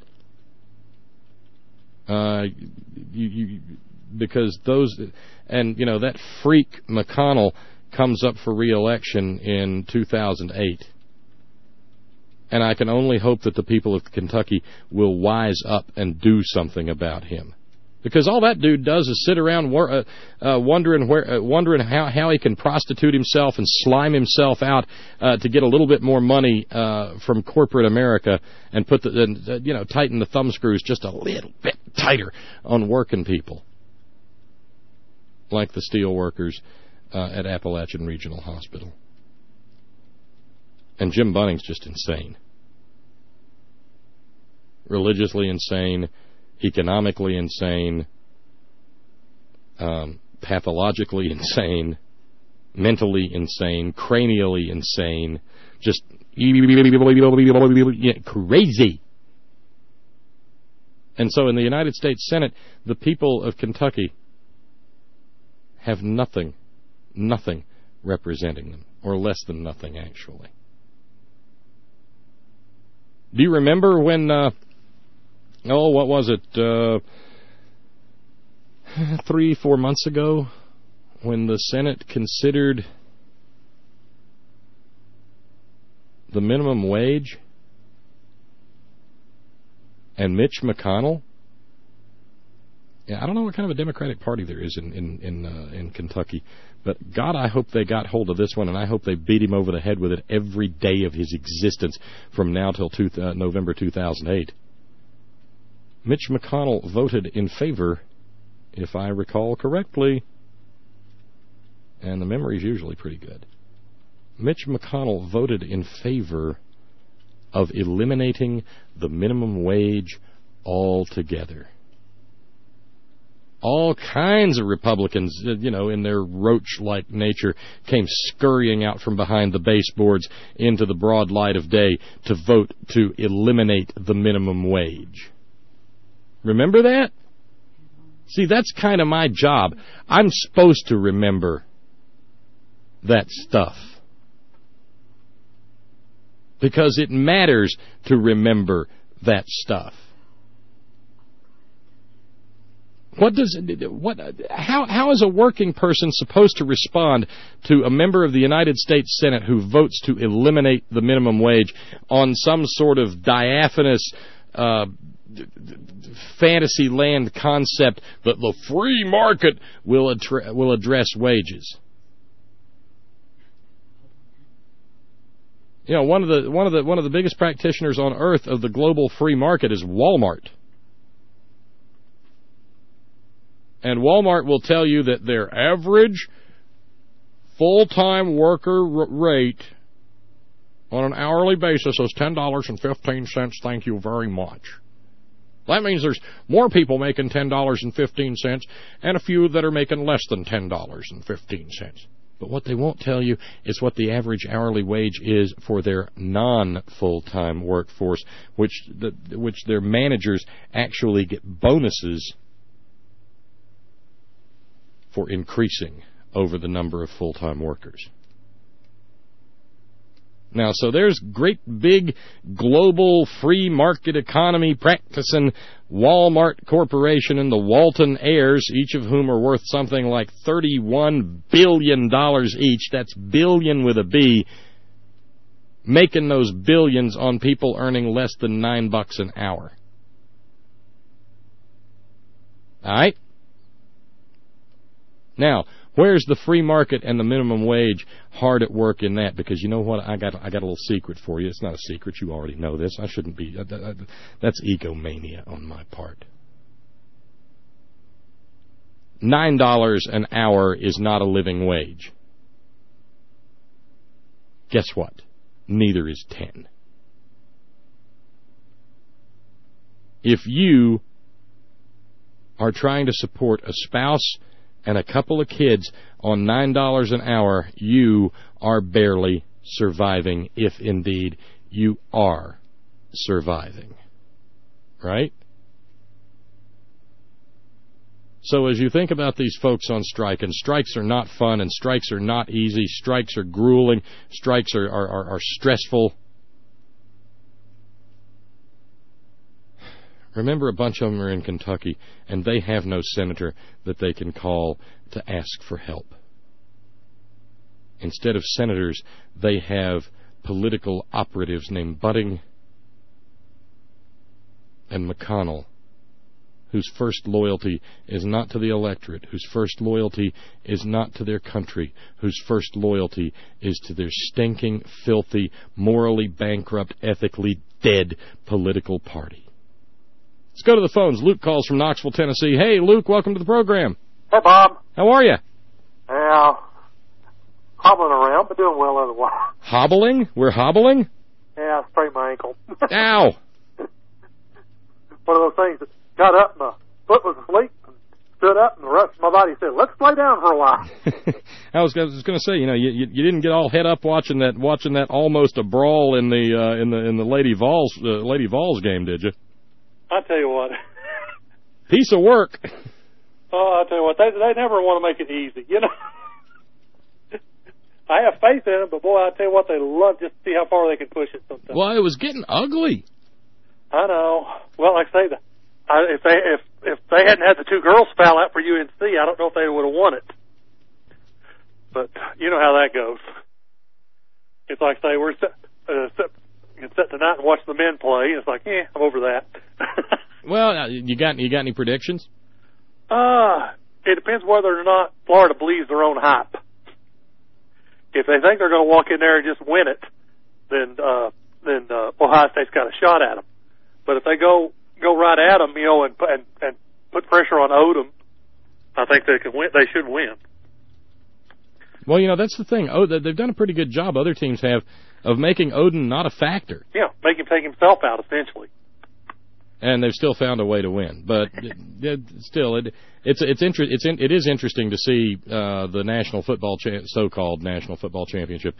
Because those, and you know, that freak McConnell comes up for re-election in 2008. And I can only hope that the people of Kentucky will wise up and do something about him. Because all that dude does is sit around wondering how he can prostitute himself and slime himself out to get a little bit more money from corporate America and tighten the thumb screws just a little bit tighter on working people, like the steel workers at Appalachian Regional Hospital. And Jim Bunning's just insane. Religiously insane, economically insane, pathologically insane, mentally insane, cranially insane, just crazy. And so in the United States Senate, the people of Kentucky have nothing representing them, or less than nothing, actually. Do you remember when, what was it, 3-4 months ago, when the Senate considered the minimum wage and Mitch McConnell? Yeah, I don't know what kind of a Democratic Party there is in Kentucky, but God, I hope they got hold of this one, and I hope they beat him over the head with it every day of his existence from now till November 2008. Mitch McConnell voted in favor, if I recall correctly, and the memory's usually pretty good. Mitch McConnell voted in favor of eliminating the minimum wage altogether. All kinds of Republicans, in their roach-like nature, came scurrying out from behind the baseboards into the broad light of day to vote to eliminate the minimum wage. Remember that? See, that's kind of my job. I'm supposed to remember that stuff. Because it matters to remember that stuff. How is a working person supposed to respond to a member of the United States Senate who votes to eliminate the minimum wage on some sort of diaphanous fantasy land concept that the free market will address wages? One of the biggest practitioners on earth of the global free market is Walmart. And Walmart will tell you that their average full-time worker rate on an hourly basis is $10.15. Thank you very much. That means there's more people making $10.15 and a few that are making less than $10.15. But what they won't tell you is what the average hourly wage is for their non-full-time workforce, which their managers actually get bonuses for increasing over the number of full-time workers. Now, so there's great big global free market economy practicing Walmart Corporation and the Walton heirs, each of whom are worth something like $31 billion each. That's billion with a B. Making those billions on people earning less than $9 an hour. All right? Now, where's the free market and the minimum wage hard at work in that? Because you know what? I got a little secret for you. It's not a secret. You already know this. I shouldn't be. That's egomania on my part. $9 an hour is not a living wage. Guess what? Neither is 10. If you are trying to support a spouse and a couple of kids on $9 an hour, you are barely surviving, if indeed you are surviving. Right? So as you think about these folks on strike, and strikes are not fun, and strikes are not easy, strikes are grueling, strikes are stressful. Remember, a bunch of them are in Kentucky, and they have no senator that they can call to ask for help. Instead of senators, they have political operatives named Budding and McConnell, whose first loyalty is not to the electorate, whose first loyalty is not to their country, whose first loyalty is to their stinking, filthy, morally bankrupt, ethically dead political party. Let's go to the phones. Luke calls from Knoxville, Tennessee. Hey, Luke, welcome to the program. Hey, Bob. How are you? Yeah, hobbling around, but doing well otherwise. Hobbling? We're hobbling? Yeah, I sprained my ankle. Ow! One of those things that got up, my foot was asleep, and stood up, and the rest of my body said, "Let's lay down for a while." I was going to say, you didn't get all head up watching that almost a brawl in the Lady Vols game, did you? I tell you what. Piece of work. Oh, I tell you what, they never want to make it easy, you know. I have faith in them, but boy, I tell you what, they love just to see how far they can push it sometimes. Well, it was getting ugly. I know. Well, like I say, if they hadn't had the two girls foul out for UNC, I don't know if they would have won it. But you know how that goes. It's like say we're sit tonight and watch the men play. It's like, I'm over that. Well, you got any predictions? It depends whether or not Florida believes their own hype. If they think they're going to walk in there and just win it, then Ohio State's got a shot at them. But if they go right at them, and put pressure on Odom, I think they can win. They should win. Well, that's the thing. They've done a pretty good job. Other teams have of making Odom not a factor. Yeah, make him take himself out essentially. And they've still found a way to win, but still, it is interesting to see the so-called National Football Championship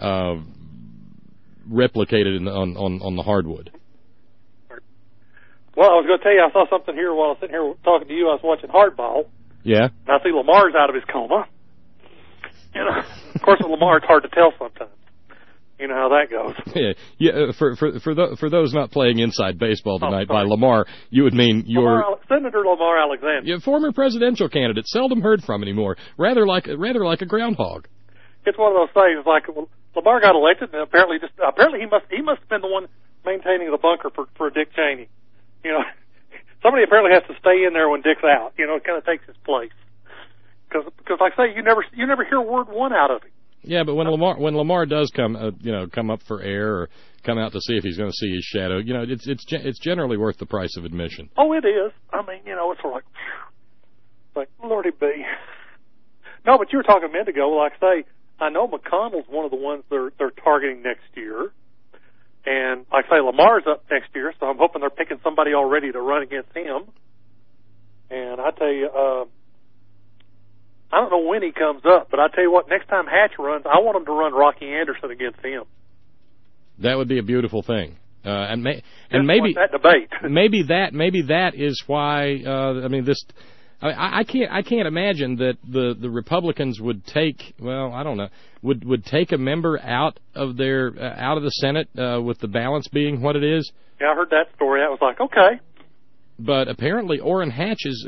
replicated on the hardwood. Well, I was going to tell you, I saw something here while I was sitting here talking to you. I was watching hardball. Yeah. And I see Lamar's out of his coma. Of course, with Lamar, it's hard to tell sometimes. You know how that goes. Yeah. For those not playing inside baseball tonight, by Lamar, you would mean Senator Lamar Alexander, former presidential candidate, seldom heard from anymore. Rather like a groundhog. It's one of those things. Like Lamar got elected, and apparently he must have been the one maintaining the bunker for Dick Cheney. Somebody apparently has to stay in there when Dick's out. It kind of takes his place. Because like I say, you never hear word one out of him. Yeah, but when Lamar does come up for air or come out to see if he's going to see his shadow, it's generally worth the price of admission. Oh, it is. I mean, it's sort of like Lordy be. No, but you were talking a minute ago. Like I say, I know McConnell's one of the ones they're targeting next year, and like I say, Lamar's up next year, so I'm hoping they're picking somebody already to run against him. And I tell you, I don't know when he comes up, but I tell you what, next time Hatch runs, I want him to run Rocky Anderson against him. That would be a beautiful thing. Maybe that debate. maybe that is why. I can't imagine that the Republicans would take. Well, I don't know. Would take a member out of the Senate with the balance being what it is. Yeah, I heard that story. I was like, okay. But apparently Orrin Hatch is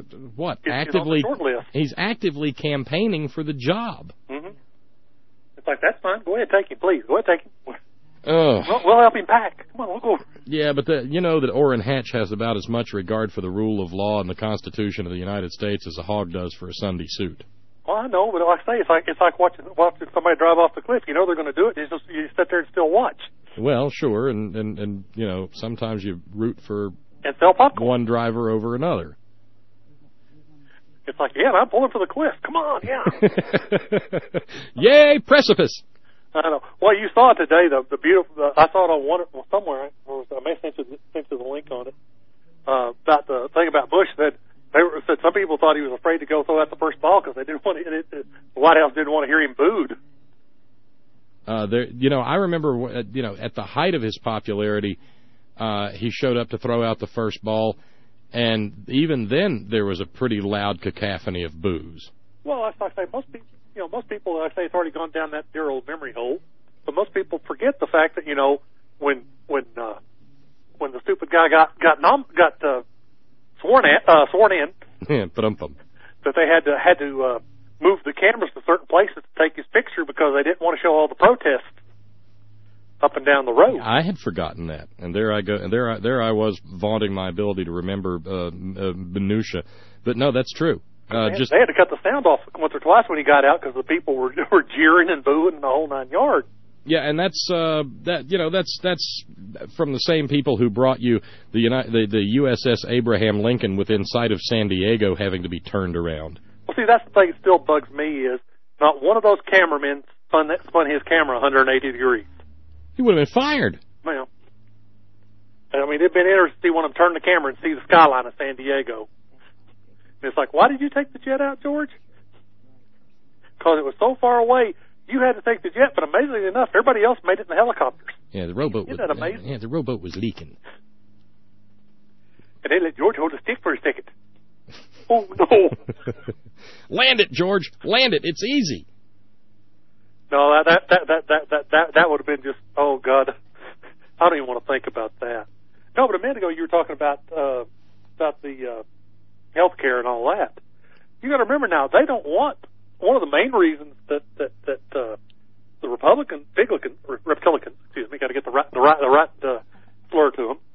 he's actively campaigning for the job. Mm-hmm. It's like, that's fine. Go ahead, take him, please. Go ahead, take him. Oh. We'll help him pack. Come on, we'll go. Yeah, but that Orrin Hatch has about as much regard for the rule of law and the Constitution of the United States as a hog does for a Sunday suit. Well, I know, but like I say, it's like watching somebody drive off the cliff. They're going to do it. You sit there and still watch. Well, sure, and sometimes you root for and sell popcorn. One driver over another. It's like, I'm pulling for the cliff. Come on, yeah. Yay, precipice! I know. Well, you saw it today. The beautiful. I saw it on somewhere. I may send you the link on it about the thing about Bush that said some people thought he was afraid to go throw out the first ball because they didn't want the White House didn't want to hear him booed. I remember, at the height of his popularity, he showed up to throw out the first ball, and even then there was a pretty loud cacophony of boos. Well, I say most people, I say it's already gone down that dear old memory hole, but most people forget the fact that when the stupid guy got sworn in, that they had to move the cameras to certain places to take his picture because they didn't want to show all the protests. up and down the road. I had forgotten that, and there I go, and there I was vaunting my ability to remember minutia. But no, that's true. They had to cut the sound off once or twice when he got out because the people were jeering and booing the whole 9 yards. Yeah, and that's that's from the same people who brought you the USS Abraham Lincoln within sight of San Diego having to be turned around. Well, see, that's the thing that still bugs me is not one of those cameramen spun his camera 180 degrees. He would have been fired. Well, I mean, it'd been interesting to see one of them turn the camera and see the skyline of San Diego. And it's like, why did you take the jet out, George? Because it was so far away. You had to take the jet, but amazingly enough, everybody else made it in the helicopters. Yeah, the rowboat. Isn't that amazing? Yeah, the rowboat was leaking. And they let George hold the stick for a second. Oh no! Land it, George. Land it. It's easy. No, that would have been just, oh God, I don't even want to think about that. No, but a minute ago you were talking about the health care and all that. You got to remember now, they don't want. One of the main reasons that the Republicans, excuse me, got to get the right slur to them.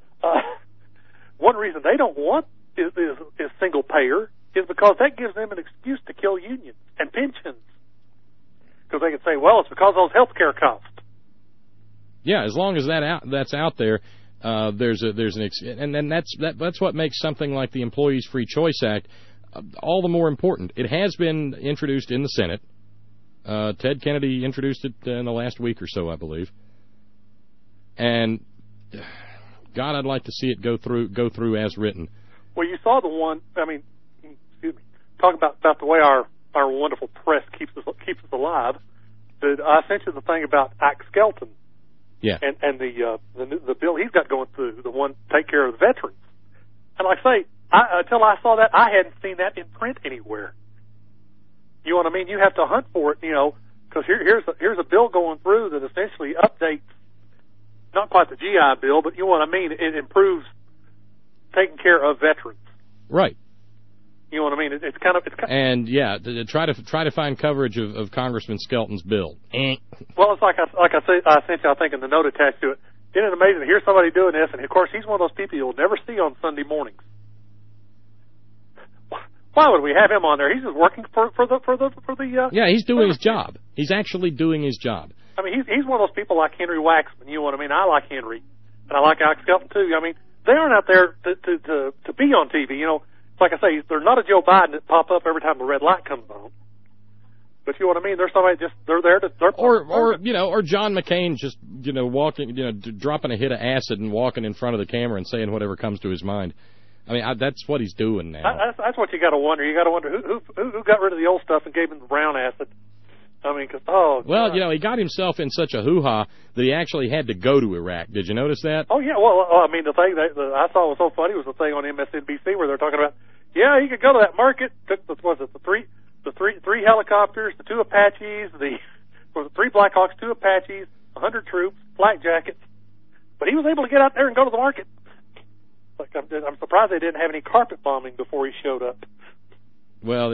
One reason they don't want is single payer is because that gives them an excuse to kill unions and pensions. Because they can say, well, it's because of those health care costs. Yeah, as long as that's out there, there's an that's what makes something like the Employees Free Choice Act all the more important. It has been introduced in the Senate. Ted Kennedy introduced it in the last week or so, I believe. And God, I'd like to see it go through as written. Well, you saw the one. I mean, excuse me. Talk about the way our wonderful press keeps us alive. I sent you the thing about Ike Skelton. Yeah. And the bill he's got going through, the one take care of the veterans. And like I say, until I saw that, I hadn't seen that in print anywhere. You know what I mean? You have to hunt for it, you know, because here's a bill going through that essentially updates, not quite the GI Bill, but you know what I mean? It improves taking care of veterans. Right. You know what I mean? It's kind of and yeah, try to find coverage of Congressman Skelton's bill. Well, it's like I sent you, I think, in the note attached to it. Isn't it amazing to hear somebody doing this? And of course, he's one of those people you'll never see on Sunday mornings. Why would we have him on there? He's just working for the. Yeah, he's doing his job. He's actually doing his job. I mean, he's one of those people like Henry Waxman. You know what I mean? I like Henry, and I like Ike Skelton too. I mean, they aren't out there to be on TV. You know, like I say, they're not a Joe Biden that pop up every time the red light comes on. But you know what I mean? There's somebody they're there to. Or John McCain just walking, dropping a hit of acid and walking in front of the camera and saying whatever comes to his mind. I mean, that's what he's doing now. That's what you got to wonder. You got to wonder who got rid of the old stuff and gave him the brown acid. I mean, because well, he got himself in such a hoo-ha that he actually had to go to Iraq. Did you notice that? Oh yeah. Well, I mean, the thing that I saw was so funny was the thing on MSNBC where they're talking about, yeah, he could go to that market. Took the three helicopters, the 2 Apaches, the 3 Blackhawks, 2 Apaches, 100 troops, flak jackets, but he was able to get out there and go to the market. Like I'm surprised they didn't have any carpet bombing before he showed up. Well,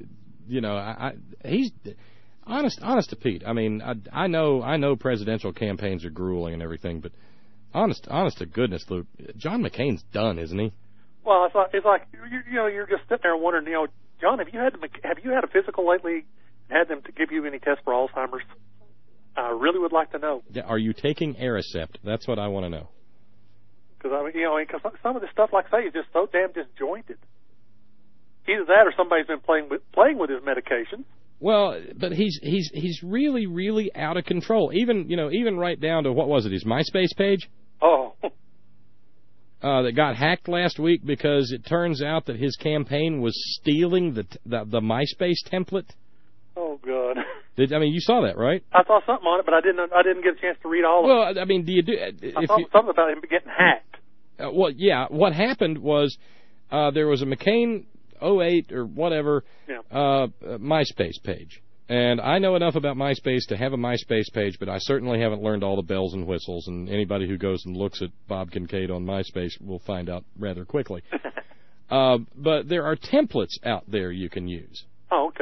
he's honest to Pete. I mean, I know presidential campaigns are grueling and everything, but honest to goodness, Luke, John McCain's done, isn't he? Well, it's like you're just sitting there wondering, John, have you had a physical lately? Had them to give you any test for Alzheimer's? I really would like to know. Yeah, are you taking Aricept? That's what I want to know. Because because some of this stuff, like I say, is just so damn disjointed. Either that, or somebody's been playing with his medication. Well, but he's really, really out of control. Even right down to, what was it, his MySpace page? Oh. That got hacked last week because it turns out that his campaign was stealing the MySpace template. Oh God! You saw that, right? I saw something on it, but I didn't get a chance to read all of it. Well, I mean, I saw something about him getting hacked. Well, yeah. What happened was there was a McCain 08 or whatever MySpace page. And I know enough about MySpace to have a MySpace page, but I certainly haven't learned all the bells and whistles, and anybody who goes and looks at Bob Kincaid on MySpace will find out rather quickly. But there are templates out there you can use. Oh, okay.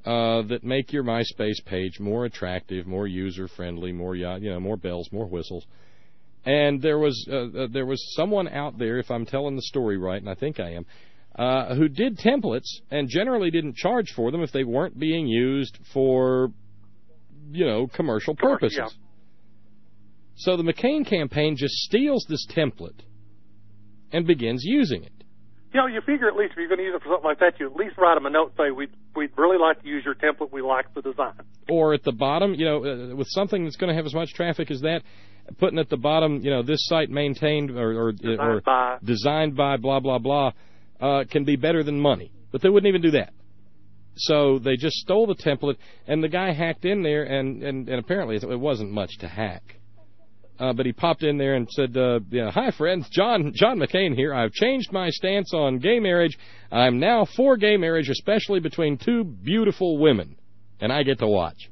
that make your MySpace page more attractive, more user-friendly, more bells, more whistles. And there was someone out there, if I'm telling the story right, and I think I am, who did templates and generally didn't charge for them if they weren't being used for, commercial purposes. Yeah. So the McCain campaign just steals this template and begins using it. You figure at least if you're going to use it for something like that, you at least write them a note and say, we'd really like to use your template. We like the design. Or at the bottom, with something that's going to have as much traffic as that, putting at the bottom, this site maintained or designed by blah, blah, blah, can be better than money. But they wouldn't even do that. So they just stole the template, and the guy hacked in there, and apparently it wasn't much to hack. But he popped in there and said, hi, friends, John McCain here. I've changed my stance on gay marriage. I'm now for gay marriage, especially between two beautiful women. And I get to watch.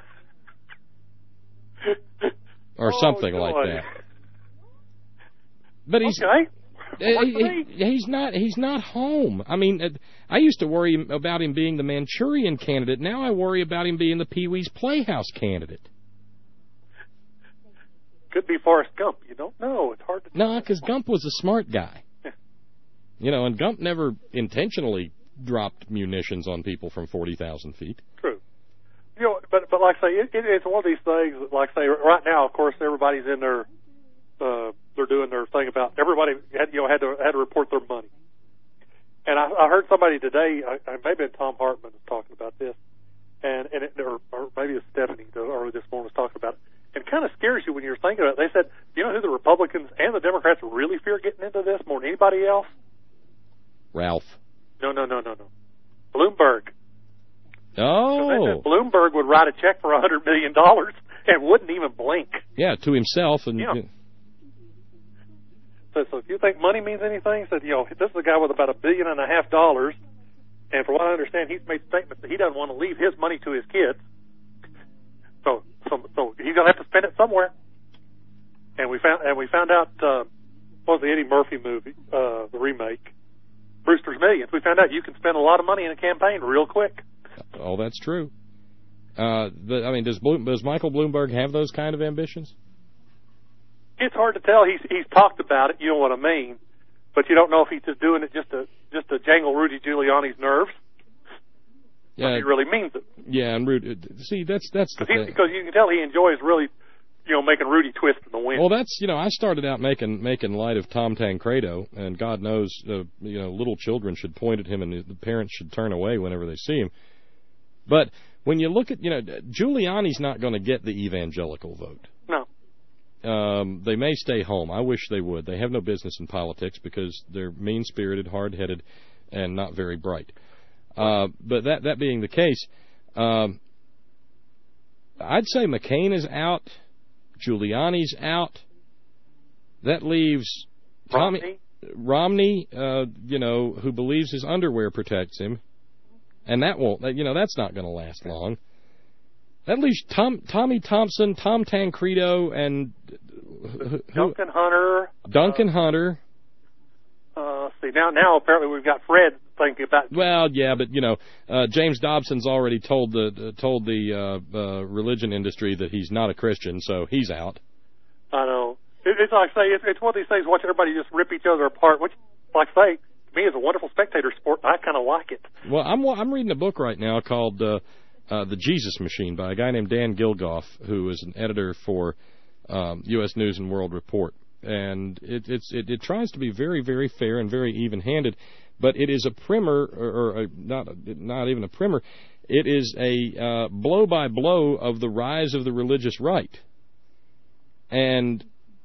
Or something like that. But he's... Okay. He's not home. I mean, I used to worry about him being the Manchurian Candidate. Now I worry about him being the Pee-wee's Playhouse candidate. Could be Forrest Gump. You don't know. It's hard to tell. No, because Gump was a smart guy. And Gump never intentionally dropped munitions on people from 40,000 feet. True. But like I say, it's one of these things that, like I say, right now, of course, everybody's in their, they're doing their thing about, everybody had to report their money. And I heard somebody today, maybe Tom Hartman was talking about this, or maybe it's Stephanie earlier this morning was talking about it. It kind of scares you when you're thinking about it. They said, you know who the Republicans and the Democrats really fear getting into this more than anybody else? Ralph. No. Bloomberg. Oh. So they said Bloomberg would write a check for $100 million and wouldn't even blink. Yeah, to himself. And So if you think money means anything, said, this is a guy with about $1.5 billion, and from what I understand, he's made statements that he doesn't want to leave his money to his kids. So he's gonna have to spend it somewhere. And we found out what was the Eddie Murphy movie, the remake, Brewster's Millions. We found out you can spend a lot of money in a campaign real quick. Oh, that's true. But I mean, does Michael Bloomberg have those kind of ambitions? It's hard to tell. He's talked about it. You know what I mean. But you don't know if he's just doing it just to jangle Rudy Giuliani's nerves. Yeah, he really means it. Yeah, and Rudy. See, that's the thing. Because you can tell he enjoys really, making Rudy twist in the wind. Well, that's I started out making light of Tom Tancredo, and God knows, little children should point at him, and the parents should turn away whenever they see him. But when you look at, Giuliani's not going to get the evangelical vote. No. They may stay home. I wish they would. They have no business in politics because they're mean-spirited, hard-headed, and not very bright. But that being the case, I'd say McCain is out, Giuliani's out. That leaves Romney, who believes his underwear protects him, and that won't. That's not going to last long. That leaves Tommy Thompson, Tom Tancredo, and Duncan Hunter. See, now apparently we've got Fred thinking about. Well, yeah, but James Dobson's already told the religion industry that he's not a Christian, so he's out. I know. It's like I say, it's one of these things. Watching everybody just rip each other apart, which, like I say, to me is a wonderful spectator sport. And I kind of like it. Well, I'm reading a book right now called The Jesus Machine by a guy named Dan Gilgoff, who is an editor for U.S. News and World Report. And it tries to be very, very fair and very even-handed, but it is a primer, or not even a primer. It is a blow-by-blow of the rise of the religious right, and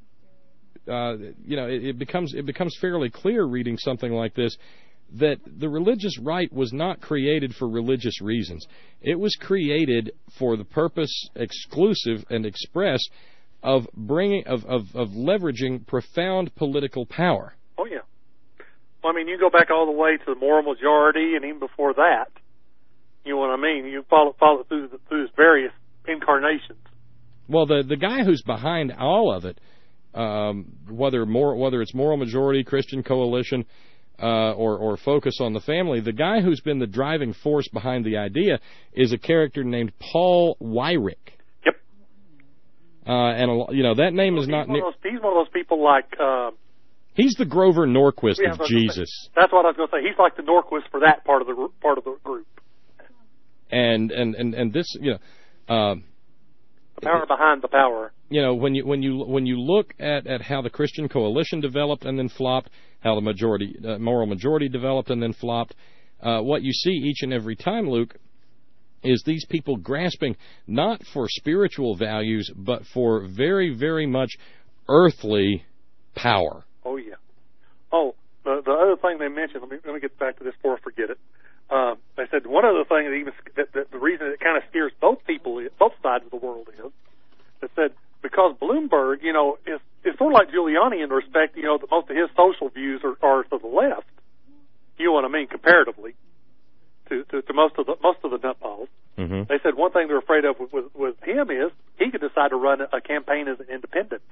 it becomes fairly clear reading something like this that the religious right was not created for religious reasons. It was created for the purpose, exclusive and express, of leveraging profound political power. Oh yeah. Well, I mean, you go back all the way to the moral majority, and even before that. You know what I mean? You follow through its various incarnations. Well, the guy who's behind all of it, whether it's moral majority, Christian Coalition, or focus on the family. The guy who's been the driving force behind the idea is a character named Paul Weyrich. Yep. And you know, that name is not. He's one of those people like. He's the Grover Norquist of Jesus. That's what I was going to say. He's like the Norquist for that part of the group. And this, you know, the power behind the power. You know, when you look at how the Christian Coalition developed and then flopped, how the moral majority developed and then flopped, what you see each and every time, Luke, is these people grasping not for spiritual values but for very, very much earthly power. Oh yeah. Oh, the other thing they mentioned. Let me get back to this before I forget it. They said one other thing that the reason it kind of steers both sides of the world is, they said because Bloomberg, you know, is sort of like Giuliani in respect, you know, that most of his social views are to the left. You know what I mean, comparatively to most of the nutballs. Mm-hmm. They said one thing they're afraid of with him is he could decide to run a campaign as an independent.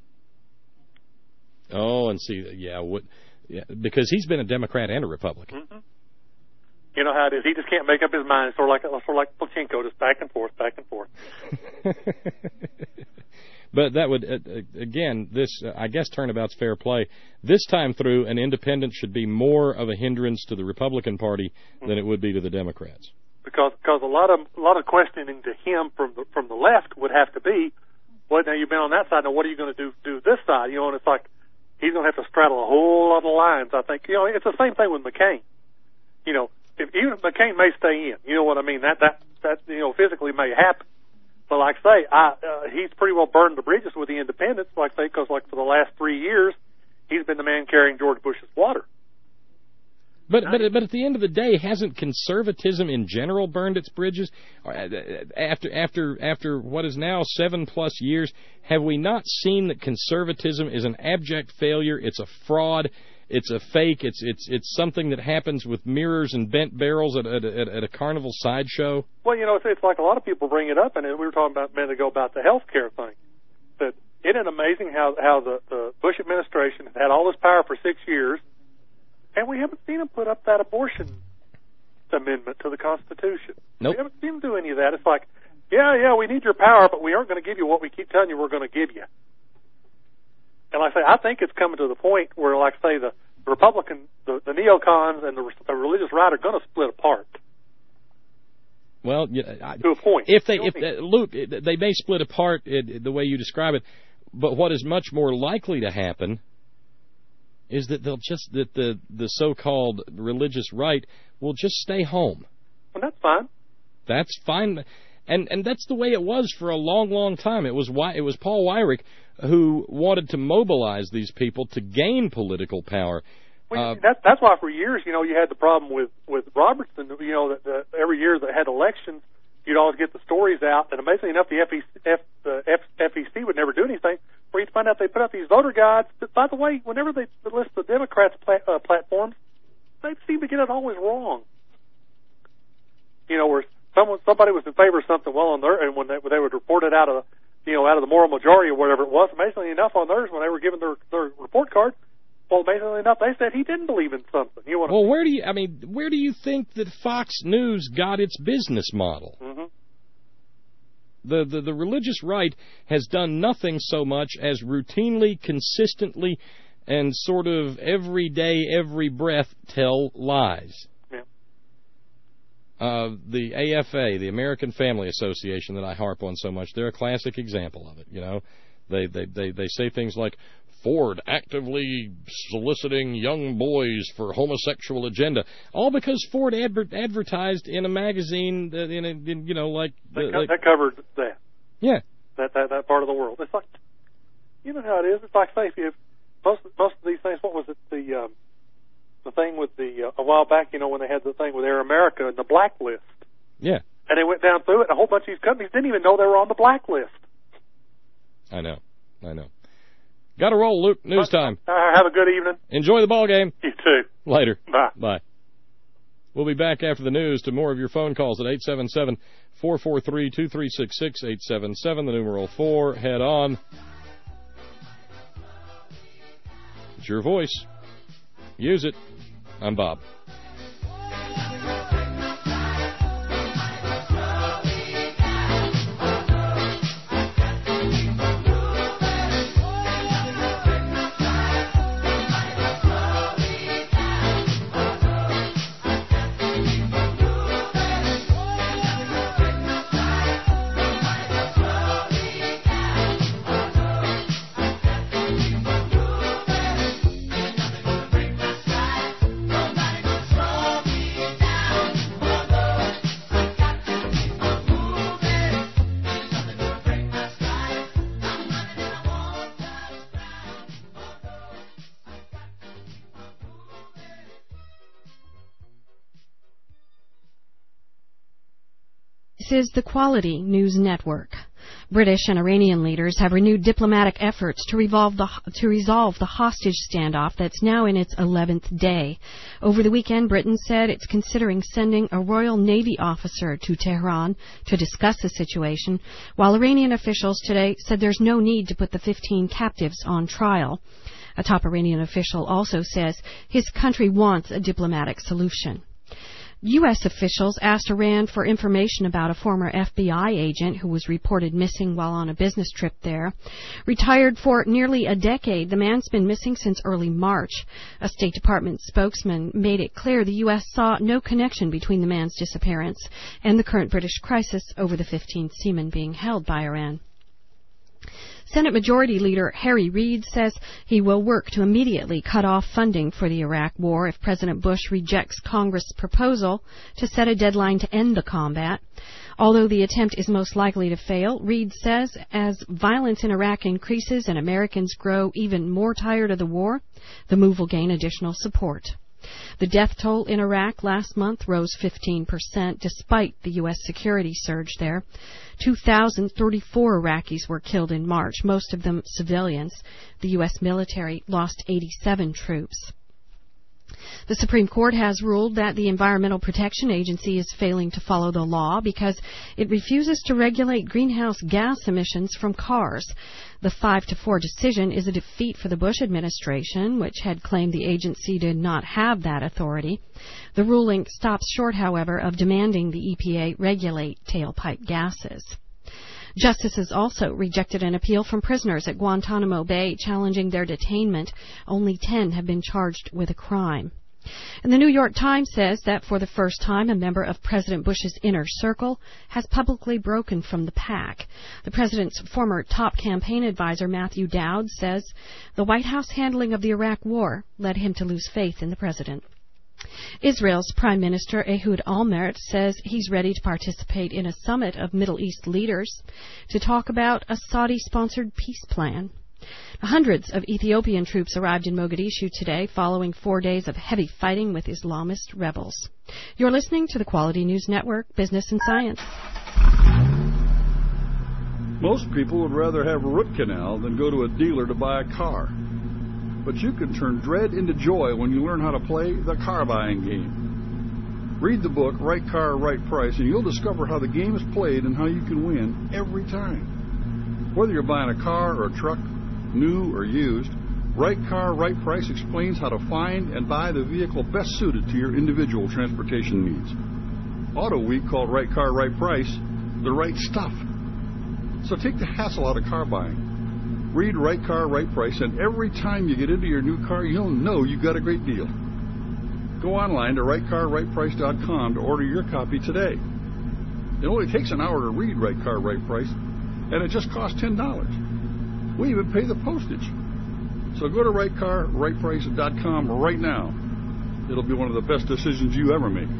Oh, and see, because he's been a Democrat and a Republican. Mm-hmm. You know how it is. He just can't make up his mind. It's sort of like Pachinko, just back and forth. But that would, again, this, I guess turnabout's fair play. This time through, an independent should be more of a hindrance to the Republican Party than it would be to the Democrats. Because a lot of questioning to him from the left would have to be, well, now you've been on that side. Now what are you going to do this side? You know, and it's like he's going to have to straddle a whole lot of lines. I think, you know, it's the same thing with McCain. You know, even if McCain may stay in, you know what I mean? That you know, physically may happen. But like I say, he's pretty well burned the bridges with the independents, like I say, because like for the last 3 years, he's been the man carrying George Bush's water. But at the end of the day, hasn't conservatism in general burned its bridges? After what is now 7+ years, have we not seen that conservatism is an abject failure? It's a fraud. It's a fake. It's something that happens with mirrors and bent barrels at a carnival sideshow. Well, you know, it's like a lot of people bring it up, and we were talking about a minute ago about the health care thing. That isn't it amazing how the Bush administration has had all this power for 6 years, and we haven't seen them put up that abortion amendment to the Constitution. Nope. We haven't seen them do any of that. It's like, yeah, we need your power, but we aren't going to give you what we keep telling you we're going to give you. And like I say, I think it's coming to the point where, like I say, the Republican, the neocons, and the religious right are going to split apart. Well, to a point. Luke, they may split apart the way you describe it, but what is much more likely to happen is that the so-called religious right will just stay home. Well, that's fine. That's fine. And that's the way it was for a long, long time. It was Paul Weyrich who wanted to mobilize these people to gain political power. Well, that's why for years, you know, you had the problem with Robertson. You know, that every year that had elections, you'd always get the stories out. And amazingly enough, the FEC would never do anything. Where you'd find out they put out these voter guides. But by the way, whenever they list the Democrats' platforms, they seem to get it always wrong. You know, where somebody was in favor of something well on their, and when they would report it out of the moral majority or whatever it was, amazingly enough on theirs, when they were given their report card, well, amazingly enough, they said he didn't believe in something. Where do you think that Fox News got its business model? Mm-hmm. The religious right has done nothing so much as routinely, consistently, and sort of every day, every breath tell lies. The AFA, the American Family Association that I harp on so much, they're a classic example of it. You know, they say things like Ford actively soliciting young boys for homosexual agenda, all because Ford advertised in a magazine that that covered that. Yeah, that part of the world. It's like, you know how it is. It's like, say, if most of these things. What was it? The thing with a while back, you know, when they had the thing with Air America and the blacklist. Yeah. And they went down through it, and a whole bunch of these companies didn't even know they were on the blacklist. I know. Got to roll, Luke. News time. Have a good evening. Enjoy the ball game. You too. Later. Bye. We'll be back after the news to more of your phone calls at 877-443-2366, 877, the numeral 4. Head on. It's your voice. Use it. I'm Bob. This is the Quality News Network. British and Iranian leaders have renewed diplomatic efforts to resolve the hostage standoff that's now in its 11th day. Over the weekend, Britain said it's considering sending a Royal Navy officer to Tehran to discuss the situation, while Iranian officials today said there's no need to put the 15 captives on trial. A top Iranian official also says his country wants a diplomatic solution. U.S. officials asked Iran for information about a former FBI agent who was reported missing while on a business trip there. Retired for nearly a decade, the man's been missing since early March. A State Department spokesman made it clear the U.S. saw no connection between the man's disappearance and the current British crisis over the 15 seamen being held by Iran. Senate Majority Leader Harry Reid says he will work to immediately cut off funding for the Iraq War if President Bush rejects Congress' proposal to set a deadline to end the combat. Although the attempt is most likely to fail, Reid says as violence in Iraq increases and Americans grow even more tired of the war, the move will gain additional support. The death toll in Iraq last month rose 15% despite the U.S. security surge there. 2,034 Iraqis were killed in March, most of them civilians. The U.S. military lost 87 troops. The Supreme Court has ruled that the Environmental Protection Agency is failing to follow the law because it refuses to regulate greenhouse gas emissions from cars. The 5-4 decision is a defeat for the Bush administration, which had claimed the agency did not have that authority. The ruling stops short, however, of demanding the EPA regulate tailpipe gases. Justices also rejected an appeal from prisoners at Guantanamo Bay challenging their detainment. Only 10 have been charged with a crime. And the New York Times says that for the first time, a member of President Bush's inner circle has publicly broken from the pack. The president's former top campaign advisor, Matthew Dowd, says the White House handling of the Iraq War led him to lose faith in the president. Israel's Prime Minister Ehud Olmert says he's ready to participate in a summit of Middle East leaders to talk about a Saudi-sponsored peace plan. Hundreds of Ethiopian troops arrived in Mogadishu today following 4 days of heavy fighting with Islamist rebels. You're listening to the Quality News Network, Business and Science. Most people would rather have a root canal than go to a dealer to buy a car. But you can turn dread into joy when you learn how to play the car buying game. Read the book, Right Car, Right Price, and you'll discover how the game is played and how you can win every time. Whether you're buying a car or a truck, new or used, Right Car, Right Price explains how to find and buy the vehicle best suited to your individual transportation needs. Auto Week called Right Car, Right Price the right stuff. So take the hassle out of car buying. Read Right Car, Right Price, and every time you get into your new car, you'll know you got a great deal. Go online to rightcarrightprice.com to order your copy today. It only takes an hour to read Right Car, Right Price, and it just costs $10. We even pay the postage. So go to rightcarrightprice.com right now. It'll be one of the best decisions you ever make.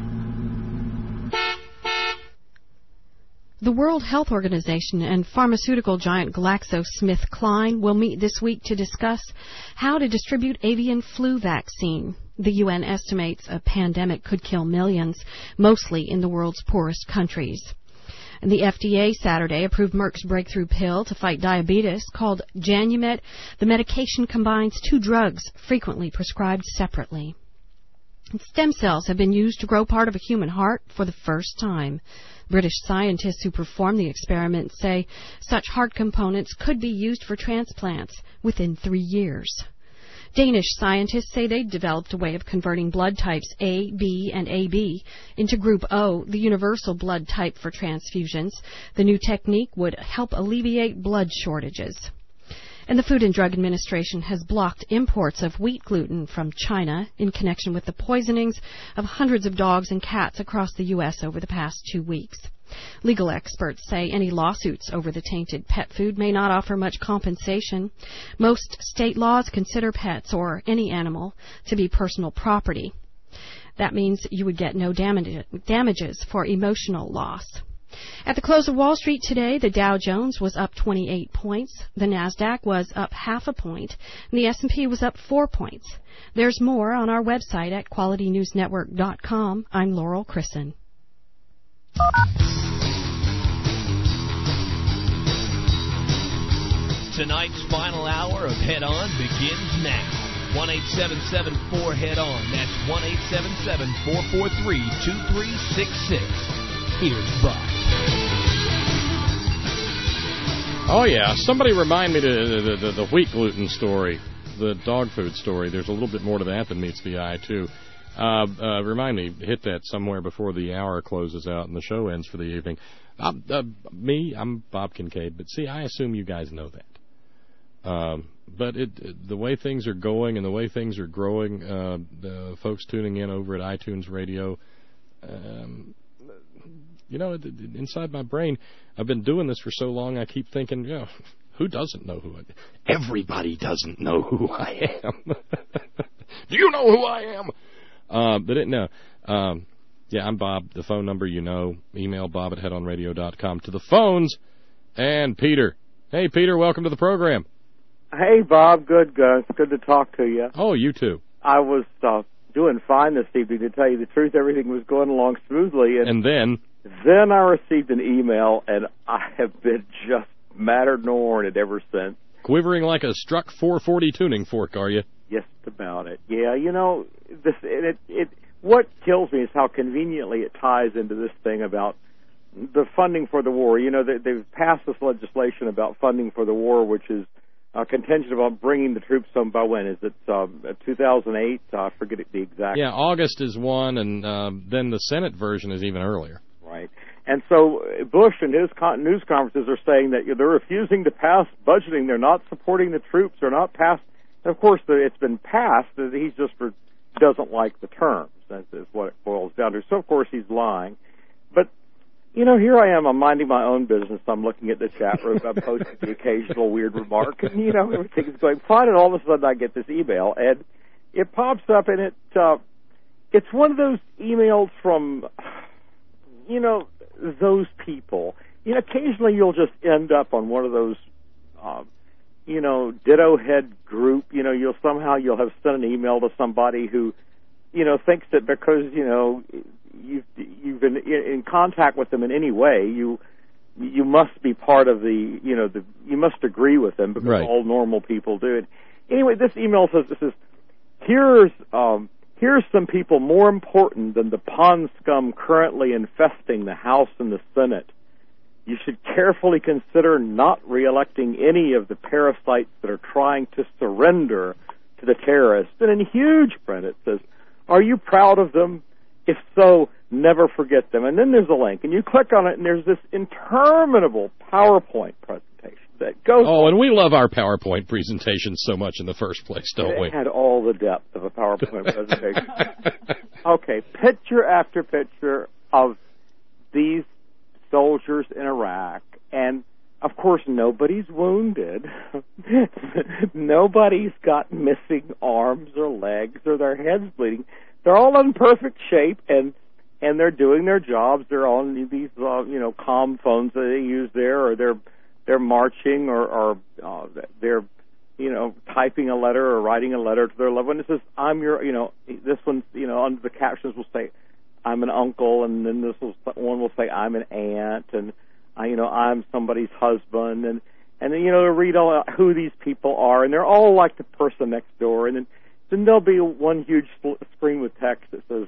The World Health Organization and pharmaceutical giant GlaxoSmithKline will meet this week to discuss how to distribute avian flu vaccine. The UN estimates a pandemic could kill millions, mostly in the world's poorest countries. And the FDA Saturday approved Merck's breakthrough pill to fight diabetes called Janumet. The medication combines two drugs frequently prescribed separately. Stem cells have been used to grow part of a human heart for the first time. British scientists who performed the experiment say such heart components could be used for transplants within 3 years. Danish scientists say they developed a way of converting blood types A, B, and AB into Group O, the universal blood type for transfusions. The new technique would help alleviate blood shortages. And the Food and Drug Administration has blocked imports of wheat gluten from China in connection with the poisonings of hundreds of dogs and cats across the U.S. over the past 2 weeks. Legal experts say any lawsuits over the tainted pet food may not offer much compensation. Most state laws consider pets or any animal to be personal property. That means you would get no damages for emotional loss. At the close of Wall Street today, the Dow Jones was up 28 points, the Nasdaq was up 0.5 point, and the S&P was up 4 points. There's more on our website at QualityNewsNetwork.com. I'm Laurel Chrisson. Tonight's final hour of Head On begins now. 1-877-4-HEAD-ON. That's 1-877-443-2366. Here's Bob. Oh, yeah. Somebody remind me the wheat gluten story, the dog food story. There's a little bit more to that than meets the eye, too. Remind me, hit that somewhere before the hour closes out and the show ends for the evening. I'm Bob Kincaid, but see, I assume you guys know that. But the way things are going and the way things are growing, the folks tuning in over at iTunes Radio, inside my brain, I've been doing this for so long, I keep thinking, who doesn't know who I am? Everybody doesn't know who I am. Do you know who I am? I'm Bob. The phone number, email bob@headonradio.com. To the phones, and Peter. Hey, Peter, welcome to the program. Hey, Bob. Good. It's good to talk to you. Oh, you too. I was doing fine this evening, to tell you the truth. Everything was going along smoothly. And then I received an email, and I have been just madder than horned ever since. Quivering like a struck 440 tuning fork, are you? Just about it. Yeah, what kills me is how conveniently it ties into this thing about the funding for the war. They've passed this legislation about funding for the war, which is contingent about bringing the troops home by when? Is it 2008? I forget the exact. Yeah, August is one, and then the Senate version is even earlier. Right. And so Bush and his news conferences are saying that they're refusing to pass budgeting. They're not supporting the troops. They're not passed. Of course, it's been passed. He just doesn't like the terms. That is what it boils down to. So, of course, he's lying. But, here I am. I'm minding my own business. I'm looking at the chat room. I'm posting the occasional weird remark. And, everything's going fine. And all of a sudden I get this email. And it pops up, and it's one of those emails from, those people. Occasionally you'll just end up on one of those ditto head group, you'll have sent an email to somebody who, thinks that because, you've been in contact with them in any way, you must be part of you must agree with them because all normal people do it. Anyway, this email says, here's some people more important than the pond scum currently infesting the House and the Senate. You should carefully consider not reelecting any of the parasites that are trying to surrender to the terrorists. And in huge print it says, are you proud of them? If so, never forget them. And then there's a link, and you click on it, and there's this interminable PowerPoint presentation that goes on. And we love our PowerPoint presentations so much in the first place, don't we? It had all the depth of a PowerPoint presentation. Okay, picture after picture of these soldiers in Iraq, and of course nobody's wounded. Nobody's got missing arms or legs or their heads bleeding. They're all in perfect shape, and they're doing their jobs. They're on these comm phones that they use there, or they're marching, or they're typing a letter or writing a letter to their loved one. It says, I'm your, this one, under the captions will say, I'm an uncle, and then one will say, I'm an aunt, and I'm somebody's husband, and then read all who these people are, and they're all like the person next door, and then there'll be one huge screen with text that says,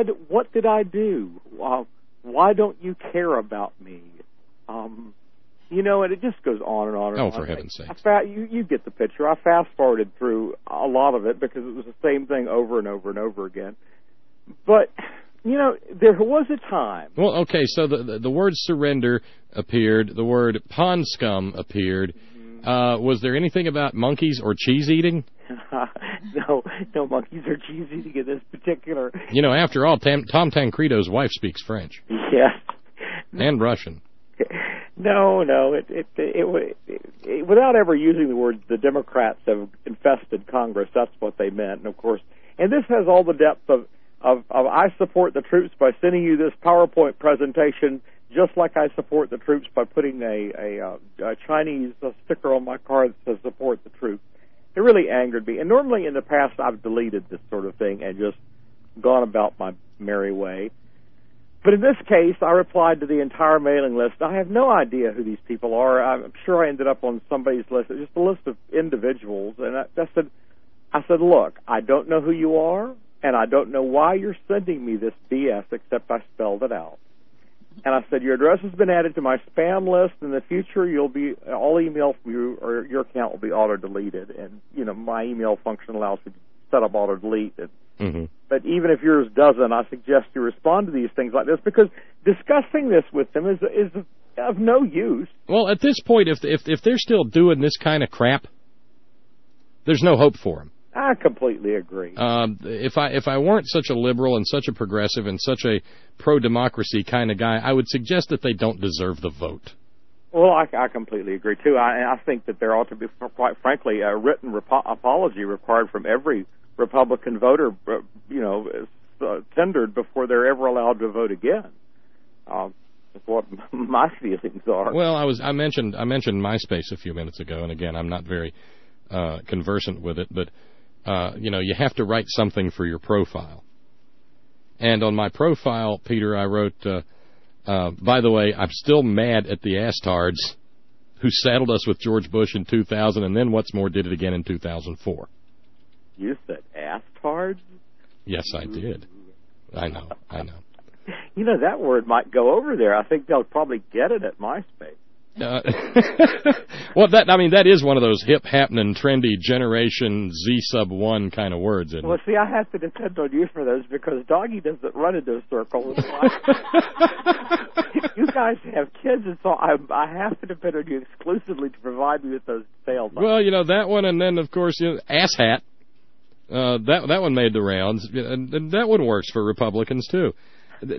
what did I do? Why don't you care about me? And it just goes on and on and on. Oh, for heaven's sake. You get the picture. I fast-forwarded through a lot of it because it was the same thing over and over and over again. But, there was a time. Well, okay, so the word surrender appeared. The word pond scum appeared. Was there anything about monkeys or cheese eating? No monkeys or cheese eating in this particular. After all, Tom Tancredo's wife speaks French. Yes. And Russian. No. It without ever using the words, the Democrats have infested Congress. That's what they meant, and of course, and this has all the depth of I support the troops by sending you this PowerPoint presentation, just like I support the troops by putting a Chinese sticker on my car that says support the troops. It really angered me. And normally in the past I've deleted this sort of thing and just gone about my merry way. But in this case, I replied to the entire mailing list. I have no idea who these people are. I'm sure I ended up on somebody's list, just a list of individuals. And I said, look, I don't know who you are, and I don't know why you're sending me this BS, except I spelled it out. And I said, your address has been added to my spam list. In the future, all email from you or your account will be auto-deleted. And, my email function allows me to set up auto-delete. Mm-hmm. But even if yours doesn't, I suggest you respond to these things like this, because discussing this with them is of no use. Well, at this point, if they're still doing this kind of crap, there's no hope for them. I completely agree. If I weren't such a liberal and such a progressive and such a pro-democracy kind of guy, I would suggest that they don't deserve the vote. Well, I completely agree, too. I think that there ought to be, quite frankly, a written apology required from every Republican voter, tendered before they're ever allowed to vote again. That's what my feelings are. Well, I mentioned MySpace a few minutes ago, and again, I'm not very conversant with it, but you have to write something for your profile. And on my profile, Peter, I wrote, by the way, I'm still mad at the astards who saddled us with George Bush in 2000, and then what's more, did it again in 2004. You said astards? Yes, I did. I know. That word might go over there. I think they'll probably get it at MySpace. Well, that is one of those hip, happening, trendy Generation Z sub 1 kind of words, isn't it? Well, see, I have to depend on you for those because Doggy doesn't run into a circle. You guys have kids, and so I have to depend on you exclusively to provide me with those sales. Well, that one, and then, of course, ass hat. That one made the rounds, and that one works for Republicans, too. Do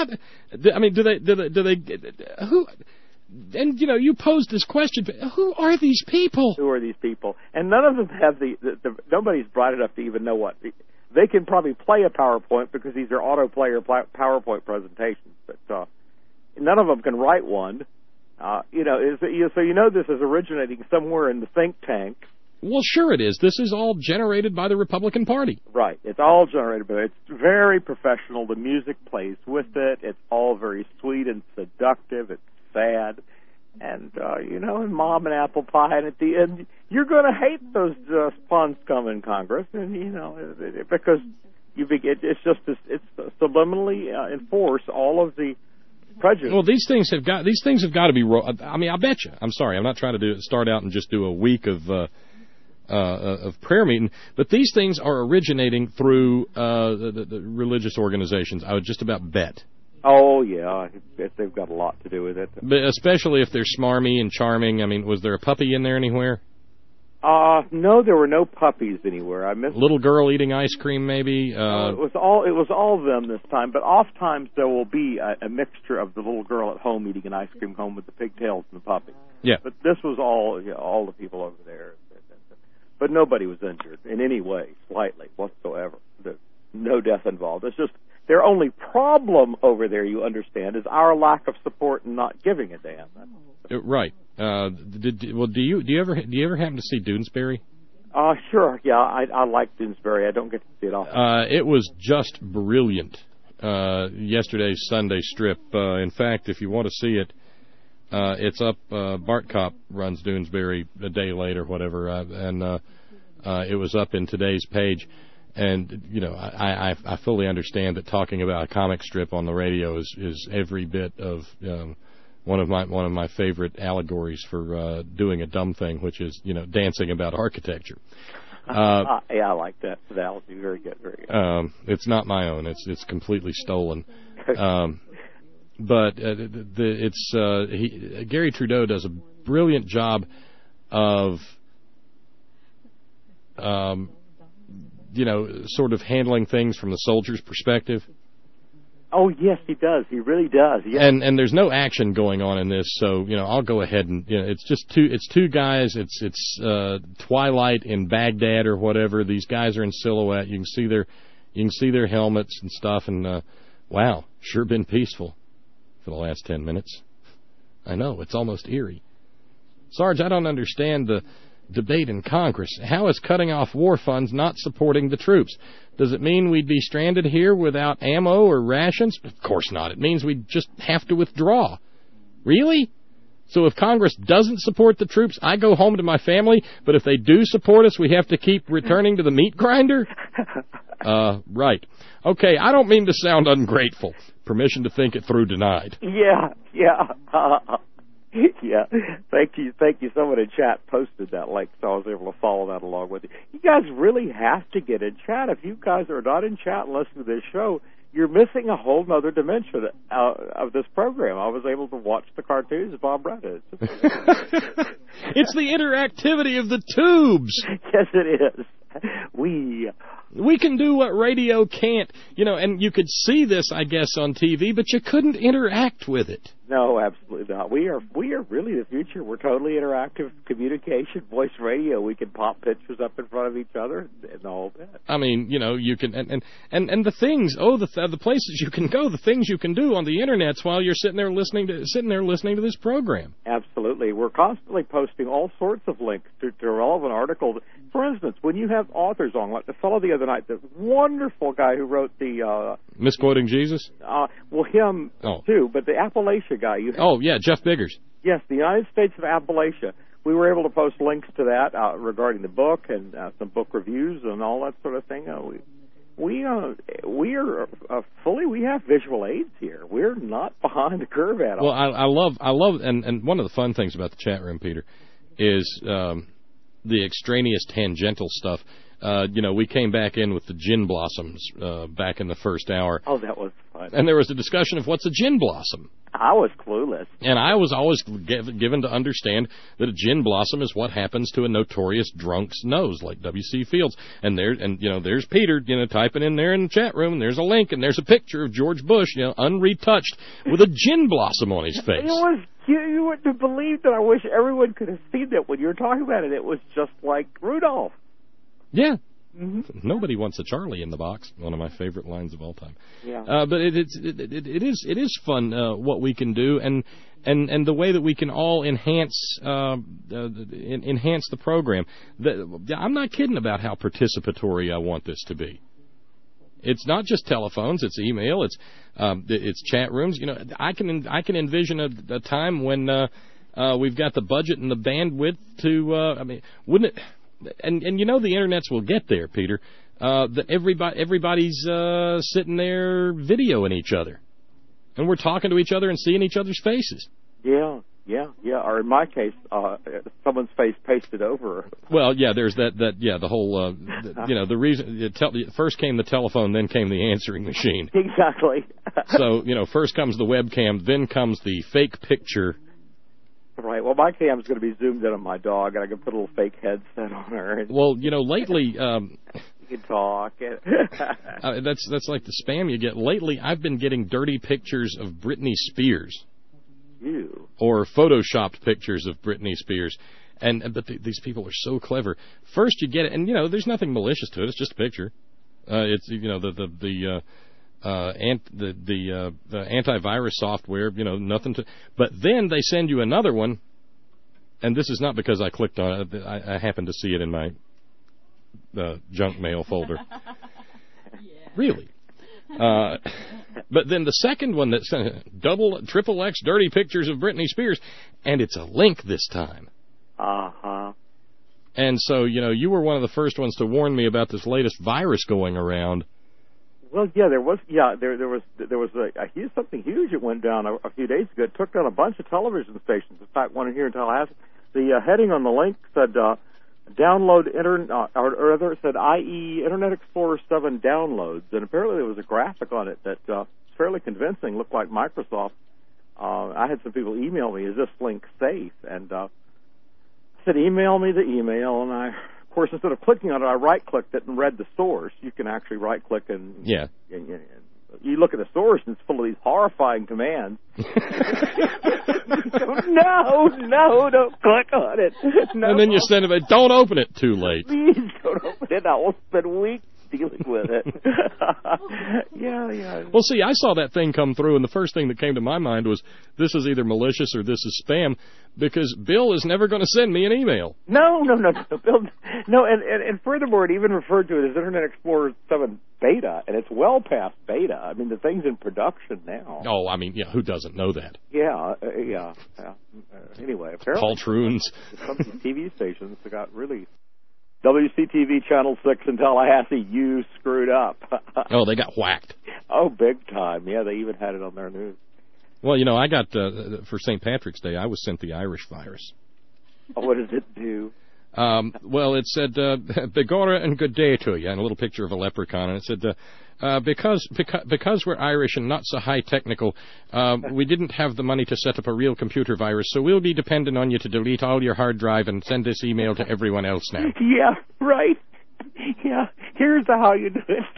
they, who... And, you posed this question, who are these people? Who are these people? And none of them have nobody's bright enough to even know what. They can probably play a PowerPoint because these are auto-player PowerPoint presentations, but none of them can write one. So this is originating somewhere in the think tank. Well, sure it is. This is all generated by the Republican Party. Right. It's all generated, but it's very professional. The music plays with it. It's all very sweet and seductive. It's sad, and and mom and apple pie, and at the end you're going to hate those spawn scum in Congress, and because it's subliminally enforce all of the prejudice. Well, these things have got to be. I bet you. I'm sorry, I'm not trying to start out and just do a week of prayer meeting, but these things are originating through the religious organizations. I would just about bet. Oh, yeah, they've got a lot to do with it. But especially if they're smarmy and charming. Was there a puppy in there anywhere? No, there were no puppies anywhere. I missed little girl eating ice cream, maybe. It was all of them this time. But oftentimes there will be a mixture of the little girl at home eating an ice cream cone with the pigtails and the puppy. Yeah. But this was all the people over there. But nobody was injured in any way, slightly, whatsoever. There's no death involved. It's just their only problem over there, you understand, is our lack of support and not giving a damn. Right. Do you ever happen to see Doonesbury? Sure. Yeah, I like Doonesbury. I don't get to see it often. It was just brilliant. Yesterday's Sunday strip. In fact, if you want to see it, it's up. Bart Kopp runs Doonesbury a day late or whatever, and it was up in today's page. And, I fully understand that talking about a comic strip on the radio is every bit of one of my favorite allegories for doing a dumb thing, which is dancing about architecture. Yeah, I like that analogy. Very good, very good. It's not my own. It's completely stolen. But Gary Trudeau does a brilliant job of sort of handling things from the soldier's perspective. Oh yes, he does. He really does. Yes. And there's no action going on in this, so I'll go ahead and it's just two guys. It's twilight in Baghdad or whatever. These guys are in silhouette. You can see their helmets and stuff. And wow, sure been peaceful for the last 10 minutes. I know, it's almost eerie. Sarge, I don't understand the debate in Congress. How is cutting off war funds not supporting the troops? Does it mean we'd be stranded here without ammo or rations? Of course not. It means we'd just have to withdraw. Really? So if Congress doesn't support the troops, I go home to my family, but if they do support us, we have to keep returning to the meat grinder? Right. Okay, I don't mean to sound ungrateful. Permission to think it through denied. Yeah. Yeah, thank you. Someone in chat posted that link, so I was able to follow that along with you. You guys really have to get in chat. If you guys are not in chat and listen to this show, you're missing a whole other dimension of this program. I was able to watch the cartoons Bob read it. It's the interactivity of the tubes. Yes, it is. We can do what radio can't, and you could see this, I guess, on TV, but you couldn't interact with it. No, absolutely not. We are really the future. We're totally interactive communication, voice radio. We can pop pictures up in front of each other and all that. I mean, you can, and the things, the places you can go, the things you can do on the internets while you're sitting there listening to this program. Absolutely. We're constantly posting all sorts of links to relevant articles. For instance, when you have authors on, like the fellow the other night, the wonderful guy who wrote the... Misquoting Jesus? Him too, but the Appalachia guy. Jeff Biggers. Yes, the United States of Appalachia. We were able to post links to that regarding the book and some book reviews and all that sort of thing. We have visual aids here. We're not behind the curve at all. Well, I love, and one of the fun things about the chat room, Peter, is the extraneous tangential stuff. We came back in with the gin blossoms back in the first hour. Oh, that was fun. And there was a discussion of what's a gin blossom. I was clueless. And I was always given to understand that a gin blossom is what happens to a notorious drunk's nose, like W.C. Fields. And there's Peter, typing in there in the chat room, and there's a link, and there's a picture of George Bush, unretouched, with a gin blossom on his face. You wouldn't have believed it. I wish everyone could have seen that when you were talking about it. It was just like Rudolph. Yeah. Mm-hmm. Nobody wants a Charlie in the box. One of my favorite lines of all time. Yeah. But it is fun what we can do, and the way that we can all enhance the program. I'm not kidding about how participatory I want this to be. It's not just telephones. It's email. It's chat rooms. I can envision a time when we've got the budget and the bandwidth to. Wouldn't it? And the internets will get there, Peter. That everybody's sitting there videoing each other, and we're talking to each other and seeing each other's faces. Yeah. Or in my case, someone's face pasted over. Well, yeah. There's that. The whole. The reason first came the telephone, then came the answering machine. Exactly. So first comes the webcam, then comes the fake picture. Right. Well, my cam's going to be zoomed in on my dog, and I can put a little fake headset on her. Well, lately... you can talk. That's like the spam you get. Lately, I've been getting dirty pictures of Britney Spears. Ew. Or photoshopped pictures of Britney Spears. But these people are so clever. First you get it, and, there's nothing malicious to it. It's just a picture. It's, the antivirus software, nothing to. But then they send you another one, and this is not because I clicked on it. I happened to see it in my junk mail folder. Really. But then the second one that's triple X dirty pictures of Britney Spears, and it's a link this time. Uh-huh. And so, you were one of the first ones to warn me about this latest virus going around. Well, yeah, there was something huge that went down a few days ago. It took down a bunch of television stations. In fact, one here in Tallahassee. The heading on the link said download or rather it said IE Internet Explorer 7 downloads, and apparently there was a graphic on it that was fairly convincing. Looked like Microsoft. I had some people email me, "Is this link safe?" And I said, "Email me the email," and I. Of course, instead of clicking on it, I right-clicked it and read the source. You can actually right-click and you look at the source, and it's full of these horrifying commands. No, don't click on it. No. And then you send it, don't open it too late. Please don't open it. I will spend weeks dealing with it. Yeah. Well, see, I saw that thing come through, and the first thing that came to my mind was, this is either malicious or this is spam, because Bill is never going to send me an email. No. Bill, no, and furthermore, it even referred to it as Internet Explorer 7 beta, and it's well past beta. I mean, the thing's in production now. Oh, I mean, yeah, who doesn't know that? Yeah. Anyway, apparently, Poltroons. Some of these TV stations got really... WCTV Channel 6 in Tallahassee, you screwed up. Oh, they got whacked. Oh, big time. Yeah, they even had it on their news. Well, I got, for St. Patrick's Day, I was sent the Irish virus. Oh, what does it do? Well, it said, Begorra and good day to you, and a little picture of a leprechaun, and it said, because we're Irish and not so high technical, we didn't have the money to set up a real computer virus, so we'll be dependent on you to delete all your hard drive and send this email to everyone else now. Yeah, right. Yeah, here's how you do it.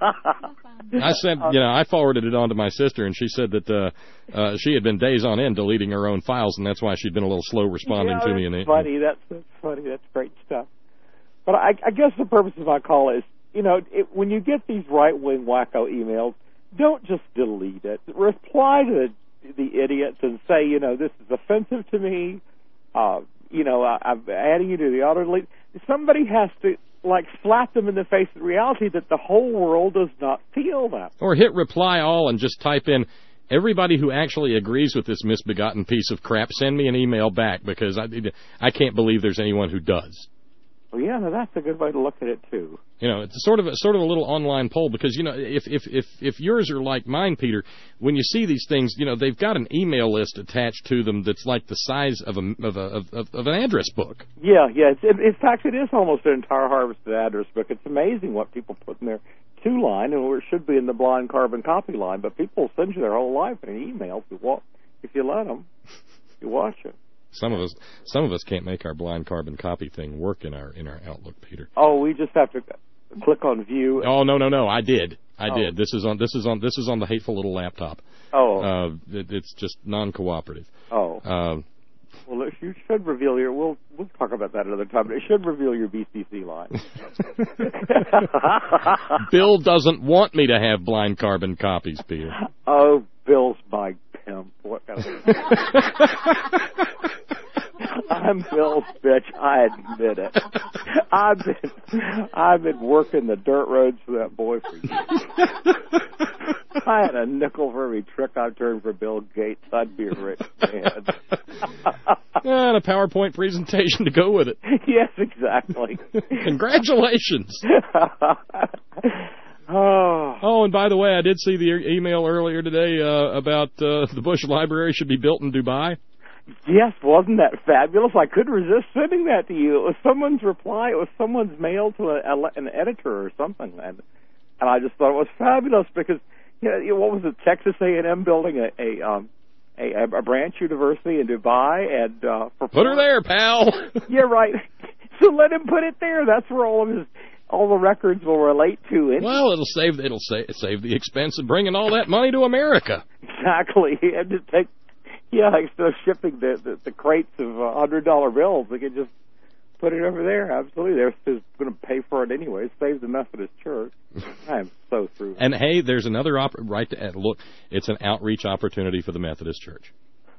I sent, I forwarded it on to my sister, and she said that she had been days on end deleting her own files, and that's why she'd been a little slow responding to me. That's funny. That's funny. That's great stuff. But I guess the purpose of my call is, when you get these right-wing wacko emails, don't just delete it. Reply to the idiots and say, this is offensive to me. I'm adding you to the auto-delete. Somebody has to, slap them in the face of reality that the whole world does not feel that. Or hit reply all and just type in, everybody who actually agrees with this misbegotten piece of crap, send me an email back, because I can't believe there's anyone who does. Well, yeah, that's a good way to look at it too. It's sort of a little online poll, because if yours are like mine, Peter, when you see these things, they've got an email list attached to them that's like the size of an address book. Yeah. In fact, it is almost an entire harvested address book. It's amazing what people put in their two-line, and it should be in the blind carbon copy line. But people send you their whole life in an email if you let them. You watch it. Some of us can't make our blind carbon copy thing work in our Outlook, Peter. Oh, we just have to click on view. Oh, no, I did. This is on the hateful little laptop. Oh. It's just non-cooperative. Oh. Well, you should reveal your. We'll talk about that another time. But it should reveal your BCC line. Bill doesn't want me to have blind carbon copies, Peter. Oh, Bill's my pimp. What kind of? I'm Bill's bitch. I admit it. I've been working the dirt roads for that boy for years. I had a nickel for every trick I turned for Bill Gates. I'd be a rich man. And a PowerPoint presentation to go with it. Yes, exactly. Congratulations. Oh, and by the way, I did see the email earlier today about the Bush Library should be built in Dubai. Yes, wasn't that fabulous? I couldn't resist sending that to you. It was someone's reply. It was someone's mail to an editor or something, and I just thought it was fabulous because what was it? Texas A&M building a branch university in Dubai, and put her there, pal. Yeah, right. So let him put it there. That's where all the records will relate to it. Well, it'll save the expense of bringing all that money to America. Exactly. And to take. Yeah, instead of shipping the crates of $100 bills, they could just put it over there. Absolutely. They're going to pay for it anyway. Save the Methodist Church. I am so through. And, hey, there's another look, it's an outreach opportunity for the Methodist Church.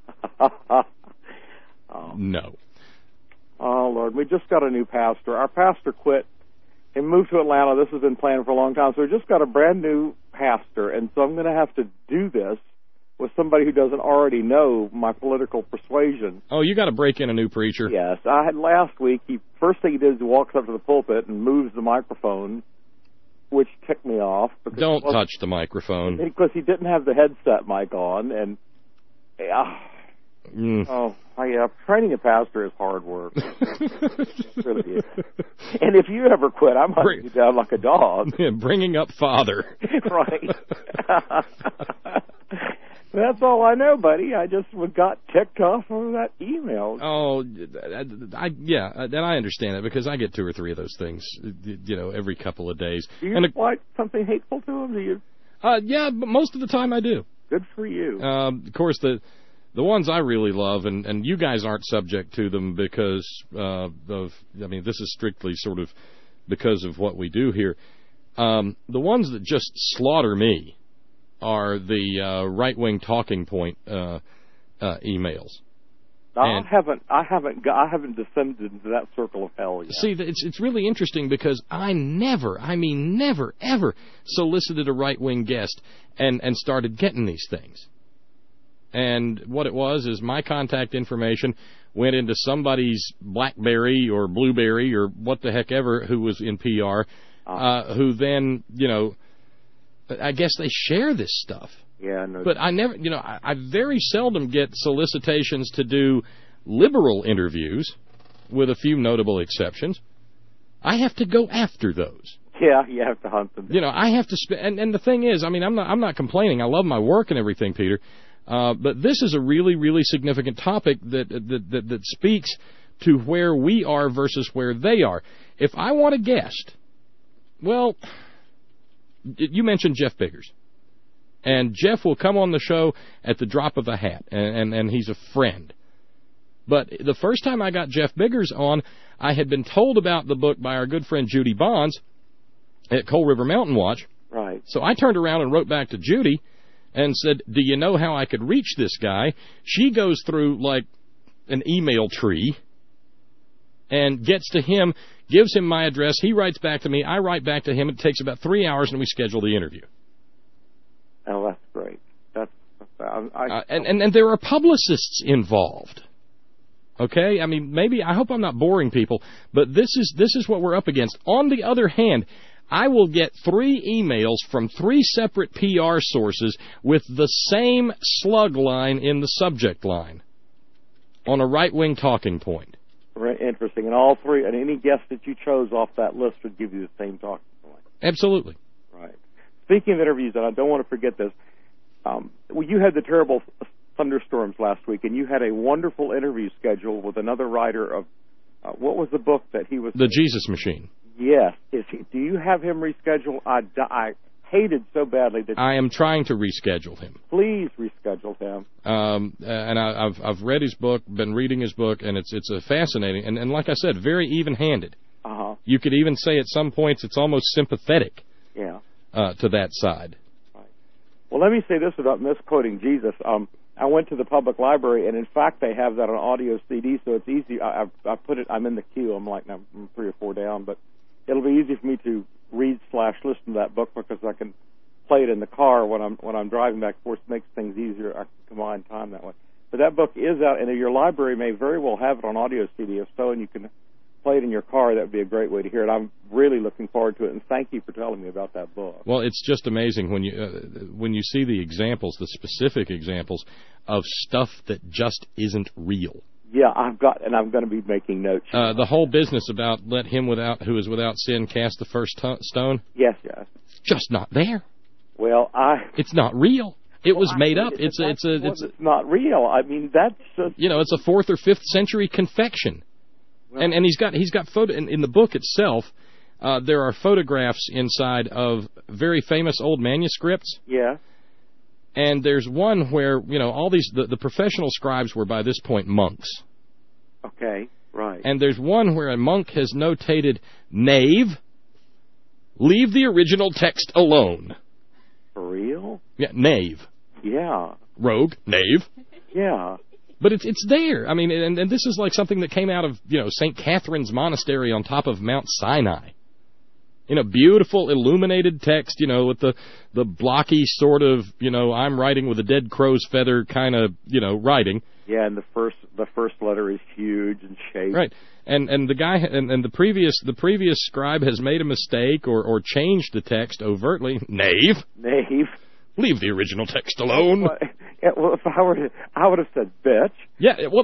No. Oh, Lord. We just got a new pastor. Our pastor quit and moved to Atlanta. This has been planned for a long time. So we just got a brand new pastor, and so I'm going to have to do this with somebody who doesn't already know my political persuasion. Oh, you got to break in a new preacher. Yes. I had last week, first thing he did is he walks up to the pulpit and moves the microphone, which ticked me off. Don't touch the microphone. Because he didn't have the headset mic on, and training a pastor is hard work. It really is. And if you ever quit, I'm hunting you down like a dog. Yeah, bringing up Father. Right. That's all I know, buddy. I just got ticked off of that email. Oh, then I understand it because I get 2 or 3 of those things, every couple of days. Do you write something hateful to them? Do you? Yeah, but most of the time I do. Good for you. Of course, the ones I really love, and you guys aren't subject to them because this is strictly sort of because of what we do here. The ones that just slaughter me are the right-wing talking point emails. I haven't descended into that circle of hell yet. See, it's really interesting because I never, ever solicited a right-wing guest and started getting these things. And what it was is my contact information went into somebody's BlackBerry or Blueberry or what the heck ever who was in PR, who then, I guess they share this stuff. Yeah, no. But I never, I very seldom get solicitations to do liberal interviews, with a few notable exceptions. I have to go after those. Yeah, you have to hunt them. I have to and the thing is, I'm not complaining. I love my work and everything, Peter. But this is a really, really significant topic that speaks to where we are versus where they are. If I want a guest, well, you mentioned Jeff Biggers. And Jeff will come on the show at the drop of a hat, and he's a friend. But the first time I got Jeff Biggers on, I had been told about the book by our good friend Judy Bonds at Coal River Mountain Watch. Right. So I turned around and wrote back to Judy and said, do you know how I could reach this guy? She goes through, like, an email tree and gets to him, gives him my address. He writes back to me. I write back to him. It takes about 3 hours, and we schedule the interview. Oh, that's great. And there are publicists involved. Okay? I hope I'm not boring people, but this is what we're up against. On the other hand, I will get 3 emails from 3 separate PR sources with the same slug line in the subject line on a right-wing talking point. Very interesting. And all 3, and any guest that you chose off that list would give you the same talking point. Absolutely. Right. Speaking of interviews, and I don't want to forget this, you had the terrible thunderstorms last week, and you had a wonderful interview scheduled with another writer of, what was the book that he was... The Jesus Machine. Yes. Do you have him rescheduled? I hated so badly that... I am trying to reschedule him. Please reschedule him. And I've read his book, been reading his book, and it's a fascinating, and like I said, very even-handed. Uh-huh. You could even say at some points it's almost sympathetic. Yeah. To that side. Right. Well, let me say this about misquoting Jesus. I went to the public library, and in fact, they have that on audio CD, so it's easy. I put it. I'm in the queue. I'm 3 or 4 down, but it'll be easy for me to read/listen to that book because I can play it in the car when I'm driving back and forth. It makes things easier. I can combine time that way. But that book is out, and your library may very well have it on audio CD. If so, and you can play it in your car, that would be a great way to hear it. I'm really looking forward to it, and thank you for telling me about that book. Well, it's just amazing when you see the examples, the specific examples of stuff that just isn't real. Yeah, I'm going to be making notes. The whole business about let him who is without sin cast the first stone. Yes. It's just not there. Well, it's not real. It was made up. It's not real. That's just... it's a 4th or 5th century confection. Well, and he's got photo in the book itself. There are photographs inside of very famous old manuscripts. Yeah. And there's one where all these the professional scribes were by this point monks. Okay, right. And there's one where a monk has notated, "Knave, leave the original text alone." For real? Yeah, knave. Yeah. Rogue, knave. Yeah. But it's there. And this is like something that came out of, St. Catherine's Monastery on top of Mount Sinai. beautiful illuminated text, with the blocky sort of, I'm writing with a dead crow's feather kind of, writing. Yeah, and the first letter is huge and shaped. Right. And the guy and the previous scribe has made a mistake or changed the text overtly. Knave. Leave the original text alone. Well, if I would have said bitch. Yeah, well,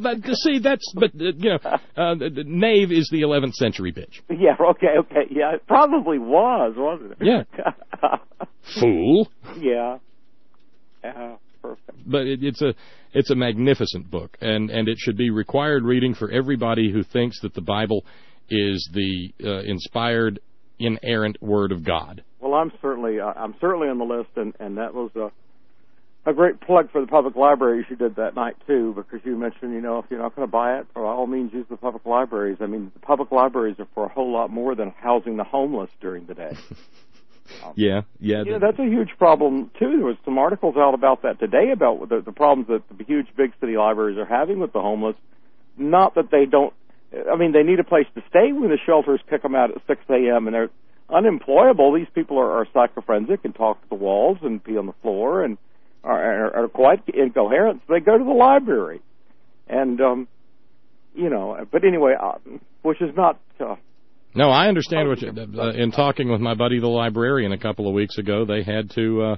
knave is the 11th century bitch. Yeah, okay, yeah, it probably wasn't it? Yeah. Fool. Yeah. Perfect. But it's a magnificent book, and it should be required reading for everybody who thinks that the Bible is the inspired, inerrant Word of God. Well, I'm certainly on the list, and that was a great plug for the public libraries you did that night too, because you mentioned, if you're not going to buy it, by all means use the public libraries. I mean, the public libraries are for a whole lot more than housing the homeless during the day. Yeah. That's a huge problem too. There was some articles out about that today about the problems that the huge big city libraries are having with the homeless. Not that they don't. I mean, they need a place to stay when the shelters pick them out at 6 a.m. and they're unemployable. These people are psychophrensic and talk to the walls and pee on the floor and are quite incoherent. So they go to the library, and But anyway, which is not. No, I understand what you. In talking with my buddy, the librarian, a couple of weeks ago, they had to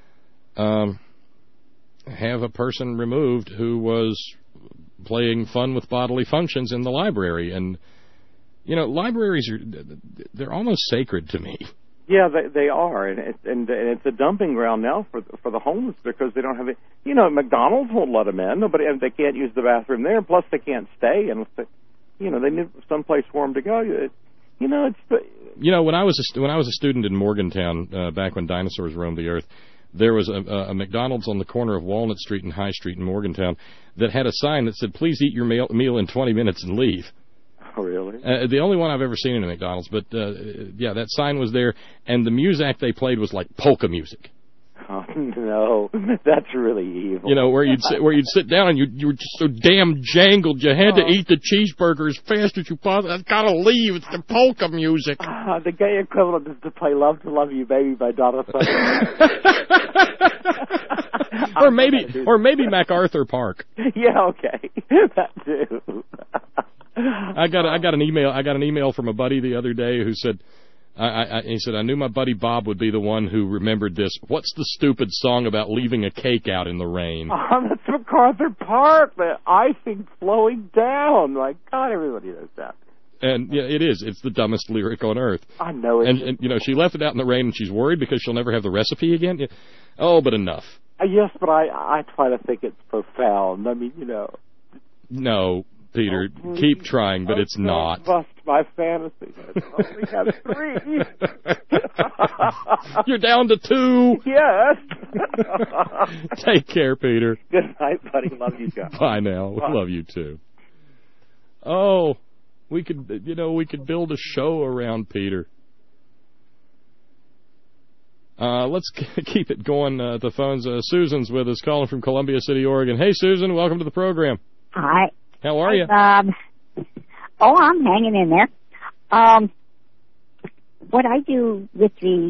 have a person removed who was playing fun with bodily functions in the library, and libraries they're almost sacred to me. Yeah, they are, and it's a dumping ground now for the homeless because they don't have it. McDonald's won't let them in, and they can't use the bathroom there. Plus, they can't stay, and they need someplace for them to go. When I was a student in Morgantown back when dinosaurs roamed the earth, there was a McDonald's on the corner of Walnut Street and High Street in Morgantown that had a sign that said, "Please eat your meal in 20 minutes and leave." Oh, really? The only one I've ever seen in a McDonald's, but that sign was there, and the music they played was like polka music. Oh, no, that's really evil. Where you'd sit down and you were just so damn jangled, you had to eat the cheeseburger as fast as you possibly. I've got to leave. It's the polka music. The gay equivalent is to play "Love to Love You, Baby" by Donna Summer. or maybe MacArthur Park. Yeah, okay, that too. I got an email from a buddy the other day who said. He said, I knew my buddy Bob would be the one who remembered this. What's the stupid song about leaving a cake out in the rain? That's MacArthur Park, the icing flowing down. My God, everybody knows that. And yeah, it is. It's the dumbest lyric on earth. I know it. And she left it out in the rain, and she's worried because she'll never have the recipe again. Oh, but enough. Yes, but I try to think it's profound. I mean, No. Peter, keep trying, but it's not. Bust my fantasy. I only have 3. You're down to 2. Yes. Take care, Peter. Good night, buddy. Love you, John. Bye now. Bye. Love you too. Oh, we could build a show around Peter. Let's keep it going. The phones. Susan's with us, calling from Columbia City, Oregon. Hey, Susan, welcome to the program. Hi. How are you? I'm hanging in there. What I do with the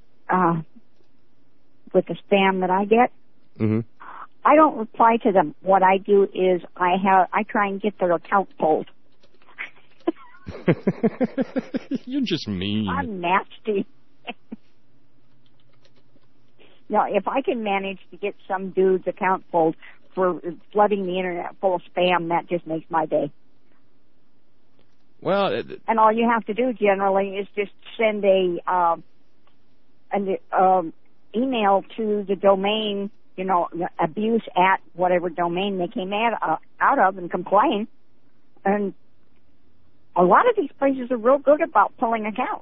spam that I get, I don't reply to them. What I do is I try and get their account pulled. You're just mean. I'm nasty. No, if I can manage to get some dude's account pulled for flooding the internet full of spam, that just makes my day. Well, and all you have to do generally is just send an email to the domain, abuse at whatever domain they came out of, and complain. And a lot of these places are real good about pulling accounts.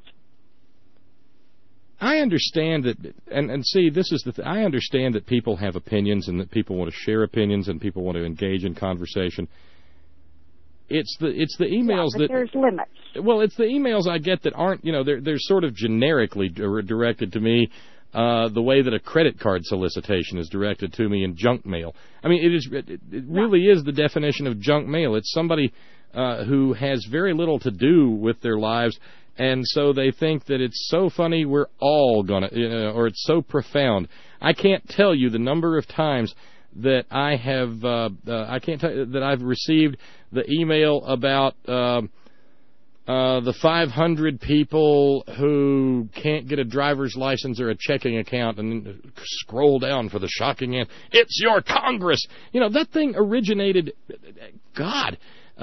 I understand that, and see, this is I understand that people have opinions and that people want to share opinions and people want to engage in conversation. It's the emails but there's limits. Well, it's the emails I get that aren't, they're sort of generically directed to me, the way that a credit card solicitation is directed to me in junk mail. I mean, it really is the definition of junk mail. It's somebody who has very little to do with their lives And so they think that it's so funny we're all gonna, or it's so profound. I can't tell you the number of times that I have, I can't tell you that I've received the email about the 500 people who can't get a driver's license or a checking account, and scroll down for the shocking end. It's your Congress. You know, that thing originated, God,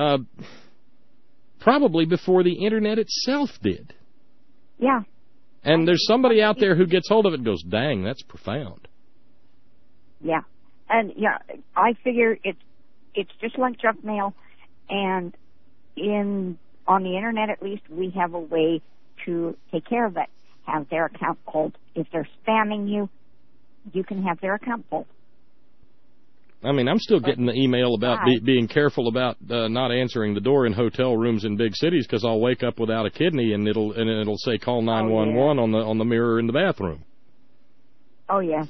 probably before the Internet itself did. Yeah. And there's somebody out there who gets hold of it and goes, dang, that's profound. Yeah. And, yeah, I figure it's just like junk mail, and on the Internet at least, we have a way to take care of it. Have their account pulled. If they're spamming you, you can have their account pulled. I mean, I'm still getting the email about being careful about not answering the door in hotel rooms in big cities, because I'll wake up without a kidney and it'll say call 911 on the mirror in the bathroom. Oh yeah,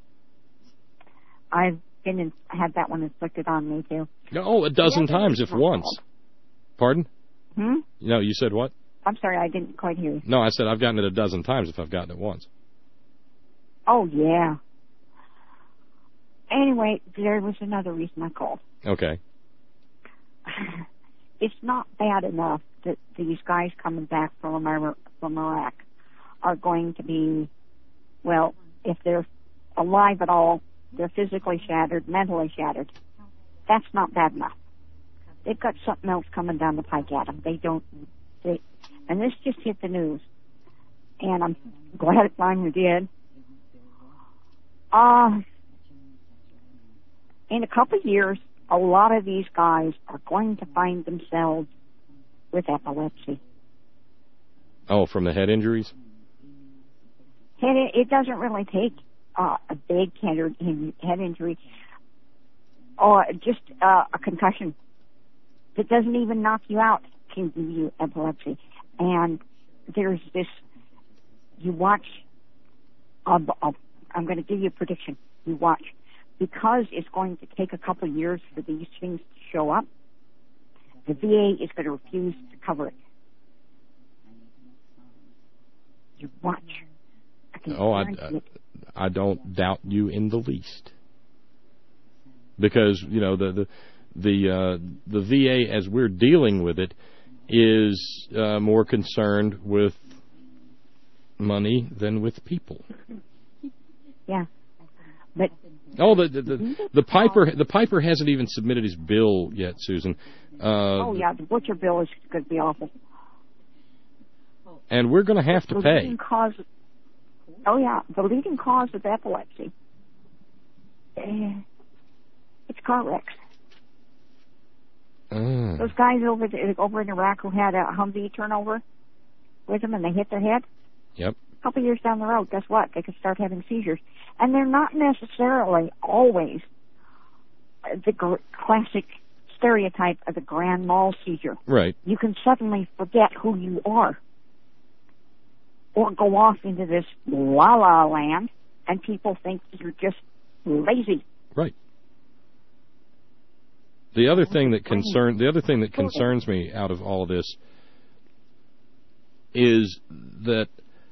I've had that one inflicted on me too. Oh, a dozen times, if once. Pardon? No, you said what? I'm sorry, I didn't quite hear you. No, I said I've gotten it a dozen times if I've gotten it once. Oh yeah. Anyway, there was another reason I called. Okay. It's not bad enough that these guys coming back from Iraq are going to be, well, if they're alive at all, they're physically shattered, mentally shattered. That's not bad enough. They've got something else coming down the pike at them. And this just hit the news. And I'm glad it finally did. In a couple of years, a lot of these guys are going to find themselves with epilepsy. Oh, from the head injuries? It doesn't really take a big head injury or just a concussion that doesn't even knock you out can give you epilepsy. And there's this, you watch, I'm going to give you a prediction. You watch. Because it's going to take a couple of years for these things to show up, the VA is going to refuse to cover it. You watch. I don't doubt you in the least. Because, you know, the VA, as we're dealing with it, is more concerned with money than with people. Yeah. But the Piper hasn't even submitted his bill yet, Susan. Oh yeah, the butcher bill is going to be awful. And we're going to have to pay. The leading cause of epilepsy. It's car wrecks. Those guys over in Iraq who had a Humvee turnover with them and they hit their head. Yep. A couple years down the road, guess what? They could start having seizures. And they're not necessarily always the classic stereotype of the grand mal seizure. Right. You can suddenly forget who you are or go off into this la-la land and people think you're just lazy. Right. The other thing that concerns me out of all of this is that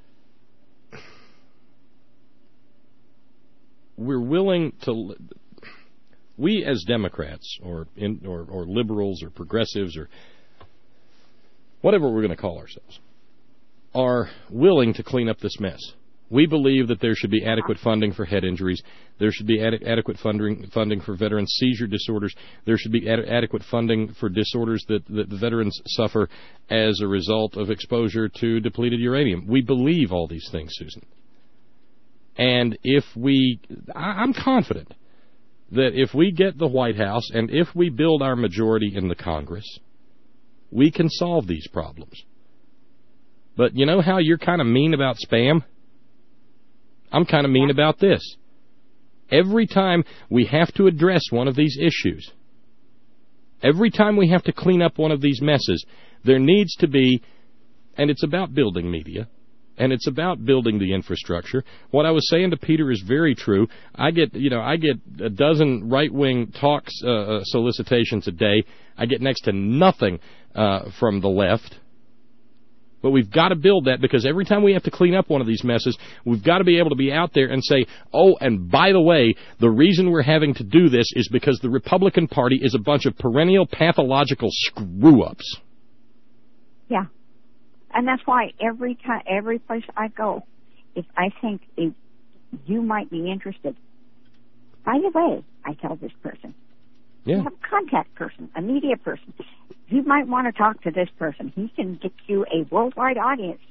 we're willing to, we as Democrats or liberals or progressives or whatever we're going to call ourselves, are willing to clean up this mess. We believe that there should be adequate funding for head injuries. There should be adequate funding for veteran seizure disorders. There should be adequate funding for disorders that the veterans suffer as a result of exposure to depleted uranium. We believe all these things, Susan. And I'm confident that if we get the White House and if we build our majority in the Congress, we can solve these problems. But you know how you're kind of mean about spam? I'm kind of mean about this. Every time we have to address one of these issues, every time we have to clean up one of these messes, there needs to be, and it's about building media, and it's about building the infrastructure. What I was saying to Peter is very true. I get a dozen right-wing talks solicitations a day. I get next to nothing from the left. But we've got to build that, because every time we have to clean up one of these messes, we've got to be able to be out there and say, oh, and by the way, the reason we're having to do this is because the Republican Party is a bunch of perennial pathological screw-ups. Yeah. And that's why every place I go, if I think you might be interested, by the way, I tell this person, you have a contact person, a media person. You might want to talk to this person. He can get you a worldwide audience.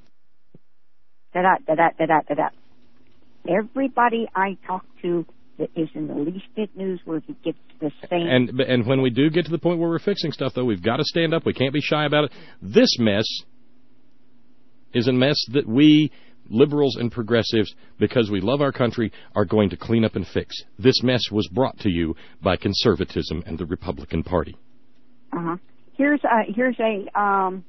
Everybody I talk to that is in the least bit newsworthy gets the same. And when we do get to the point where we're fixing stuff, though, we've got to stand up. We can't be shy about it. This mess is a mess that we, liberals and progressives, because we love our country, are going to clean up and fix. This mess was brought to you by conservatism and the Republican Party. Uh-huh. Here's a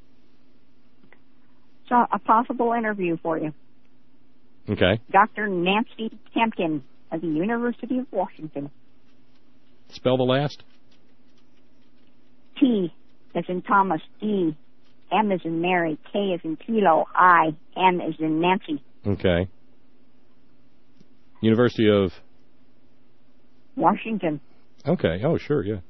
possible interview for you. Okay. Dr. Nancy Temkin of the University of Washington. Spell the last. T as in Thomas, D, M as in Mary, K as in Kilo, I, N as in Nancy. Okay. University of Washington. Okay. Oh, sure, yeah.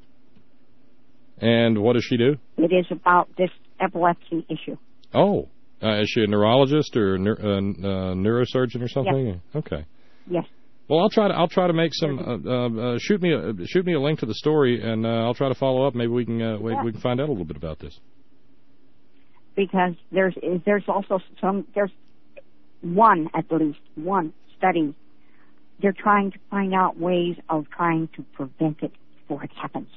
And what does she do? It is about this epilepsy issue. Oh. Is she a neurologist or a neurosurgeon or something? Yes. Okay. Yes. Well, I'll try to make some. Shoot me a link to the story, and I'll try to follow up. Maybe we can we can find out a little bit about this. Because there's also there's at least one study. They're trying to find out ways of trying to prevent it before it happens.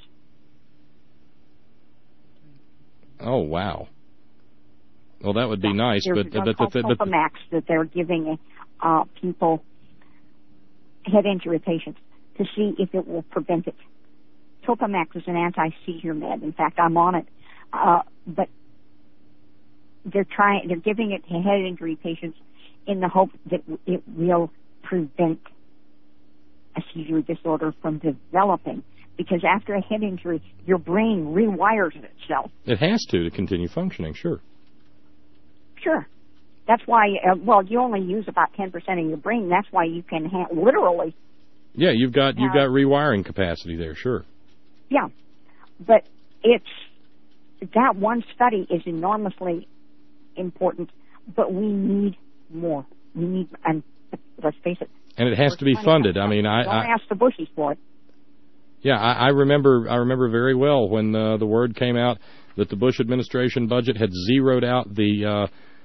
Oh, wow. Well, that would be nice, but Topamax that they're giving people, head injury patients, to see if it will prevent it. Topamax is an anti-seizure med. In fact, I'm on it, but they're giving it to head injury patients in the hope that it will prevent a seizure disorder from developing. Because after a head injury, your brain rewires itself. It has to continue functioning, sure. Sure. That's why, you only use about 10% of your brain. That's why you can literally. Yeah, you've got rewiring capacity there, sure. Yeah. But that one study is enormously important, but we need more. And let's face it. And it has to be funded. I mean, don't ask the Bushies for it. Yeah, I remember very well when the word came out that the Bush administration budget had zeroed out the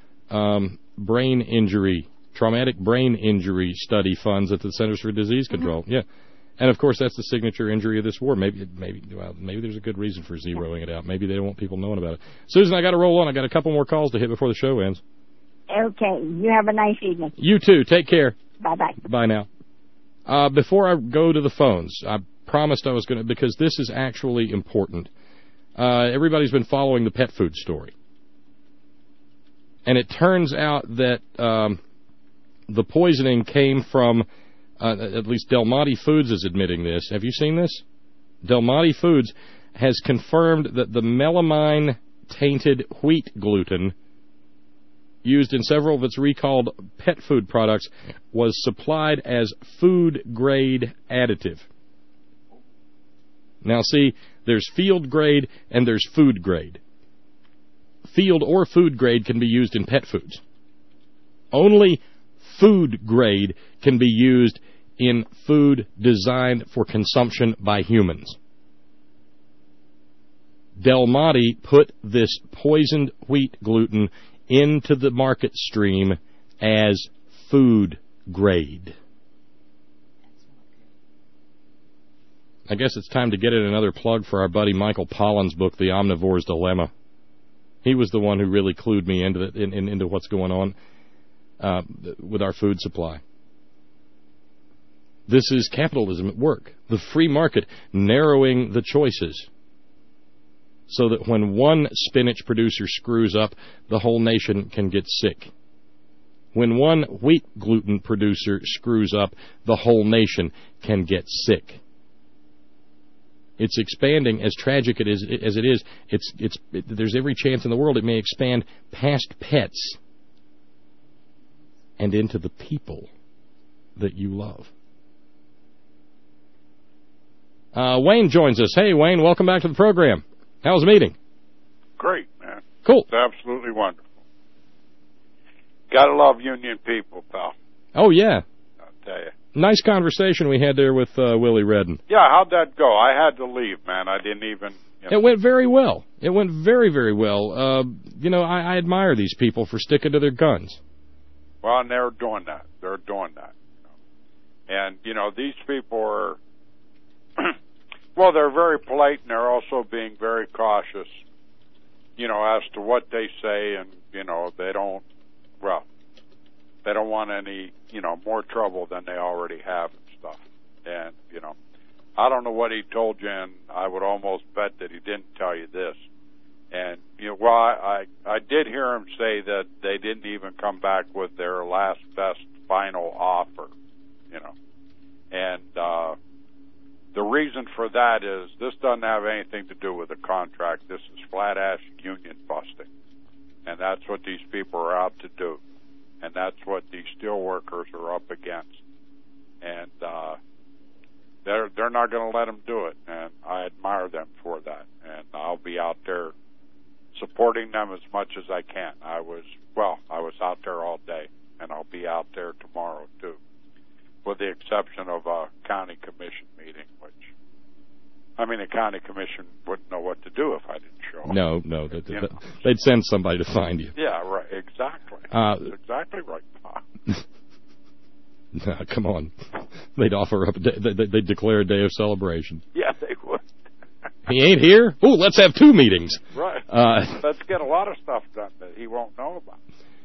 traumatic brain injury study funds at the Centers for Disease Control. Mm-hmm. Yeah, and of course that's the signature injury of this war. Maybe there's a good reason for zeroing it out. Maybe they don't want people knowing about it. Susan, I got to roll on. I got a couple more calls to hit before the show ends. Okay, you have a nice evening. You too. Take care. Bye-bye. Bye now. Before I go to the phones, I promised I was going to, because this is actually important. Everybody's been following the pet food story. And it turns out that the poisoning came from, at least Del Monte Foods is admitting this. Have you seen this? Del Monte Foods has confirmed that the melamine-tainted wheat gluten used in several of its recalled pet food products was supplied as food-grade additive. Now, see, there's field grade and there's food grade. Field or food grade can be used in pet foods. Only food grade can be used in food designed for consumption by humans. Del Monte put this poisoned wheat gluten into the market stream as food grade. I guess it's time to get in another plug for our buddy Michael Pollan's book, The Omnivore's Dilemma. He was the one who really clued me into what's going on with our food supply. This is capitalism at work. The free market narrowing the choices so that when one spinach producer screws up, the whole nation can get sick. When one wheat gluten producer screws up, the whole nation can get sick. It's expanding. As tragic as it is, there's every chance in the world it may expand past pets and into the people that you love. Wayne joins us. Hey, Wayne, welcome back to the program. How was the meeting? Great, man. Cool. It's absolutely wonderful. Gotta love union people, pal. Oh, yeah. I'll tell you. Nice conversation we had there with Willie Redden. Yeah, how'd that go? I had to leave, man. I didn't even... It went very well. It went very, very well. I admire these people for sticking to their guns. Well, and they're doing that. They're doing that. And, these people are... well, they're very polite, and they're also being very cautious, as to what they say, and, they don't want any, more trouble than they already have and stuff. And, I don't know what he told you, and I would almost bet that he didn't tell you this. And, I did hear him say that they didn't even come back with their last best final offer, And the reason for that is this doesn't have anything to do with the contract. This is flat-ass union busting. And that's what these people are out to do. And that's what these steel workers are up against. And they're not going to let them do it. And I admire them for that. And I'll be out there supporting them as much as I can. I was out there all day, and I'll be out there tomorrow, too, with the exception of a county commission meeting, which, the county commission wouldn't know what to do if I didn't show up. No, they'd send somebody to find you. Yeah, right, exactly. That's exactly right, Bob. No, come on. They'd offer up, they'd declare a day of celebration. Yeah, they would. He ain't here? Ooh, let's have 2 meetings. Right. Let's get a lot of stuff done that he won't know about.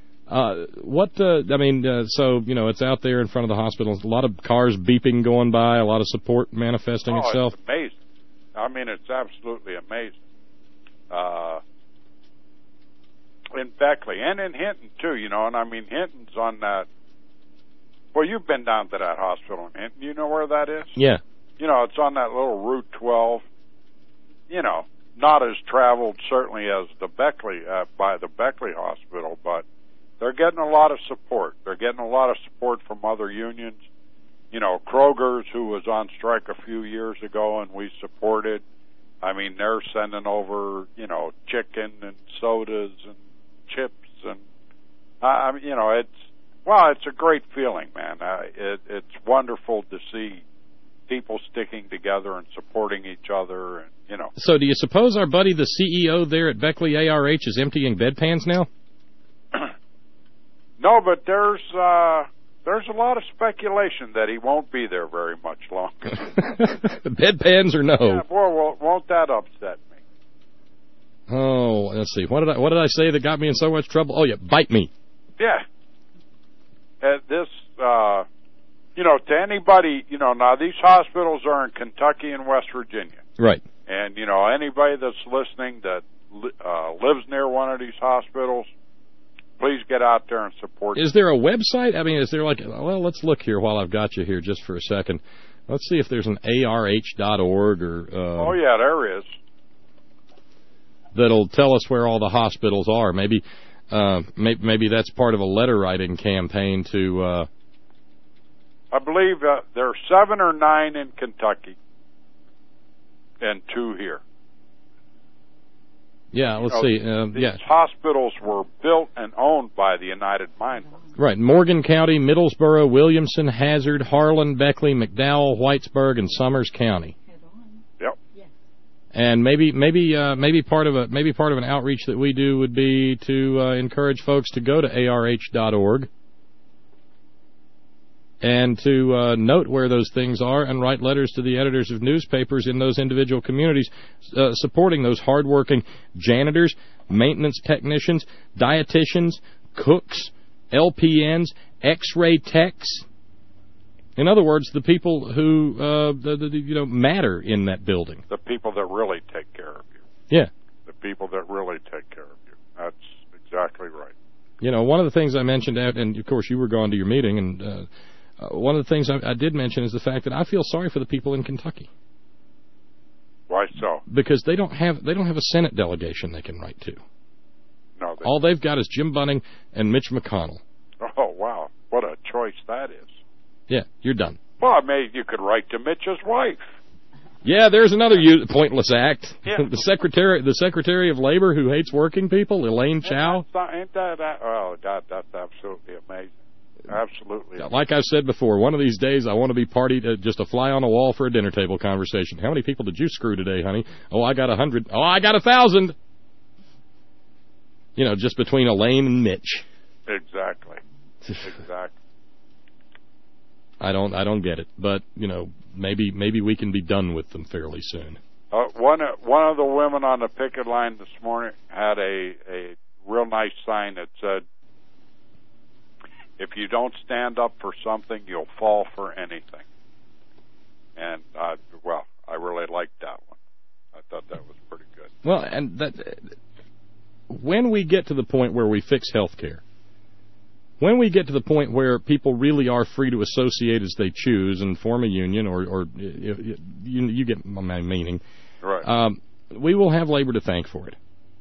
It's out there in front of the hospital. A lot of cars beeping going by, a lot of support manifesting itself. It's amazing. It's absolutely amazing. In Beckley and in Hinton, too, Hinton's on that. Well, you've been down to that hospital in Hinton. You know where that is? Yeah. It's on that little Route 12. Not as traveled, certainly, as the Beckley, by the Beckley Hospital, but they're getting a lot of support. They're getting a lot of support from other unions. Kroger's, who was on strike a few years ago, and we supported. They're sending over, chicken and sodas and chips, and it's a great feeling, man. It's wonderful to see people sticking together and supporting each other, and So, do you suppose our buddy, the CEO there at Beckley ARH, is emptying bedpans now? No, but there's a lot of speculation that he won't be there very much longer. Bedpans or no? Yeah, boy, won't that upset me? Oh, let's see. What did I say that got me in so much trouble? Oh, yeah, bite me. Yeah. To anybody, now these hospitals are in Kentucky and West Virginia. Right. And, anybody that's listening that lives near one of these hospitals, please get out there and support them. Is there a website? Is there let's look here while I've got you here just for a second. Let's see if there's an arh.org or... oh, yeah, there is. That'll tell us where all the hospitals are. Maybe that's part of a letter-writing campaign to... I believe there are 7 or 9 in Kentucky and 2 here. Yeah, let's see. These hospitals were built and owned by the United Mine Workers. Right. Morgan County, Middlesboro, Williamson, Hazard, Harlan, Beckley, McDowell, Whitesburg, and Summers County. Yep. And maybe part of an outreach that we do would be to encourage folks to go to arh.org and to note where those things are and write letters to the editors of newspapers in those individual communities supporting those hardworking janitors, maintenance technicians, dietitians, cooks, LPNs, X-ray techs. In other words, the people who matter in that building. The people that really take care of you. Yeah. The people that really take care of you. That's exactly right. One of the things I mentioned, and of course you were gone to your meeting, and one of the things I did mention is the fact that I feel sorry for the people in Kentucky. Why so? Because they don't have a Senate delegation they can write to. No. All they've got is Jim Bunning and Mitch McConnell. Oh, wow. What a choice that is. Yeah, you're done. Well, maybe you could write to Mitch's wife. Yeah, there's another pointless act. Yeah. The Secretary of Labor who hates working people, Elaine Chao. Ain't that? Oh, God, that's absolutely amazing. Absolutely. Like I've said before, one of these days I want to be just a fly on the wall for a dinner table conversation. How many people did you screw today, honey? Oh, I got 100. Oh, I got 1,000. You know, just between Elaine and Mitch. Exactly. I don't get it, but you know, maybe we can be done with them fairly soon. One of the women on the picket line this morning had a real nice sign that said, "If you don't stand up for something, you'll fall for anything." And I really liked that one. I thought that was pretty good. Well, and that when we get to the point where we fix health care, when we get to the point where people really are free to associate as they choose and form a union, or you get my meaning, right? We will have labor to thank for it.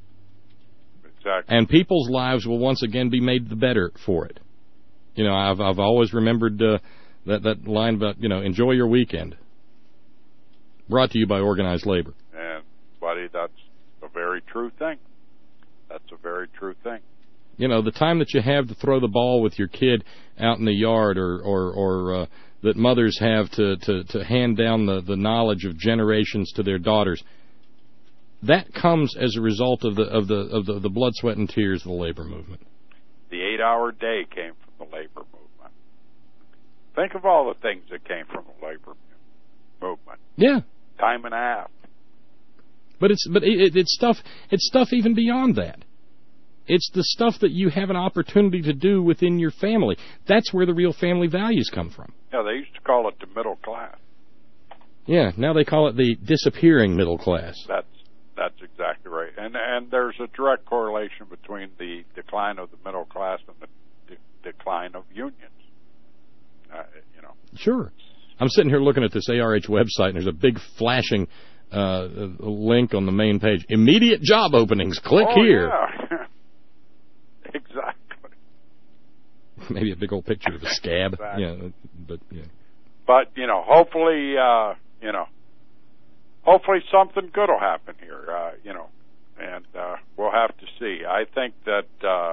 Exactly. And people's lives will once again be made the better for it. You know, I've always remembered that line about, you know, enjoy your weekend. Brought to you by organized labor. And, buddy, that's a very true thing. That's a very true thing. You know, the time that you have to throw the ball with your kid out in the yard, or that mothers have to hand down the knowledge of generations to their daughters, that comes as a result of the blood, sweat, and tears of the labor movement. The 8-hour day came from the labor movement. Think of all the things that came from the labor movement. Yeah. Time and a half. But it's stuff even beyond that. It's the stuff that you have an opportunity to do within your family. That's where the real family values come from. Yeah, they used to call it the middle class. Yeah, now they call it the disappearing middle class. That's exactly right. And there's a direct correlation between the decline of the middle class and the decline of unions. You know. Sure. I'm sitting here looking at this ARH website, and there's a big flashing link on the main page. Immediate job openings. Click here. Yeah. Exactly. Maybe a big old picture of a scab. Exactly. Yeah, but yeah. But you know, hopefully something good will happen here. You know, and we'll have to see. I think that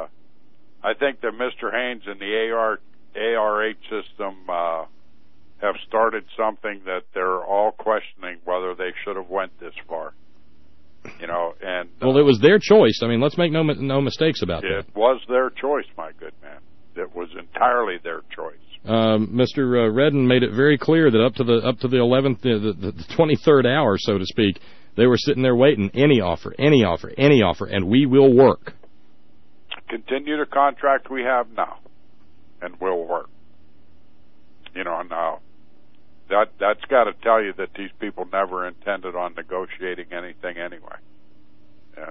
Mr. Haynes and the ARH system have started something that they're all questioning whether they should have went this far. You know, and well, it was their choice. I mean, let's make no mistakes about that. It was their choice, my good man. It was entirely their choice. Mr. Redden made it very clear that up to the 11th, the 23rd hour, so to speak, they were sitting there waiting. Any offer, and we will work. Continue the contract we have now, and we'll work. You know, now that's got to tell you that these people never intended on negotiating anything anyway. And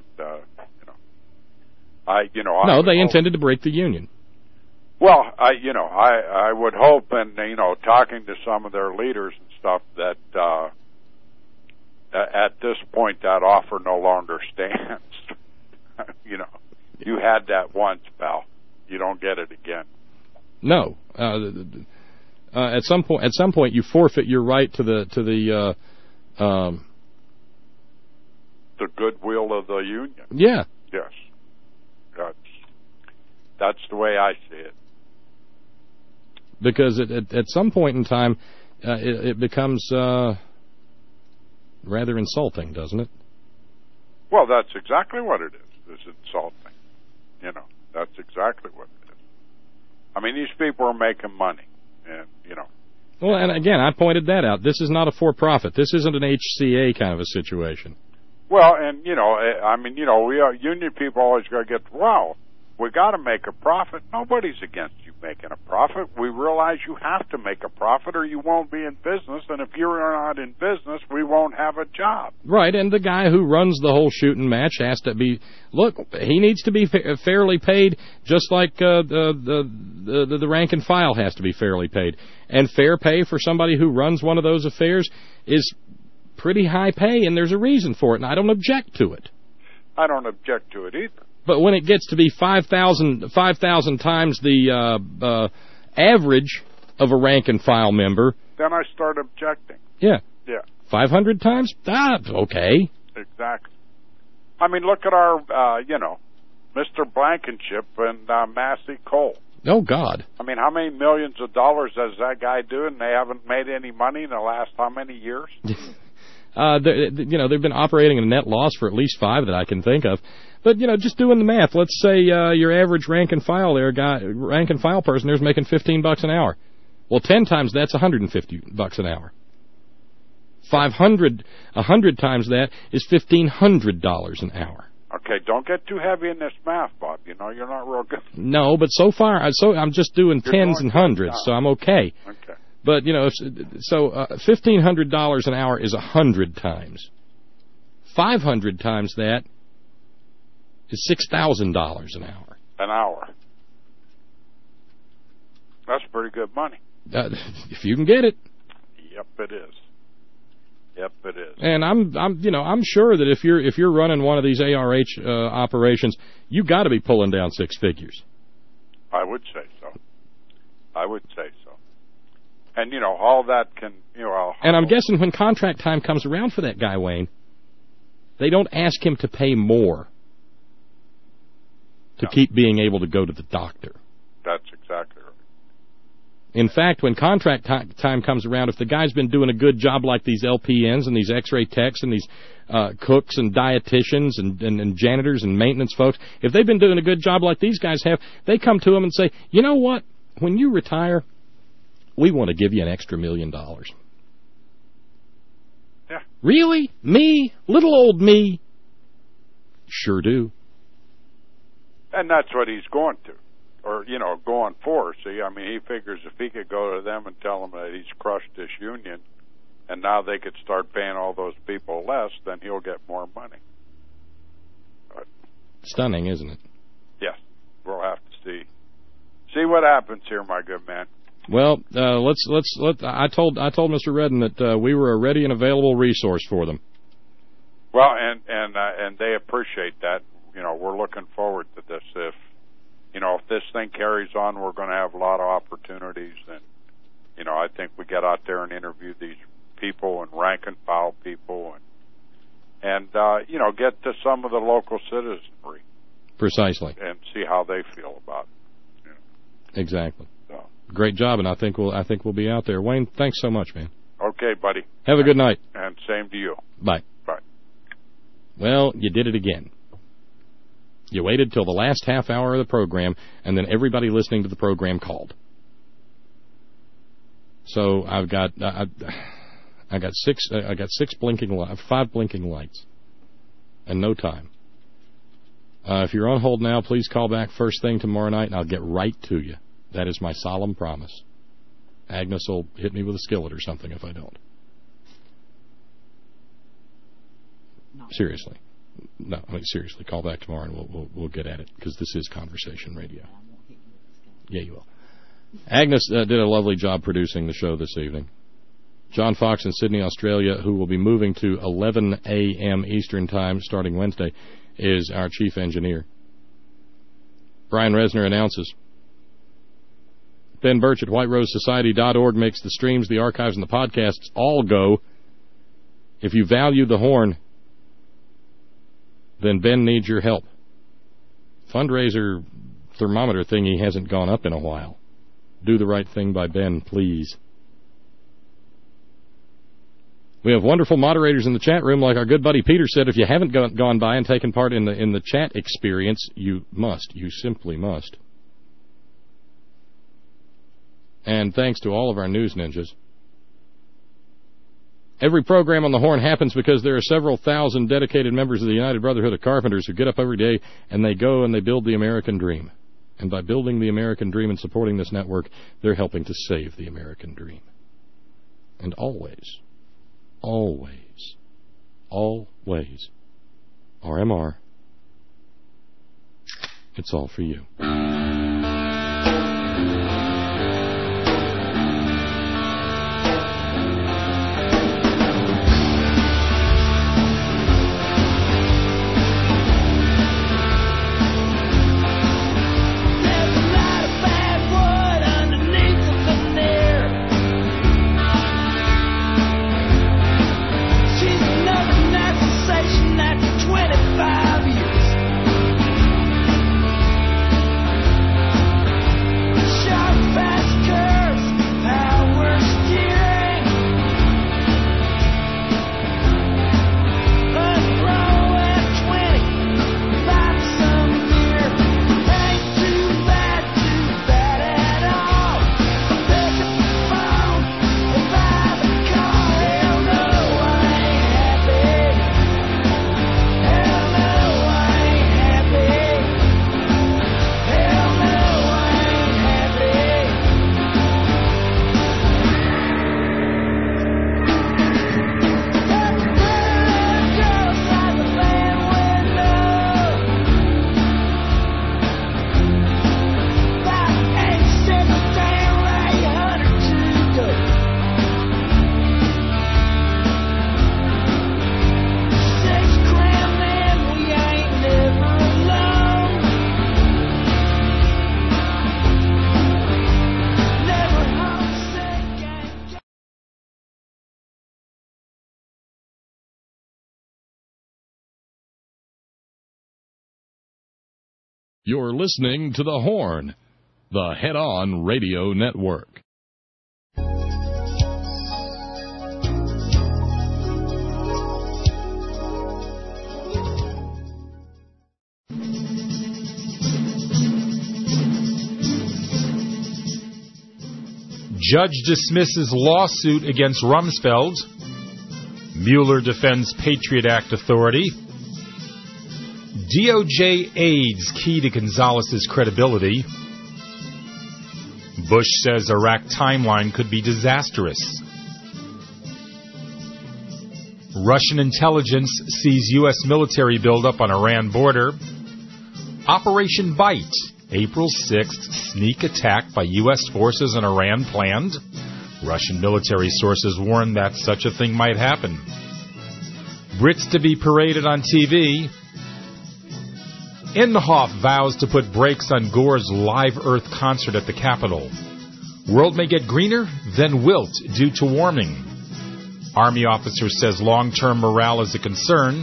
no, they intended to break the union. Well, I would hope, and talking to some of their leaders and stuff, that at this point that offer no longer stands. You know, you had that once, pal. You don't get it again. No. At some point, you forfeit your right to the goodwill of the union. Yeah. Yes. That's the way I see it. Because at some point in time, it becomes rather insulting, doesn't it? Well, that's exactly what it is. It's insulting. You know, that's exactly what it is. I mean, these people are making money, and Well, and again, I pointed that out. This is not a for-profit. This isn't an HCA kind of a situation. Well, and we are union people always got to get, wow, we got to make a profit. Nobody's against you making a profit. We realize you have to make a profit or you won't be in business, and if you're not in business, we won't have a job. Right, and the guy who runs the whole shooting match has to be, he needs to be fairly paid, just like the rank and file has to be fairly paid. And fair pay for somebody who runs one of those affairs is pretty high pay, and there's a reason for it, and I don't object to it. I don't object to it either. But when it gets to be 5,000 times the average of a rank-and-file member... Then I start objecting. Yeah. Yeah. 500 times? Okay. Exactly. I mean, look at our, Mr. Blankenship and Massey Cole. Oh, God. I mean, how many millions of dollars does that guy do, and they haven't made any money in the last how many years? They've been operating a net loss for at least 5 that I can think of. But, just doing the math, let's say your average rank-and-file person there's making $15 an hour. Well, 10 times that's $150 an hour. 100 times that is $1,500 an hour. Okay, don't get too heavy in this math, Bob. You're not real good. No, but so far, I'm just doing tens and hundreds, so I'm okay. Okay. But, $1,500 an hour is 100 times. 500 times that is $6,000 an hour. An hour. That's pretty good money. If you can get it. Yep, it is. Yep, it is. And I'm sure that if you're running one of these ARH operations, you got to be pulling down 6 figures. I would say so. And all that can And I'm guessing when contract time comes around for that guy, Wayne, they don't ask him to pay more to keep being able to go to the doctor. That's exactly right. In fact, when contract time comes around, if the guy's been doing a good job like these LPNs and these X-ray techs and these cooks and dietitians and janitors and maintenance folks, if they've been doing a good job like these guys have, they come to him and say, you know what, when you retire, we want to give you an extra $1 million. Yeah. Really? Me? Little old me? Sure do. And that's what he's going to. Or, going for. See, I mean, he figures if he could go to them and tell them that he's crushed this union, and now they could start paying all those people less, then he'll get more money. But, stunning, isn't it? Yes. We'll have to see what happens here, my good man. Well, I told Mr. Redden that we were a ready and available resource for them. Well, and they appreciate that. We're looking forward to this. If this thing carries on, we're going to have a lot of opportunities, and I think we get out there and interview these people and rank and file people, and get to some of the local citizenry. Precisely. And see how they feel about it. Exactly. So. Great job, and I think we'll be out there. Wayne, thanks so much, man. Okay, buddy. Have a good night. And same to you. Bye. Bye. Well, you did it again. You waited till the last half hour of the program, and then everybody listening to the program called. So I've got 5 blinking lights, and no time. If you're on hold now, please call back first thing tomorrow night, and I'll get right to you. That is my solemn promise. Agnes will hit me with a skillet or something if I don't. No. Seriously. No, I mean, seriously, call back tomorrow and we'll get at it, because this is Conversation Radio. Yeah, you will. Agnes did a lovely job producing the show this evening. John Fox in Sydney, Australia, who will be moving to 11 a.m. Eastern Time starting Wednesday, is our chief engineer. Brian Resner announces. Ben Birch at WhiteRoseSociety.org makes the streams, the archives, and the podcasts all go. If you value the horn, then Ben needs your help. Fundraiser thermometer thingy hasn't gone up in a while. Do the right thing by Ben, please. We have wonderful moderators in the chat room, like our good buddy Peter said. If you haven't gone by and taken part in the chat experience, you must. You simply must. And thanks to all of our news ninjas. Every program on the Horn happens because there are several thousand dedicated members of the United Brotherhood of Carpenters who get up every day and they go and they build the American dream. And by building the American dream and supporting this network, they're helping to save the American dream. And always, always, always, RMR, it's all for you. You're listening to The Horn, the Head-On Radio Network. Judge dismisses lawsuit against Rumsfeld. Mueller defends Patriot Act authority. DOJ aides key to Gonzalez's credibility. Bush says Iraq timeline could be disastrous. Russian intelligence sees U.S. military buildup on Iran border. Operation Bite. April 6th, sneak attack by U.S. forces in Iran planned. Russian military sources warn that such a thing might happen. Brits to be paraded on TV. Inhofe vows to put brakes on Gore's Live Earth concert at the Capitol. World may get greener, then wilt due to warming. Army officer says long-term morale is a concern.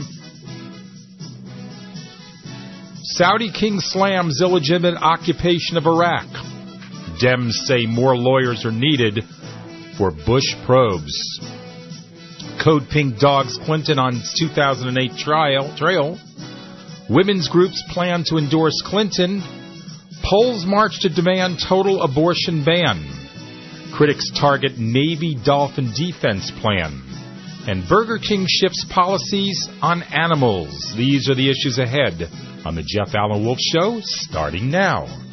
Saudi king slams illegitimate occupation of Iraq. Dems say more lawyers are needed for Bush probes. Code Pink dogs Clinton on 2008 trail. Women's groups plan to endorse Clinton. Polls march to demand total abortion ban. Critics target Navy Dolphin defense plan. And Burger King shifts policies on animals. These are the issues ahead on the Jeff Allen Wolf Show, starting now.